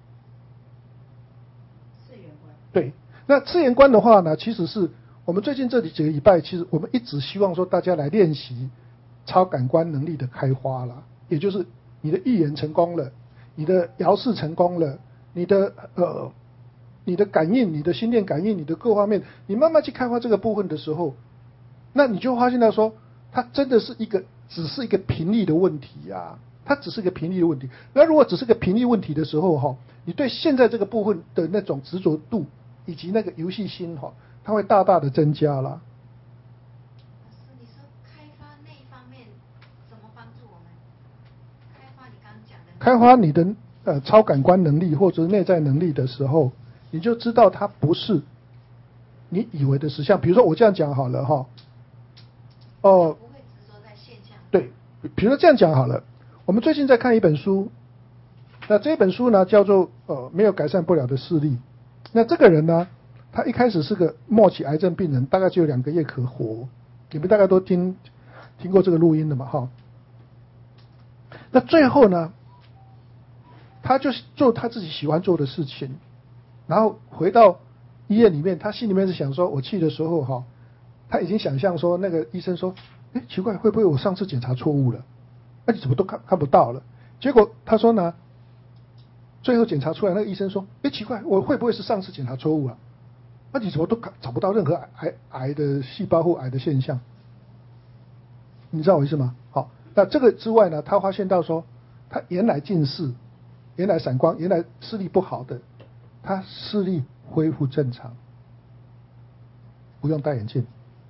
次元观。 对，那次元观的话呢，其实是我们最近这几个礼拜，其实我们一直希望说大家来练习超感官能力的开发啦，也就是你的预言成功了，你的遥视成功了，你的感应，你的心电感应，你的各方面，你慢慢去开发这个部分的时候，那你就发现到说，它真的是只是一个频率的问题啊，它只是一个频率的问题。那如果只是个频率问题的时候哈，你对现在这个部分的那种执着度以及那个游戏心哈，它会大大的增加啦。 老师，你说开发那一方面怎么帮助我们？开发你刚刚讲的。 开发你的超感官能力或者是内在能力的时候，你就知道它不是你以为的实相。比如说我这样讲好了哈， 不会执着在现象。 对，比如说这样讲好了，我们最近在看一本书，那这本书呢叫做没有改善不了的视力。那这个人呢，他一开始是个末期癌症病人，大概只有2个月可活，你们大概都听过这个录音的嘛哈。那最后呢，他就做他自己喜欢做的事情，然后回到医院里面，他心里面是想说，我去的时候哈，他已经想象说那个医生说，奇怪，会不会我上次检查错误了？那你怎么都看不到了？结果他说呢，最后检查出来，那个医生说，奇怪，我会不会是上次检查错误了？那你怎么都找不到任何癌的细胞或癌的现象？你知道我意思吗？好，那这个之外呢，他发现到说，他原来近视，原来散光，原来视力不好的，他视力恢复正常，不用戴眼镜。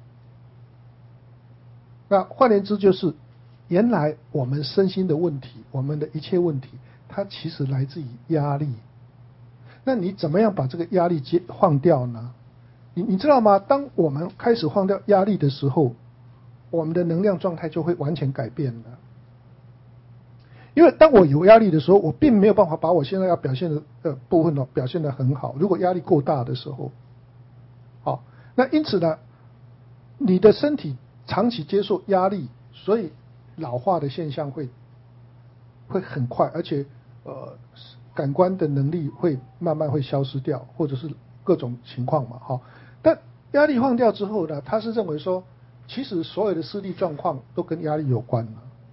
那换言之就是，原来我们身心的问题，我们的一切问题，它其实来自于压力。那你怎么样把这个压力放掉呢？你知道吗？当我们开始放掉压力的时候，我们的能量状态就会完全改变了。因为当我有压力的时候，我并没有办法把我现在要表现的部分表现得很好。如果压力够大的时候，好，那因此呢，你的身体长期接受压力，所以老化的现象会很快，而且感官的能力会慢慢会消失掉，或者是各种情况嘛，哈。但压力放掉之后呢，他是认为说，其实所有的视力状况都跟压力有关了。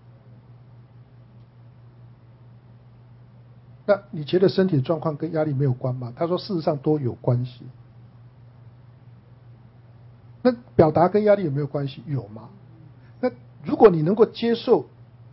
那你觉得身体的状况跟压力没有关吗？他说事实上都有关系。那表达跟压力有没有关系？有吗？那如果你能够接受，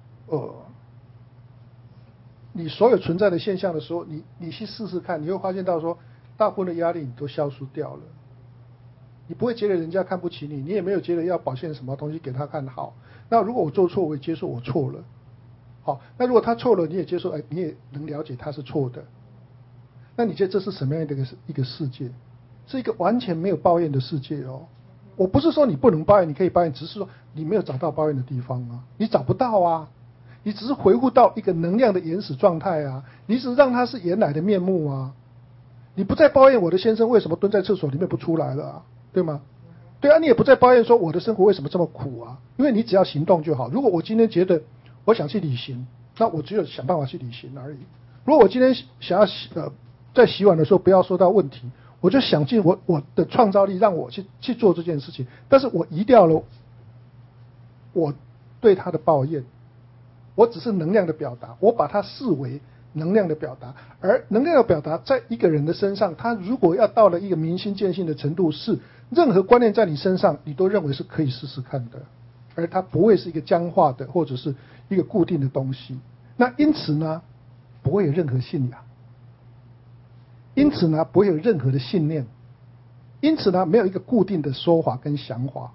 你所有存在的现象的时候，你去试试看，你会发现到说，大部分的压力你都消除掉了。你不会觉得人家看不起你，你也没有觉得要表现什么东西给他看好。那如果我做错，我也接受我错了。好，那如果他错了，你也接受，你也能了解他是错的。那你觉得这是什么样的一个世界？是一个完全没有抱怨的世界哦。我不是说你不能抱怨，你可以抱怨，只是说你没有找到抱怨的地方啊，你找不到啊。你只是回复到一个能量的原始状态啊，你只是让它是原来的面目啊。你不再抱怨我的先生为什么蹲在厕所里面不出来了啊，对吗？对啊，你也不再抱怨说我的生活为什么这么苦啊，因为你只要行动就好。如果我今天觉得我想去旅行，那我只有想办法去旅行而已。如果我今天想要在洗碗的时候不要说到问题，我就想尽我的创造力让我去做这件事情，但是我移掉了我对他的抱怨。我只是能量的表达，我把它视为能量的表达，而能量的表达在一个人的身上，他如果要到了一个明心见性的程度，是任何观念在你身上，你都认为是可以试试看的，而它不会是一个僵化的或者是一个固定的东西。那因此呢，不会有任何信仰，因此呢，不会有任何的信念，因此呢，没有一个固定的说法跟想法。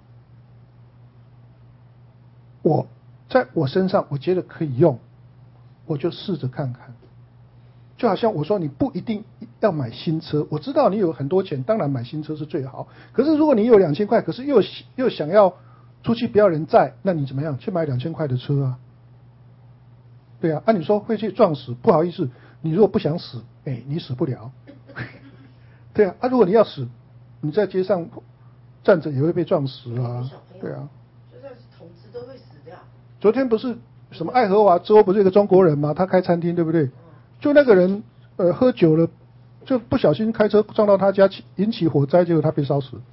我在我身上我觉得可以用，我就试着看看。就好像我说你不一定要买新车，我知道你有很多钱，当然买新车是最好。可是如果你有2000块，可是又想要出去不要人载，那你怎么样？去买2000块的车啊？对啊，你说会去撞死，不好意思，你如果不想死，你死不了。对啊，如果你要死，你在街上站着也会被撞死啊。对啊。 就算是同志都会死掉。 昨天不是什么爱荷华州不是有个中国人吗？他开餐厅对不对？就那个人喝酒了，就不小心开车撞到他家，引起火灾，结果他被烧死。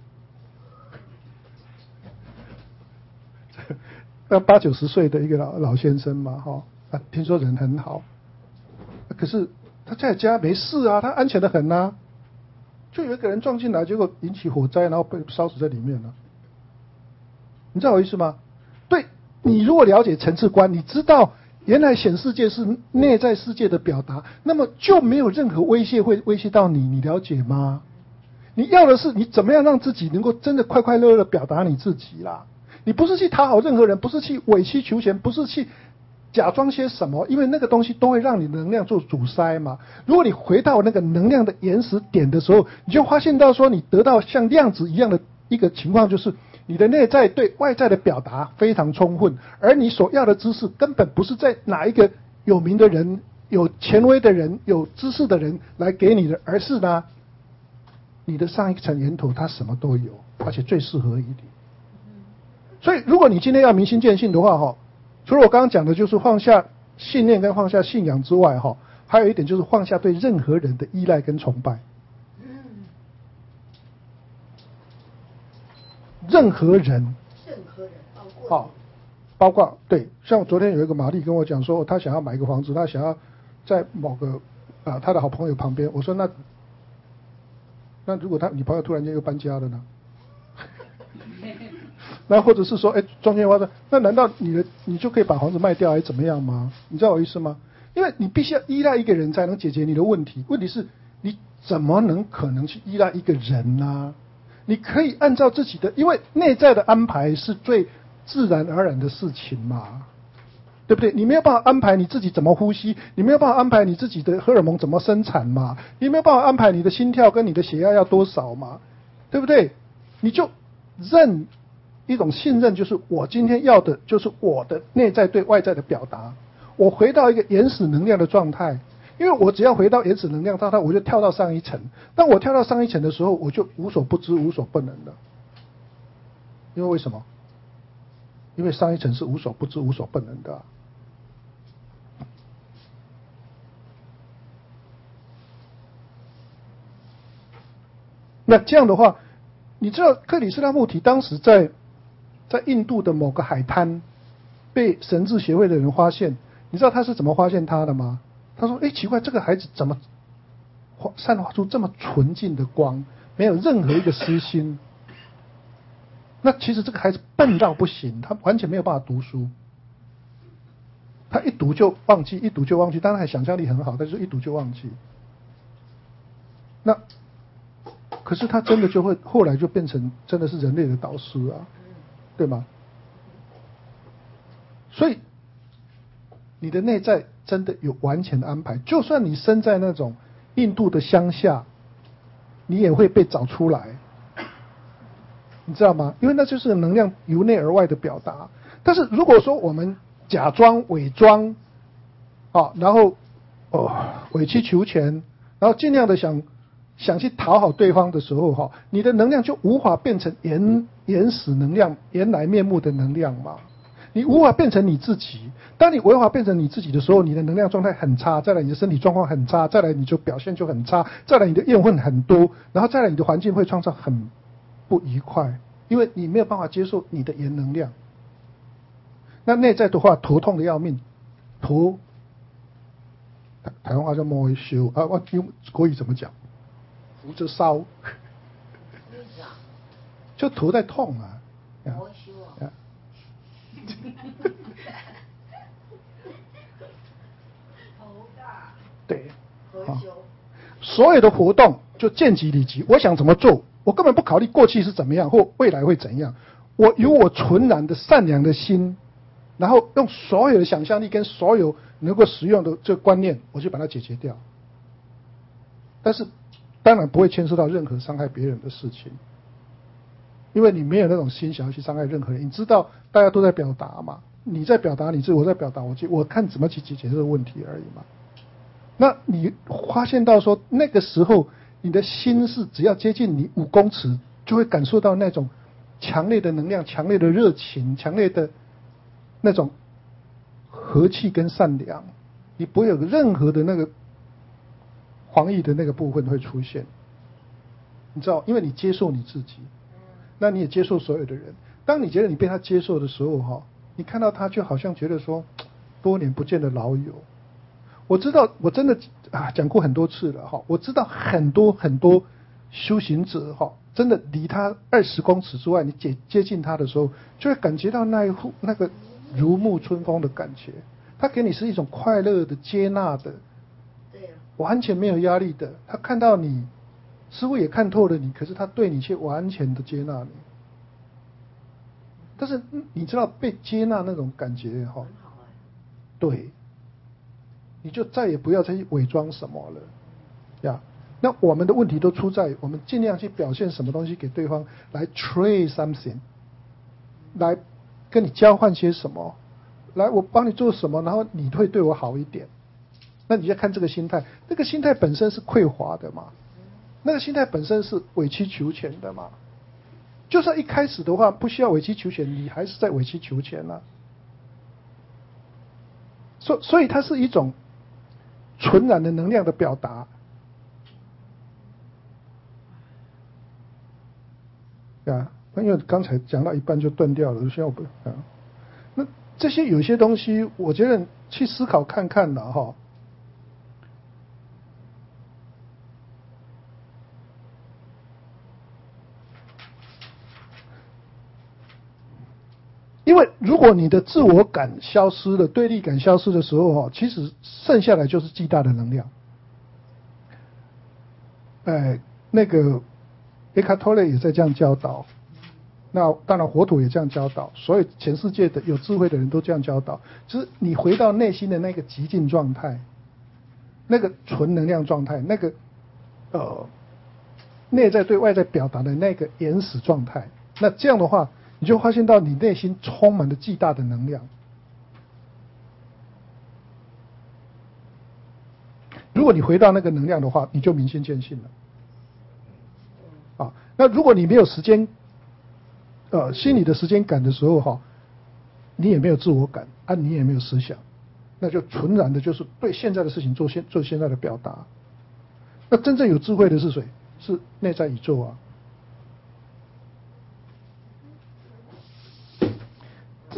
那80、90岁的一个老先生嘛，听说人很好，可是他在家没事啊，他安全的很啊。就有一个人撞进来，结果引起火灾，然后被烧死在里面了。你知道我意思吗？对，你如果了解层次观，你知道原来显世界是内在世界的表达，那么就没有任何威胁会威胁到你，你了解吗？你要的是你怎么样让自己能够真的快快乐乐地表达你自己啦。你不是去讨好任何人，不是去委曲求全，不是去假装些什么，因为那个东西都会让你能量做阻塞嘛。如果你回到那个能量的原始点的时候，你就发现到说你得到像量子一样的一个情况，就是你的内在对外在的表达非常充分，而你所要的知识根本不是在哪一个有名的人、有权威的人、有知识的人来给你的，而是呢，你的上一层源头它什么都有，而且最适合于你。所以如果你今天要明心见性的话，除了我刚刚讲的就是放下信念跟放下信仰之外，还有一点就是放下对任何人的依赖跟崇拜。任何人，包括对，像昨天有一个玛丽跟我讲说，她想要买一个房子，她想要在某个她的好朋友旁边。我说那如果你朋友突然间又搬家了呢？那或者是说，中间发生，那难道你就可以把房子卖掉，还是怎么样吗？你知道我意思吗？因为你必须要依赖一个人才能解决你的问题。问题是，你怎么可能去依赖一个人呢？你可以按照自己的，因为内在的安排是最自然而然的事情嘛，对不对？你没有办法安排你自己怎么呼吸，你没有办法安排你自己的荷尔蒙怎么生产嘛，你没有办法安排你的心跳跟你的血压要多少嘛，对不对？你就认一种信任，就是我今天要的就是我的内在对外在的表达，我回到一个原始能量的状态。因为我只要回到原始能量状态，我就跳到上一层。当我跳到上一层的时候，我就无所不知、无所不能了。因为什么？因为上一层是无所不知、无所不能的。那这样的话， 你知道克里斯纳穆提当时在印度的某个海滩被神智协会的人发现，你知道他是怎么发现他的吗？他说：“哎，奇怪，这个孩子怎么散发出这么纯净的光，没有任何一个私心。那其实这个孩子笨到不行，他完全没有办法读书。他一读就忘记，一读就忘记。当然还想象力很好，但是一读就忘记。那可是他真的就会后来就变成真的是人类的导师啊，对吗？所以你的内在真的有完全的安排，就算你生在那种印度的乡下，你也会被找出来，你知道吗？因为那就是能量由内而外的表达。但是如果说我们假装伪装，然后委曲求全，然后尽量的想去讨好对方的时候，你的能量就无法变成原始能量原来面目的能量嘛。你无法变成你自己。当你无法变成你自己的时候，你的能量状态很差，再来你的身体状况很差，再来你就表现就很差，再来你的怨恨很多，然后再来你的环境会创造很不愉快，因为你没有办法接受你的原能量。那内在的话，头痛的要命，头台湾话叫摸修啊，我用国语怎么讲？扶着烧，就头在痛啊。 摸修啊。 头大。 对。所有的活动就见即理即，我想怎么做，我根本不考虑过去是怎么样或未来会怎样，我有我纯然的善良的心，然后用所有的想象力跟所有能够使用的这个观念，我就把它解决掉。但是当然不会牵涉到任何伤害别人的事情，因为你没有那种心想要去伤害任何人。你知道大家都在表达嘛，你在表达你自己，我在表达我看怎么去解决这个问题而已嘛。那你发现到说那个时候你的心是只要接近你5公尺，就会感受到那种强烈的能量、强烈的热情、强烈的那种和气跟善良，你不会有任何的那个防御的那个部分会出现，你知道，因为你接受你自己，那你也接受所有的人。当你觉得你被他接受的时候，你看到他就好像觉得说多年不见的老友。我知道，我真的讲过很多次了，我知道很多修行者真的离他20公尺之外，你接近他的时候，就会感觉到那个如沐春风的感觉。他给你是一种快乐的、接纳的，完全没有压力的。他看到你，似乎也看透了你，可是他对你却完全的接纳你。但是你知道被接纳那种感觉对，你就再也不要再去伪装什么了呀。那我们的问题都出在我们尽量去表现什么东西给对方，来 trade something， 来跟你交换些什么，来我帮你做什么，然后你会对我好一点。那你要看这个心态，那个心态本身是匮乏的嘛，那个心态本身是委曲求全的嘛。就算一开始的话不需要委曲求全，你还是在委曲求全啊。所以它是一种纯然的能量的表达。因为刚才讲到一半就断掉了，现在我不那这些有些东西，我觉得去思考看看了因为如果你的自我感消失了，对立感消失的时候其实剩下来就是巨大的能量。那个埃卡托雷也在这样教导，那当然佛陀也这样教导，所有全世界的有智慧的人都这样教导，就是你回到内心的那个极静状态，那个纯能量状态，那个内在对外在表达的那个原始状态，那这样的话你就发现到你内心充满了巨大的能量。如果你回到那个能量的话，你就明心见性了。那如果你没有时间心理的时间感的时候你也没有自我感你也没有思想，那就纯然的就是对现在的事情做现在的表达。那真正有智慧的是谁？是内在宇宙啊。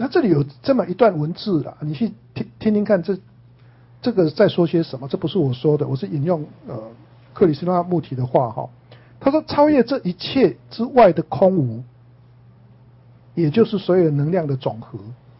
他这里有这么一段文字啦，你去听听看这个在说些什么？这不是我说的，我是引用克里斯纳穆提的话哈。他说：“超越这一切之外的空无，也就是所有能量的总和，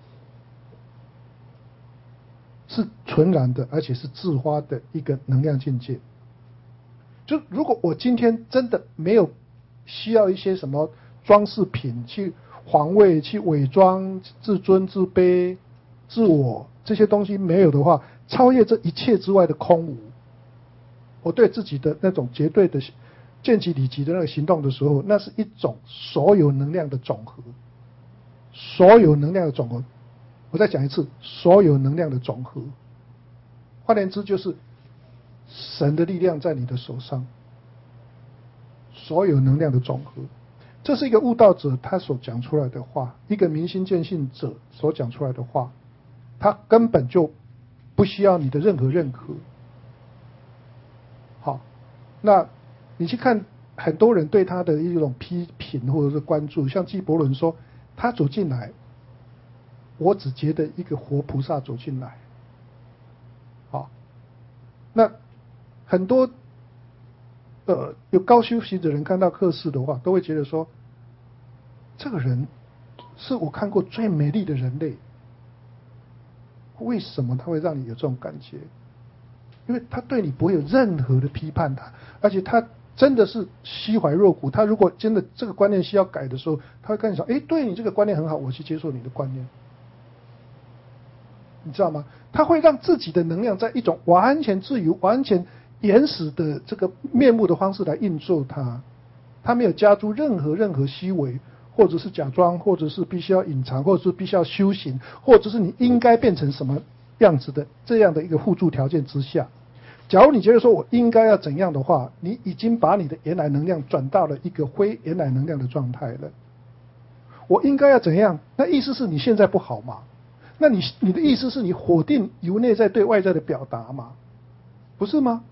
是纯然的，而且是自发的一个能量境界。就如果我今天真的没有需要一些什么装饰品去防卫、去伪装自尊、自卑、自我这些东西没有的话，超越这一切之外的空无，我对自己的那种绝对的见即理即的那个行动的时候，那是一种所有能量的总和，所有能量的总和。我再讲一次，所有能量的总和。换言之，就是神的力量在你的手上，所有能量的总和。这是一个悟道者他所讲出来的话，一个明心见性者所讲出来的话，他根本就不需要你的任何认可。好，那你去看很多人对他的一种批评或者是关注，像纪伯伦说，他走进来，我只觉得一个活菩萨走进来。好，那很多有高修行的人看到克氏的话，都会觉得说，这个人是我看过最美丽的人类。为什么他会让你有这种感觉？因为他对你不会有任何的批判，而且他真的是心怀若谷。他如果真的这个观念需要改的时候，他会跟你说：“哎，对你这个观念很好，我去接受你的观念。”你知道吗？他会让自己的能量在一种完全自由、完全原始的这个面目的方式来运作它，他没有加诸任何虚伪，或者是假装，或者是必须要隐藏，或者是必须要修行，或者是你应该变成什么样子的这样的一个互助条件之下。假如你觉得说我应该要怎样的话，你已经把你的原来能量转到了一个非原来能量的状态了。我应该要怎样？那意思是你现在不好嘛？那你的意思是你否定由内在对外在的表达嘛？不是吗？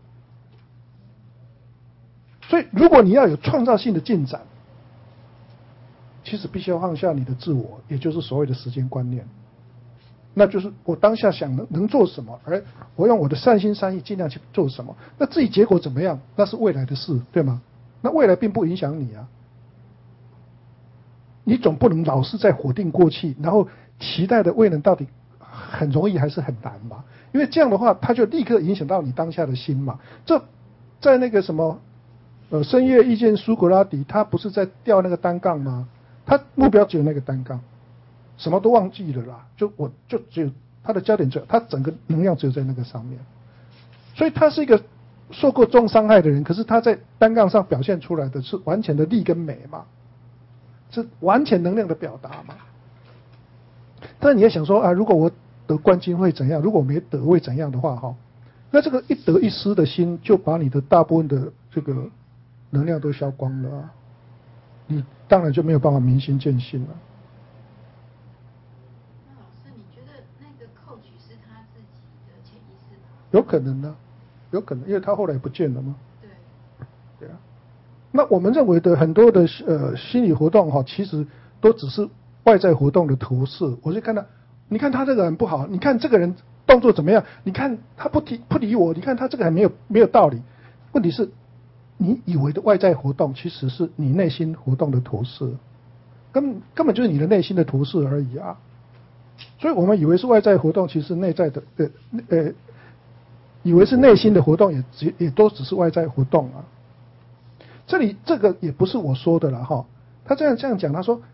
所以如果你要有创造性的进展，其实必须要放下你的自我，也就是所谓的时间观念。那就是我当下想能做什么，而我用我的善心善意尽量去做什么。那至于结果怎么样，那是未来的事，对吗？那未来并不影响你啊。你总不能老是在否定过去，然后期待的未能到底很容易还是很难嘛？因为这样的话，它就立刻影响到你当下的心嘛。这在那个什么深夜遇见苏格拉底，他不是在吊那个单杠吗？他目标只有那个单杠，什么都忘记了啦。就只有他的焦点只有他整个能量只有在那个上面，所以他是一个受过重伤害的人，可是他在单杠上表现出来的是完全的力跟美嘛，是完全能量的表达嘛。但你也想说啊，如果我得冠军会怎样？如果我没得会怎样的话哈，那这个一得一失的心就把你的大部分的这个能量都消光了啊，你当然就没有办法明心见性了。 那老师，你觉得那个coach是他自己的潜意识吗？ 有可能呢，有可能，因为他后来不见了嘛。 对。 对啊。那我们认为的很多的心理活动哈，其实都只是外在活动的投射。我就看到，你看他这个人不好，你看这个人动作怎么样？你看他不理我，你看他这个人没有道理。问题是，你以为的外在活动，其实是你内心活动的投射，根本就是你的内心的投射而已啊。所以我们以为是外在活动，其实内在的以为是内心的活动，也都只是外在活动啊。这里这个也不是我说的了哈，他这样讲，他说，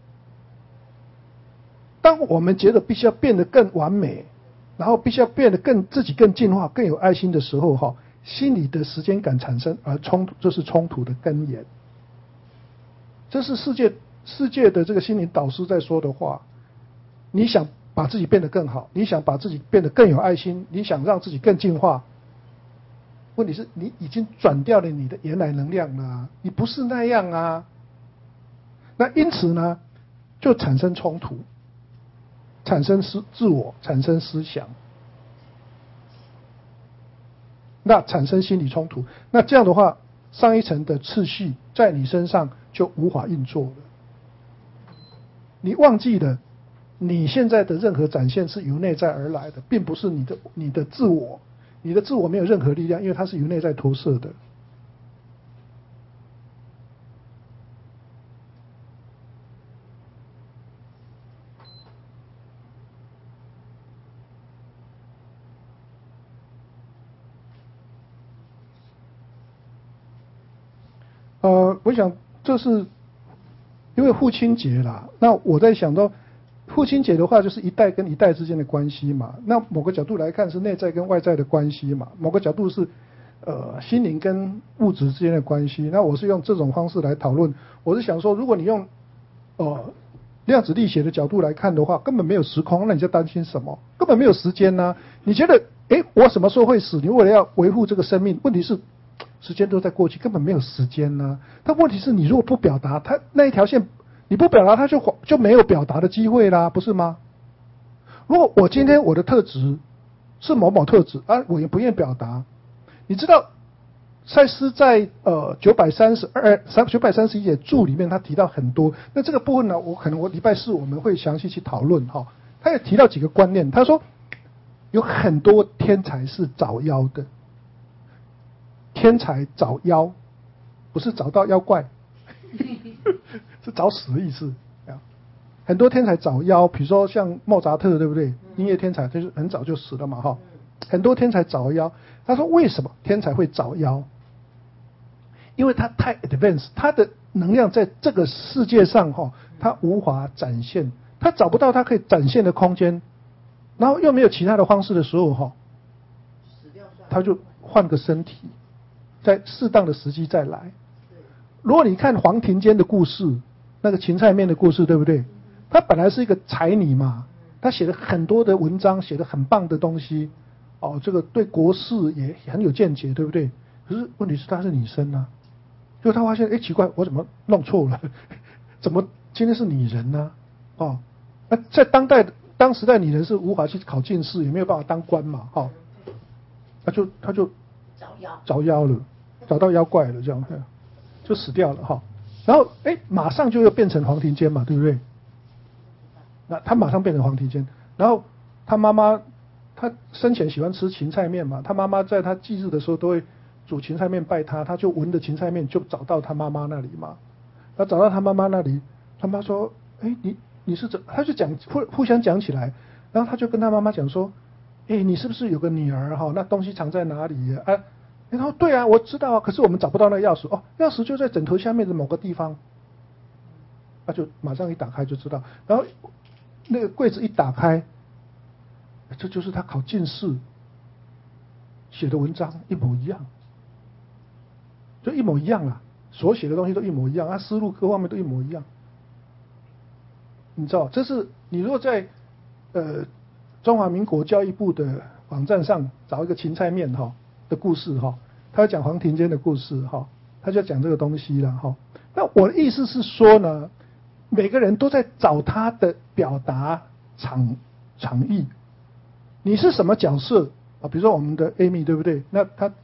当我们觉得必须要变得更完美，然后必须要变得自己更进化、更有爱心的时候哈，心理的时间感产生而冲突，这是冲突的根源。这是世界的这个心灵导师在说的话。你想把自己变得更好，你想把自己变得更有爱心，你想让自己更进化，问题是你已经转掉了你的原来能量了啊，你不是那样啊。那因此呢，就产生冲突，产生自我，产生思想，那产生心理冲突。那这样的话，上一层的次序在你身上就无法运作了。你忘记了你现在的任何展现是由内在而来的，并不是你的自我，你的自我没有任何力量，因为它是由内在投射的。我想这是因为父亲节啦，那我在想到父亲节的话，就是一代跟一代之间的关系嘛。那某个角度来看是内在跟外在的关系嘛，某个角度是心灵跟物质之间的关系。那我是用这种方式来讨论。我是想说，如果你用量子力学的角度来看的话，根本没有时空，那你在担心什么？根本没有时间啊。你觉得我什么时候会死？你为了要维护这个生命，问题是时间都在过去，根本没有时间啊。但问题是你如果不表达，它那一条线你不表达，它就没有表达的机会啦，不是吗？如果我今天我的特质是某某特质啊，我也不愿意表达。你知道赛斯在931节注里面他提到很多，那这个部分呢，我礼拜四我们会详细去讨论哈。他也提到几个观念，他说有很多天才是找妖的，天才找妖，不是找到妖怪，是找死的意思。很多天才找妖，比如说像莫扎特，对不对？音乐天才就是很早就死了嘛，哈。很多天才找妖，他说为什么天才会找妖？因为他太 advanced， 他的能量在这个世界上哈，他无法展现，他找不到他可以展现的空间，然后又没有其他的方式的时候哈，他就换个身体，在适当的时机再来。如果你看黄庭坚的故事，那个芹菜面的故事，对不对？他本来是一个才女嘛，他写了很多的文章，写了很棒的东西，这个对国事也很有见解，对不对？可是问题是她是女生啊，就他发现，奇怪，我怎么弄错了？怎么今天是女人呢？那在当时代女人是无法去考进士，也没有办法当官嘛，他就找妖了，找到妖怪了，这样就死掉了哈。然后马上就又变成黄庭坚嘛，对不对？那他马上变成黄庭坚，然后他妈妈，他生前喜欢吃芹菜面嘛，他妈妈在他忌日的时候都会煮芹菜面拜他，他就闻着芹菜面就找到他妈妈那里嘛。他找到他妈妈那里，他妈说：“你是怎？”他就互相讲起来，然后他就跟他妈妈讲说：“你是不是有个女儿哈？那东西藏在哪里啊？”然后对啊，我知道啊，可是我们找不到那个钥匙钥匙就在枕头下面的某个地方。他就马上一打开就知道，然后那个柜子一打开，这就是他考进士写的文章一模一样，就一模一样啦，所写的东西都一模一样，思路各方面都一模一样。你知道，这是你如果在中华民国教育部的网站上找一个芹菜面的故事他要讲黄庭坚的故事他就讲这个东西了那我的意思是说呢，每个人都在找他的表达场域。你是什么角色比如说我们的 Amy 对不对？那他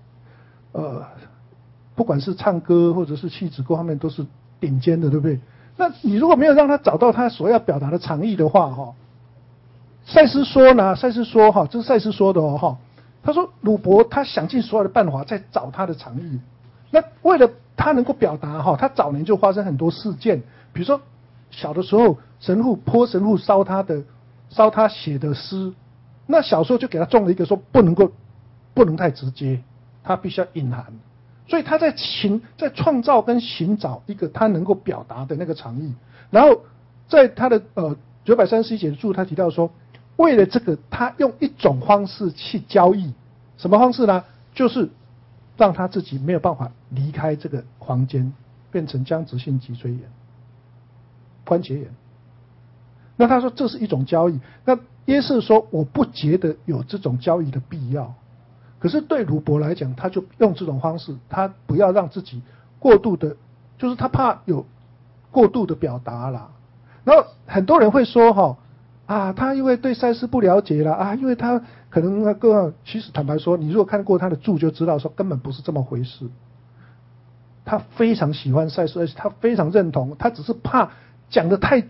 不管是唱歌或者是气质各方面都是顶尖的，对不对？那你如果没有让他找到他所要表达的场域的话赛斯说这是赛斯说的他说鲁伯他想尽所有的办法在找他的场域。那为了他能够表达他早年就发生很多事件，比如说小的时候神父烧他写的诗，那小时候就给他种了一个说不能太直接，他必须要隐含。所以他在创造跟寻找一个他能够表达的那个场域。然后在他的931节的注他提到说，为了这个他用一种方式去交易，什么方式呢？就是让他自己没有办法离开这个房间，变成僵直性脊椎炎、关节炎。那他说这是一种交易。那耶稣说我不觉得有这种交易的必要，可是对鲁伯来讲，他就用这种方式，他不要让自己过度的，就是他怕有过度的表达啦。然后很多人会说他因为对赛斯不了解啦因为他可能其实坦白说，你如果看过他的注就知道说根本不是这么回事。他非常喜欢赛斯，而且他非常认同，他只是怕讲的太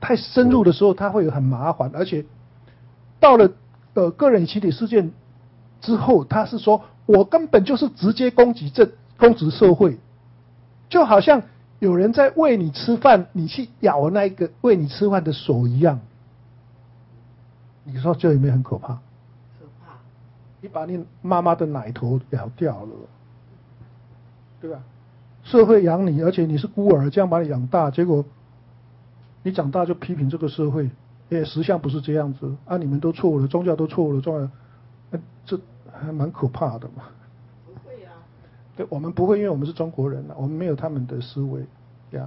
太深入的时候，它会有很麻烦，而且到了个人集体事件之后，他是说我根本就是直接攻击社会，就好像有人在喂你吃饭，你去咬那一个喂你吃饭的手一样。你说这有没有很可怕？ 可怕。 你把你妈妈的奶头咬掉了，对吧？社会养你，而且你是孤儿，这样把你养大，结果你长大就批评这个社会，实相不是这样子啊！你们都错了，宗教都错了，这还蛮可怕的嘛。 不会啊。 对，我们不会，因为我们是中国人我们没有他们的思维，呀。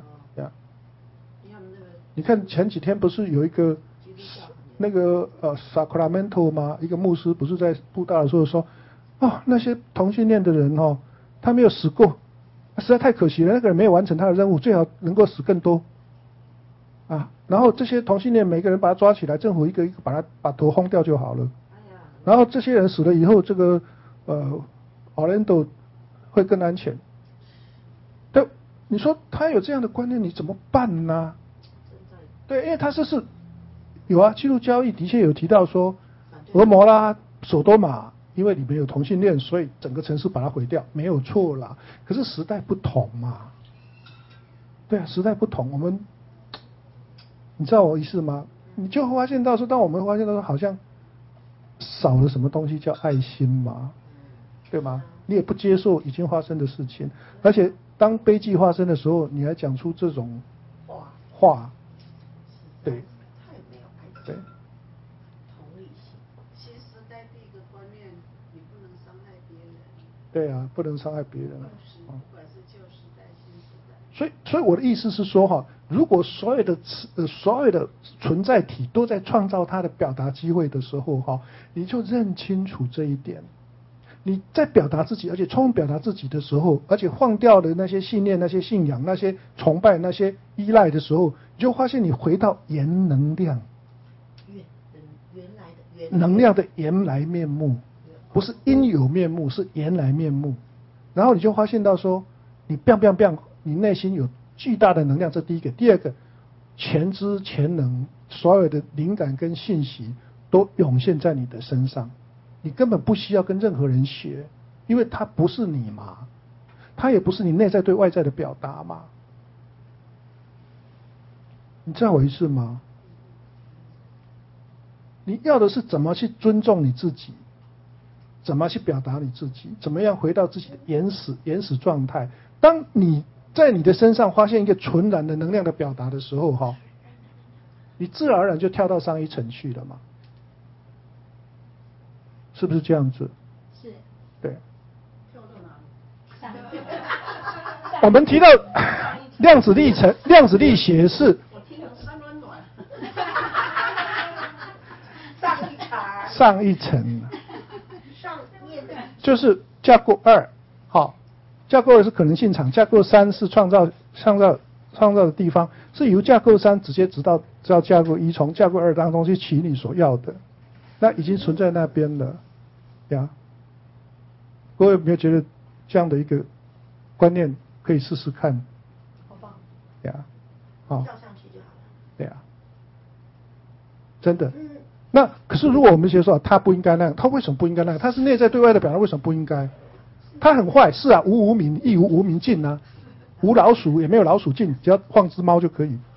你看前几天不是有一个那个Sacramento 吗？一个牧师不是在布道的时候说，那些同性恋的人他没有死过，实在太可惜了，那个人没有完成他的任务，最好能够死更多。然后这些同性恋每个人把他抓起来，政府一个一个把头轰掉就好了。然后这些人死了以后，这个Orlando 会更安全。对，你说他有这样的观念，你怎么办呢？对，因为他是有啊，基督教义的确有提到说，俄摩拉、索多玛，因为里面有同性恋，所以整个城市把它毁掉，没有错啦。可是时代不同嘛，对啊，时代不同，你知道我意思吗？你就发现到说，当我们发现到说，好像少了什么东西叫爱心嘛，对吗？你也不接受已经发生的事情，而且当悲剧发生的时候，你还讲出这种话，对，对。 同理心，新时代第一个观念，你不能伤害别人。 对啊，不能伤害别人。 不管是旧时代、新时代。 所以我的意思是说如果所有的存在体都在创造它的表达机会的时候你就认清楚这一点。你在表达自己，而且充分表达自己的时候，而且放掉了那些信念、那些信仰、那些崇拜、那些依赖的时候，你就发现你回到原能量，能量的原来面目，不是应有面目，是原来面目。然后你就发现到说，你你内心有巨大的能量，这第一个。第二个，全知全能，所有的灵感跟信息都涌现在你的身上，你根本不需要跟任何人学，因为它不是你嘛，它也不是你内在对外在的表达嘛。你知道我意思吗？你要的是怎么去尊重你自己，怎么去表达你自己，怎么样回到自己的原始状态。当你在你的身上发现一个纯然的能量的表达的时候你自然而然就跳到上一层去了嘛，是不是这样子？ 是。 对。 跳到哪里？ 我们提到量子力学是我听了三温暖。 上一层。 上面的。 就是架构2，架构2是可能性场，架构3是创造的地方，是由架构3直接直到架构1，从架构2当中去取你所要的，那已经存在那边了呀。各位有没有觉得这样的一个观念可以试试看？ 好棒呀， 跳上去就好了。 对呀，真的。那可是如果我们学说他不应该那样，他为什么不应该那样？他是内在对外的表达，为什么不应该？他很坏，是啊，无名亦无名尽啊，无老鼠也没有老鼠尽，只要放只猫就可以。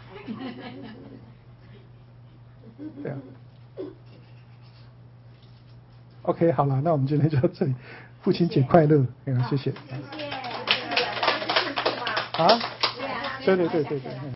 对啊。OK， 好了，那我们今天就到这里。父亲节快乐！谢谢。 谢谢。 啊？对。